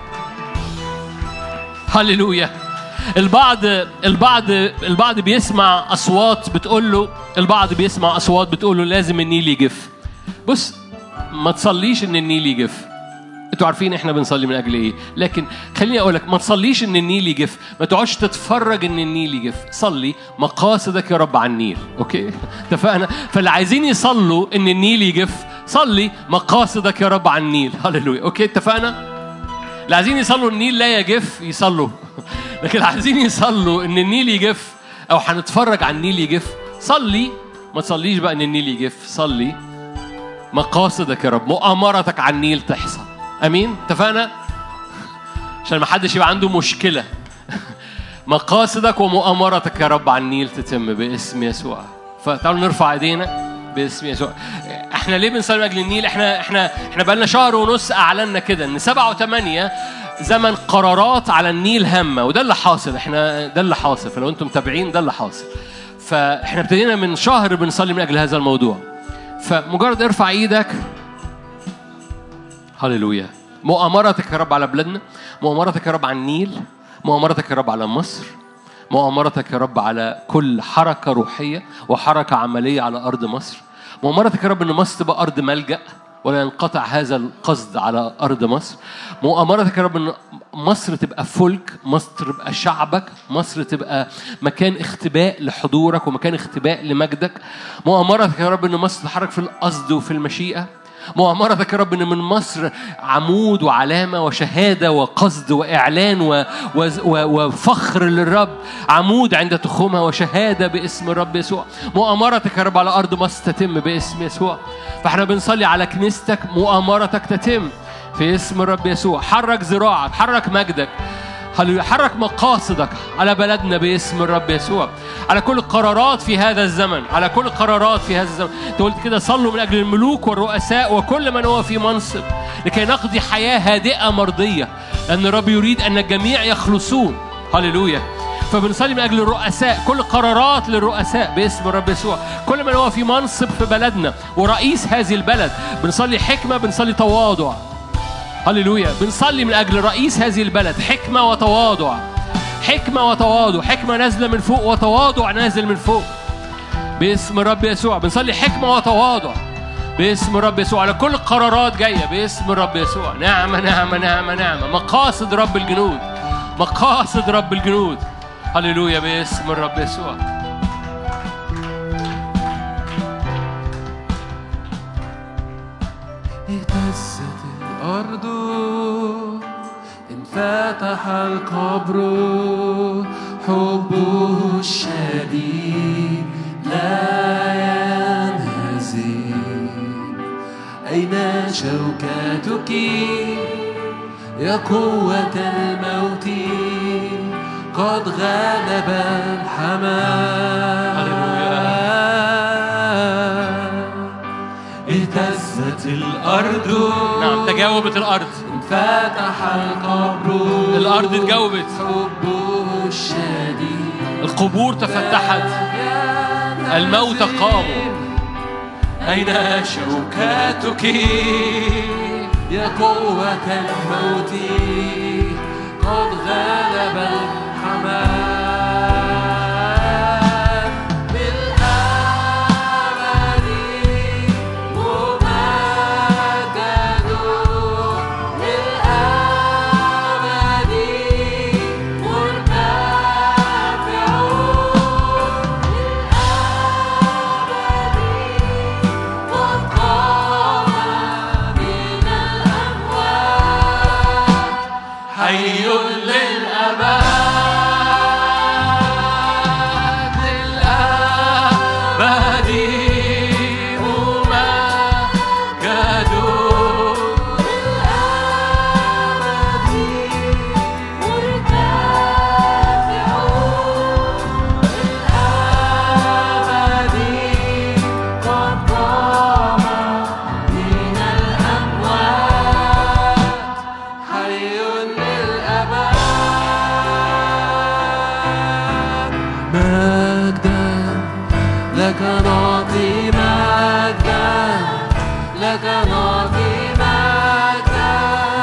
هللويا. البعض البعض البعض بيسمع أصوات بتقول له البعض بيسمع أصوات بتقول له لازم النيل يجف. بص، ما تصليش إن النيل يجف. انتوا عارفين احنا بنصلي من اجل ايه، لكن خليني اقول لك ما تصليش ان النيل يجف، ما تقعدش تتفرج ان النيل يجف. صلي مقاصدك يا رب على النيل. اوكي اتفقنا؟ فاللي عايزين يصلوا ان النيل يجف، صلي مقاصدك يا رب على النيل. هللويا. اوكي اتفقنا؟ اللي عايزين يصلوا النيل لا يجف يصلوا، لكن اللي عايزين يصلوا ان النيل يجف او هنتفرج على النيل يجف، صلي. ما تصليش بقى ان النيل يجف، صلي مقاصدك يا رب، مؤامرتك على النيل تحصل. امين؟ اتفقنا؟ عشان ما حدش يبقى عنده مشكله. مقاصدك ومؤامرتك يا رب على النيل تتم باسم يسوع. فتعالوا نرفع ايدينا باسم يسوع. احنا ليه بنصلي من اجل النيل؟ احنا احنا احنا بقالنا شهر ونص اعلنا كده ان سبعة وثمانية زمن قرارات على النيل هامه، وده اللي حاصل. احنا ده اللي حاصل، فلو انتم متابعين ده اللي حاصل. فاحنا ابتدينا من شهر بنصلي من اجل هذا الموضوع. فمجرد ارفع ايدك. هللويا. مؤامرتك يا رب على بلادنا، مؤامرتك يا رب على النيل، مؤامرتك يا رب على مصر، مؤامرتك يا رب على كل حركة روحية وحركة عملية على أرض مصر. مؤامرتك يا رب إن مصر تبقى أرض ملجأ ولا ينقطع هذا القصد على أرض مصر. مؤامرتك يا رب إن مصر تبقى فلك، مصر تبقى شعبك، مصر تبقى مكان اختباء لحضورك ومكان اختباء لمجدك. مؤامرتك يا رب إن مصر تتحرك في القصد وفي المشيئة. مؤامرتك يا رب إن من مصر عمود وعلامة وشهادة وقصد وإعلان و... و... و... وفخر للرب، عمود عند تخومها وشهادة باسم الرب يسوع. مؤامرتك يا رب على أرض مصر تتم باسم يسوع. فاحنا بنصلي على كنيستك، مؤامرتك تتم في اسم الرب يسوع. حرك ذراعك، حرك مجدك، حرك مقاصدك على بلدنا باسم الرب يسوع. على كل القرارات في هذا الزمن، على كل القرارات في هذا الزمن. انت قلت كده صلوا من أجل الملوك والرؤساء وكل من هو في منصب لكي نقضي حياة هادئة مرضية، لأن الرب يريد أن الجميع يخلصون. هللويا. فبنصلي من أجل الرؤساء، كل قرارات للرؤساء باسم الرب يسوع، كل من هو في منصب في بلدنا ورئيس هذه البلد. بنصلي حكمة، بنصلي تواضع. هللويا. بنصلي من أجل رئيس هذه البلد، حكمة وتواضع، حكمة وتواضع، حكمة نازلة من فوق وتواضع نازل من فوق باسم الرب يسوع. بنصلي حكمة وتواضع باسم الرب يسوع على كل القرارات جاية باسم الرب يسوع. نعمة نعمة نعمة نعمة. مقاصد رب الجنود، مقاصد رب الجنود. هللويا باسم الرب يسوع. اهتزت الأرض، انفتح القبر، حبه الشديد لا ينهزم. أين شوكتك يا قوة الموت؟ قد غلب الحمام. اهتزت الأرض. نعم، تجاوبت الأرض، انفتح القبر، الأرض اتجاوبت. حبه الشديد القبور تفتحت، الموتى قاموا. أين شوكاتك يا قوة الموت؟ قد غلب الحمام بالأبد ممجد، بالأبد مرتفع، بالأبد قد قام من الأموات، حي للأبد للأبد ممجد، للأبد مرتفع، للأبد قد قام من الأموات، حي للأبد. مجدا لك نعطي، مجدا لك نعطي، مجدا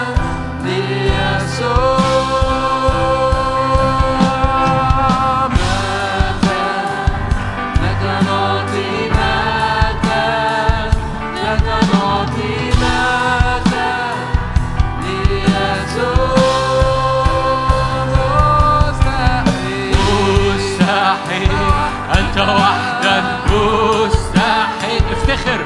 ليسوع، مجدا لك نعطي، مجدا لك نعطي، مجدا ليسوع. مستحيل أنت وحدك، مستحيل. افتخر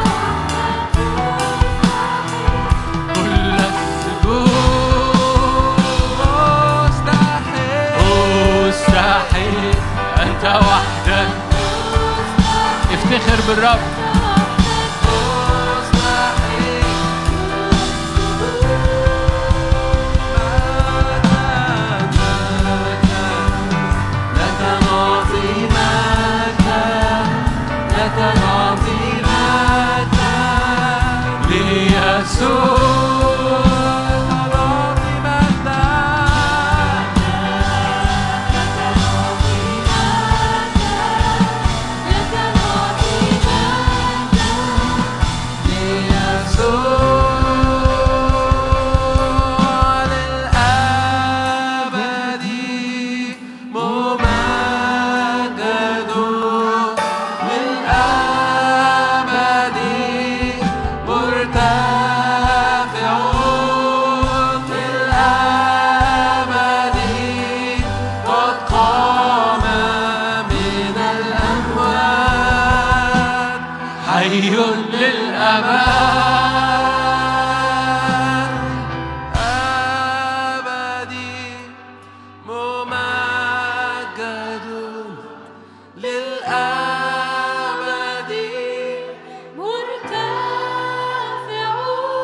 كل السجود، مستحيل مستحيل أنت وحدك. افتخر بالرب. لك نعطي مجدا، لك نعطي مجدا ليسوع، نعطي مجدا، ليسوع، للأبد ممجد، للأبد مرتفع، للأبد قد قام من الأموات، حي للأبد أبدي ممجد، للأبد مرتفع،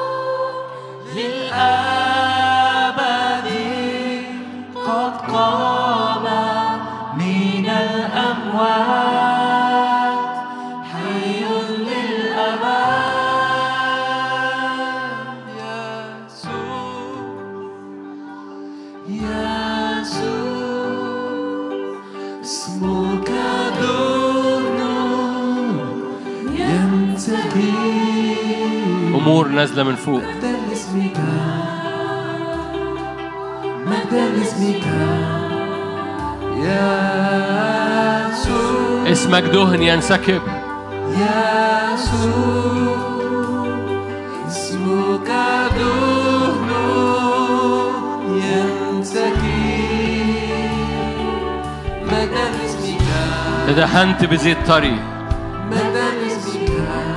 للأبد قد قام من الأموات، حي للأبد. يسوع يسوع اسمك دون ينتهي، أمور نازلة من فوق. مجدا لاسمك، مجدا لاسمك يسوع، اسمك دهن ينسكب. يسوع اسمك دهن ينسكب، مجدا لاسمك، تدهنت بزيت طري. مجدا لاسمك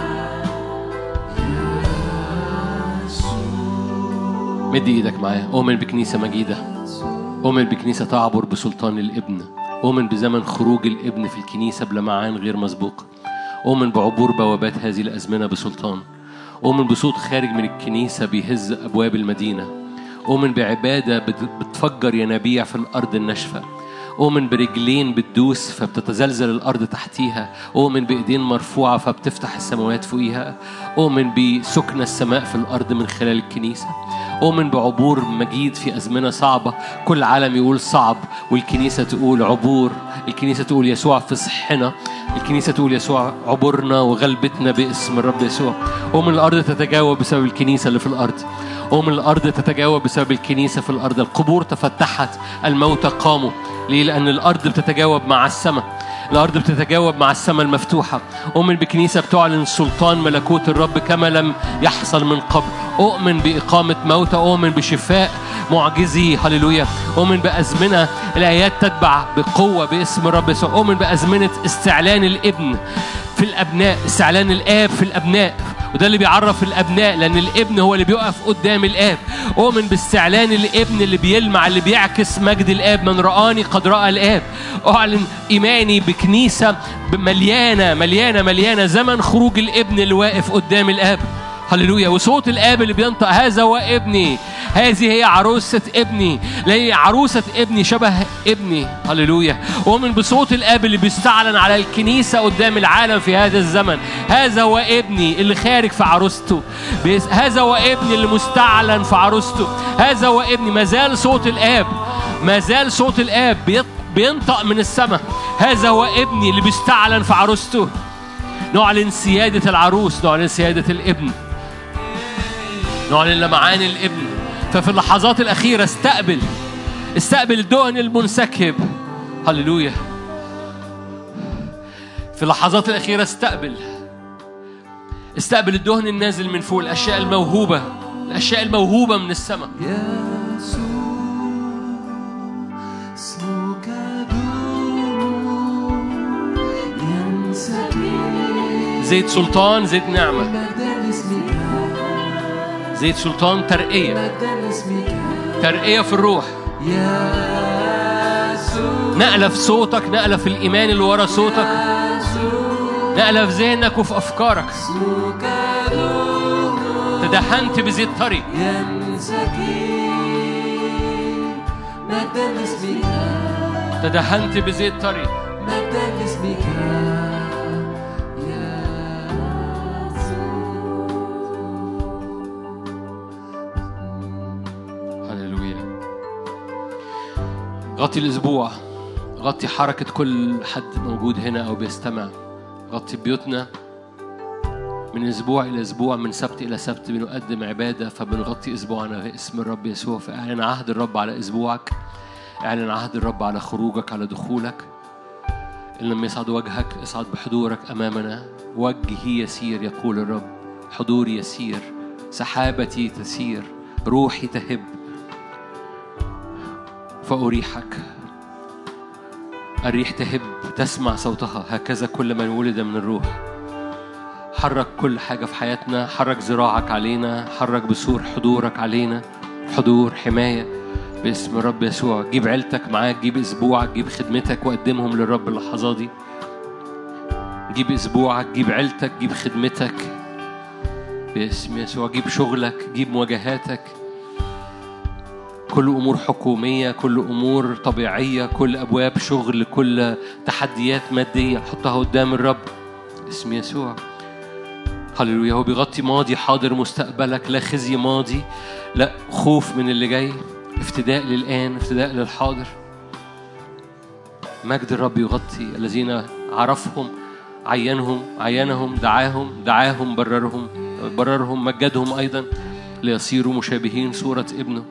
مد ايدك معايا. أؤمن بكنيسة مجيدة، أؤمن بكنيسة تعبر بسلطان الابن، أؤمن بزمن خروج الابن في الكنيسة بلمعان غير مسبوق، أؤمن بعبور بوابات هذه الأزمنة بسلطان، أؤمن بصوت خارج من الكنيسة بيهز أبواب المدينة، أؤمن بعبادة بتفجر ينابيع في الأرض الناشفة، أؤمن برجلين بتدوس فبتتزلزل الأرض تحتيها، أؤمن بإيدين مرفوعة فبتفتح السماوات فوقيها، أؤمن بسكن السماء في الأرض من خلال الكنيسة، أؤمن بعبور مجيد في أزمنة صعبة. كل عالم يقول صعب والكنيسة تقول عبور. الكنيسة تقول يسوع في صحنا. الكنيسة تقول يسوع عبرنا وغلبتنا باسم الرب يسوع. أؤمن الأرض تتجاوب بسبب الكنيسة اللي في الأرض. أؤمن الأرض تتجاوب بسبب الكنيسة في الأرض. القبور تفتحت، الموتى قاموا. ليه؟ لأن الأرض بتتجاوب مع السماء. الأرض بتتجاوب مع السماء المفتوحة. أؤمن بكنيسة بتعلن سلطان ملكوت الرب كما لم يحصل من قبل. أؤمن بإقامة موتى. أؤمن بشفاء معجزي. هللويا. أؤمن بأزمنة الآيات تتبع بقوة باسم الرب يسوع. أؤمن بأزمنة استعلان الابن في الأبناء، استعلان الآب في الأبناء، وده اللي بيعرف الأبناء، لأن الابن هو اللي بيقف قدام الآب. أؤمن باستعلان الابن اللي بيلمع، اللي بيعكس مجد الآب. من رآني قد رأى الآب. أعلن إيماني بكنيسة مليانة مليانة مليانة زمن خروج الابن اللي واقف قدام الآب. هللويا. وصوت الآب اللي بينطق هذا هو ابني، هذه هي عروسة ابني، لأن عروسة ابني شبه ابني. هللويا. ومن بصوت الآب اللي بيستعلن على الكنيسة قدام العالم في هذا الزمن. هذا هو ابني اللي خارج في عروسته. هذا هو ابني اللي مستعلن في عروسته. هذا هو ابني. ما زال صوت الآب، ما زال صوت الآب بينطق من السماء. هذا هو ابني اللي بيستعلن في عروسته. نعلن سيادة العروس، نعلن سيادة الابن، نعلن لمعان الابن. ففي اللحظات الأخيرة استقبل استقبل الدهن المنسكب. هللويا. في اللحظات الأخيرة استقبل استقبل الدهن النازل من فوق، الأشياء الموهوبة، الأشياء الموهوبة من السماء. زيت سلطان، زيت نعمة، زيت سلطان، ترقية، ترقية في الروح، نقلة في صوتك، نقلة في الإيمان اللي ورا صوتك، نقلة في ذهنك وفي أفكارك. تدهنت بزيت طري. تدهنت بزيت طري. غطي الأسبوع، غطي حركة كل حد موجود هنا أو بيستمع. غطي بيوتنا من أسبوع إلى أسبوع، من سبت إلى سبت بنقدم عبادة، فبنغطي أسبوعنا في اسم الرب يسوع. فأعلن عهد الرب على أسبوعك، أعلن عهد الرب على خروجك، على دخولك. إن لم يصعد وجهك اصعد بحضورك أمامنا. وجهي يسير يقول الرب، حضوري يسير، سحابتي تسير، روحي تهب فأريحك. الريح تهب، تسمع صوتها، هكذا كل من ولد من الروح. حرك كل حاجة في حياتنا، حرك ذراعك علينا، حرك بسور حضورك علينا، حضور حماية باسم الرب يسوع. جيب عيلتك معاك، جيب أسبوعك، جيب خدمتك وقدمهم للرب اللحظة دي. جيب أسبوعك، جيب عيلتك، جيب خدمتك باسم يسوع. جيب شغلك، جيب مواجهاتك، كل أمور حكومية، كل أمور طبيعية، كل أبواب شغل، كل تحديات مادية، حطها قدام الرب اسم يسوع. هللويا. هو بيغطي ماضي حاضر مستقبلك. لا خزي ماضي، لا خوف من اللي جاي، افتداء للآن، افتداء للحاضر. مجد الرب يغطي الذين عرفهم، عينهم عينهم دعاهم دعاهم بررهم بررهم مجدهم أيضا ليصيروا مشابهين صورة ابنه.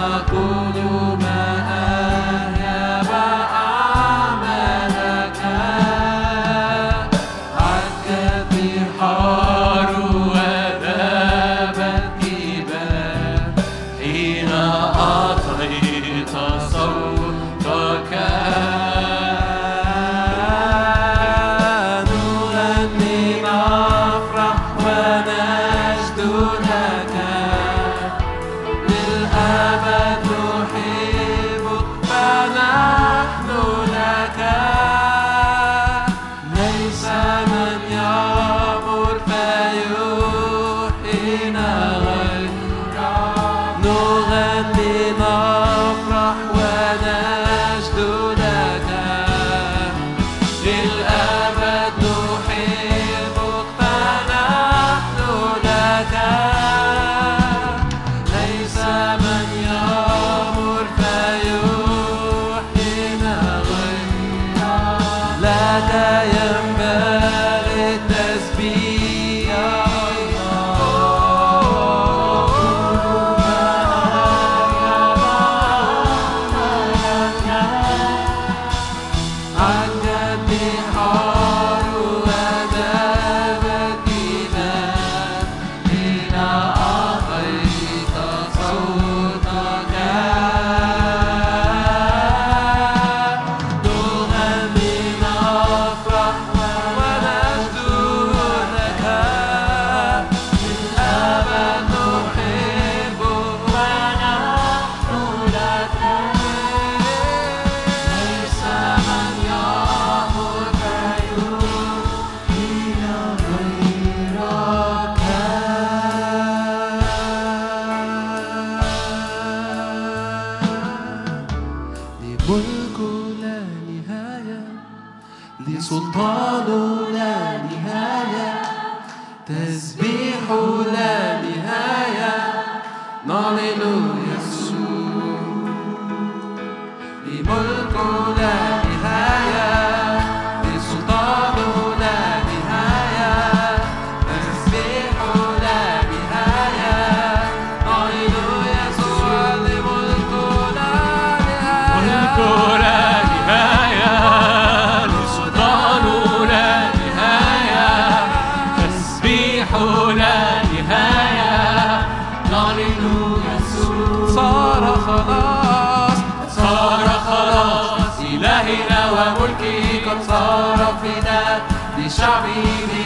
شعبي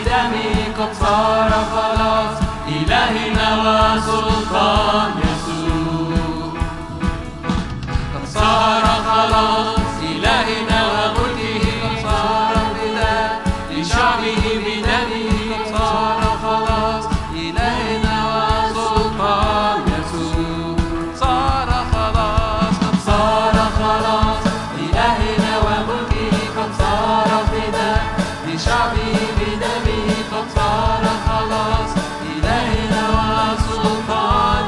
بدمي قد صار خلاص إلهنا وسلطان يسوع قد صار خلاص إلهنا وملكه قد صار فداء لشعبه بدمه قد صار خلاص إلهنا وسلطان يسوع صار خلاص قد صار خلاص إلهنا وملكه قد صار فداء لشعبه بدمه قد صار خلاص إلهنا وسلطان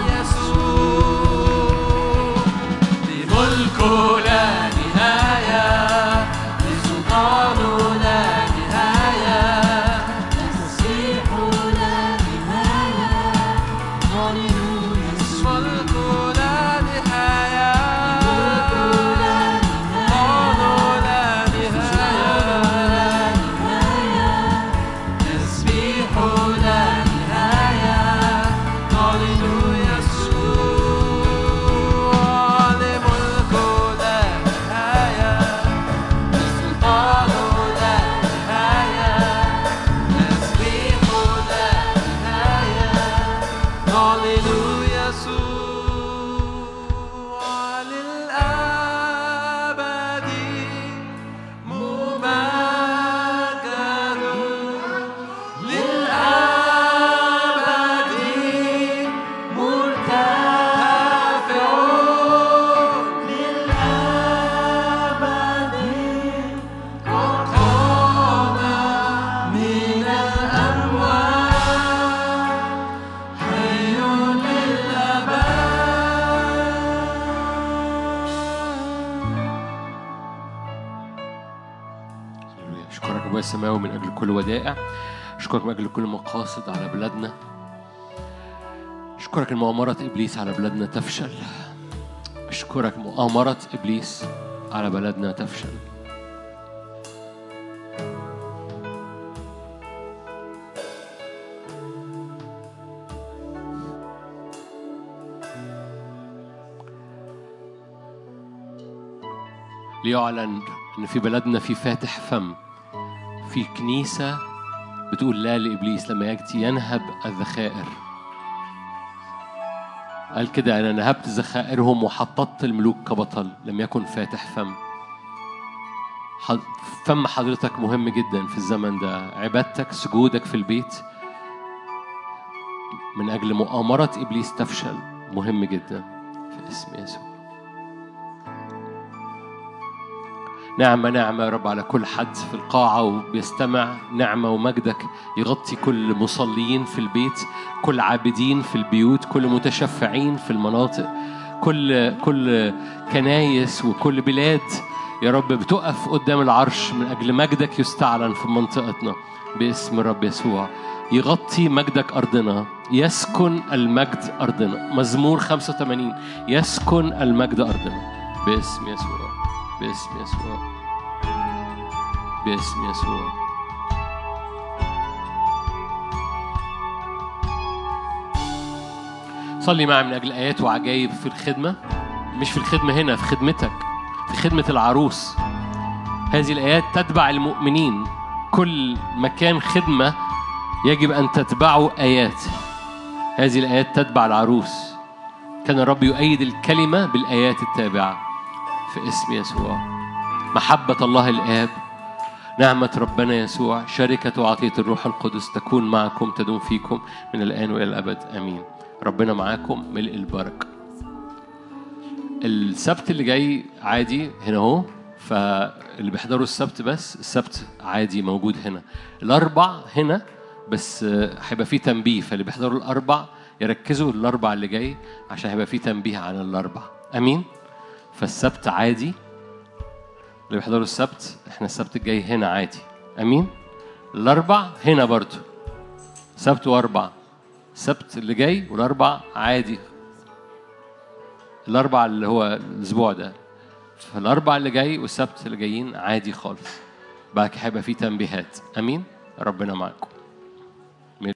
يسوع لملكه لا نهاية لسلطانه لا نهاية لمسيحه لا نهاية هاليلويا ملكه لا نهاية ملكه لا نهاية تسبيحه لا نهاية هاليلويا يسوع لملكه لا نهاية لسلطانه لا نهاية تسبيحه لا نهاية هاليلويا يسوع للأبد ممجد للأبد مرتفع للأبد قد قام من الأموات حي للأبد. هللويا. أشكرك أبويا السماوي من أجل كل ودائع، أشكرك من أجل كل مقاصد على بلادنا، أشكرك إن مؤامرة إبليس على بلادنا تفشل، أشكرك مؤامرة إبليس على بلدنا تفشل. ليعلن إن في بلدنا في فاتح فم، في كنيسة بتقول لا لإبليس لما يأتي ينهب الذخائر. قال كده: أنا نهبت ذخائرهم وحطت الملوك كبطل. لم يكن فاتح فم. فم حضرتك مهم جدا في الزمن ده. عبادتك، سجودك في البيت من أجل مؤامرة إبليس تفشل مهم جدا في اسم يسوع. نعمة نعمة يا رب على كل حد في القاعة وبيستمع. نعمة ومجدك يغطي كل مصلين في البيت، كل عابدين في البيوت، كل متشفعين في المناطق، كل كل كنايس وكل بلاد يا رب بتقف قدام العرش من أجل مجدك يستعلن في منطقتنا باسم الرب يسوع. يغطي مجدك أرضنا، يسكن المجد أرضنا. مزمور خمسة وثمانين: يسكن المجد أرضنا باسم يسوع، باسم يسوع، باسم يسوع. صلي معي من أجل آيات وعجائب في الخدمة، مش في الخدمة هنا، في خدمتك، في خدمة العروس. هذه الآيات تتبع المؤمنين. كل مكان خدمة يجب أن تتبعه آيات. هذه الآيات تتبع العروس. كان الرب يؤيد الكلمة بالآيات التابعة في اسم يسوع. محبة الله الآب، نعمة ربنا يسوع، شركة وعطية الروح القدس تكون معكم، تدوم فيكم من الآن وإلى الأبد. آمين. ربنا معاكم ملء البركة. السبت اللي جاي عادي هنا اهو، فاللي بيحضروا السبت بس السبت عادي موجود هنا. الأربع هنا بس هيبقى فيه تنبيه، فاللي بيحضروا الأربع يركزوا الأربع اللي جاي عشان هيبقى فيه تنبيه عن الأربع. أمين. فالسبت عادي، اللي بيحضروا السبت احنا السبت الجاي هنا عادي. أمين. الأربع هنا برضو، سبت وأربع، السبت اللي جاي والأربع عادي. الأربع اللي هو الأسبوع ده، فالأربع اللي جاي والسبت اللي جايين عادي خالص. بعد كده هيبقى فيه تنبيهات. أمين. ربنا معكم.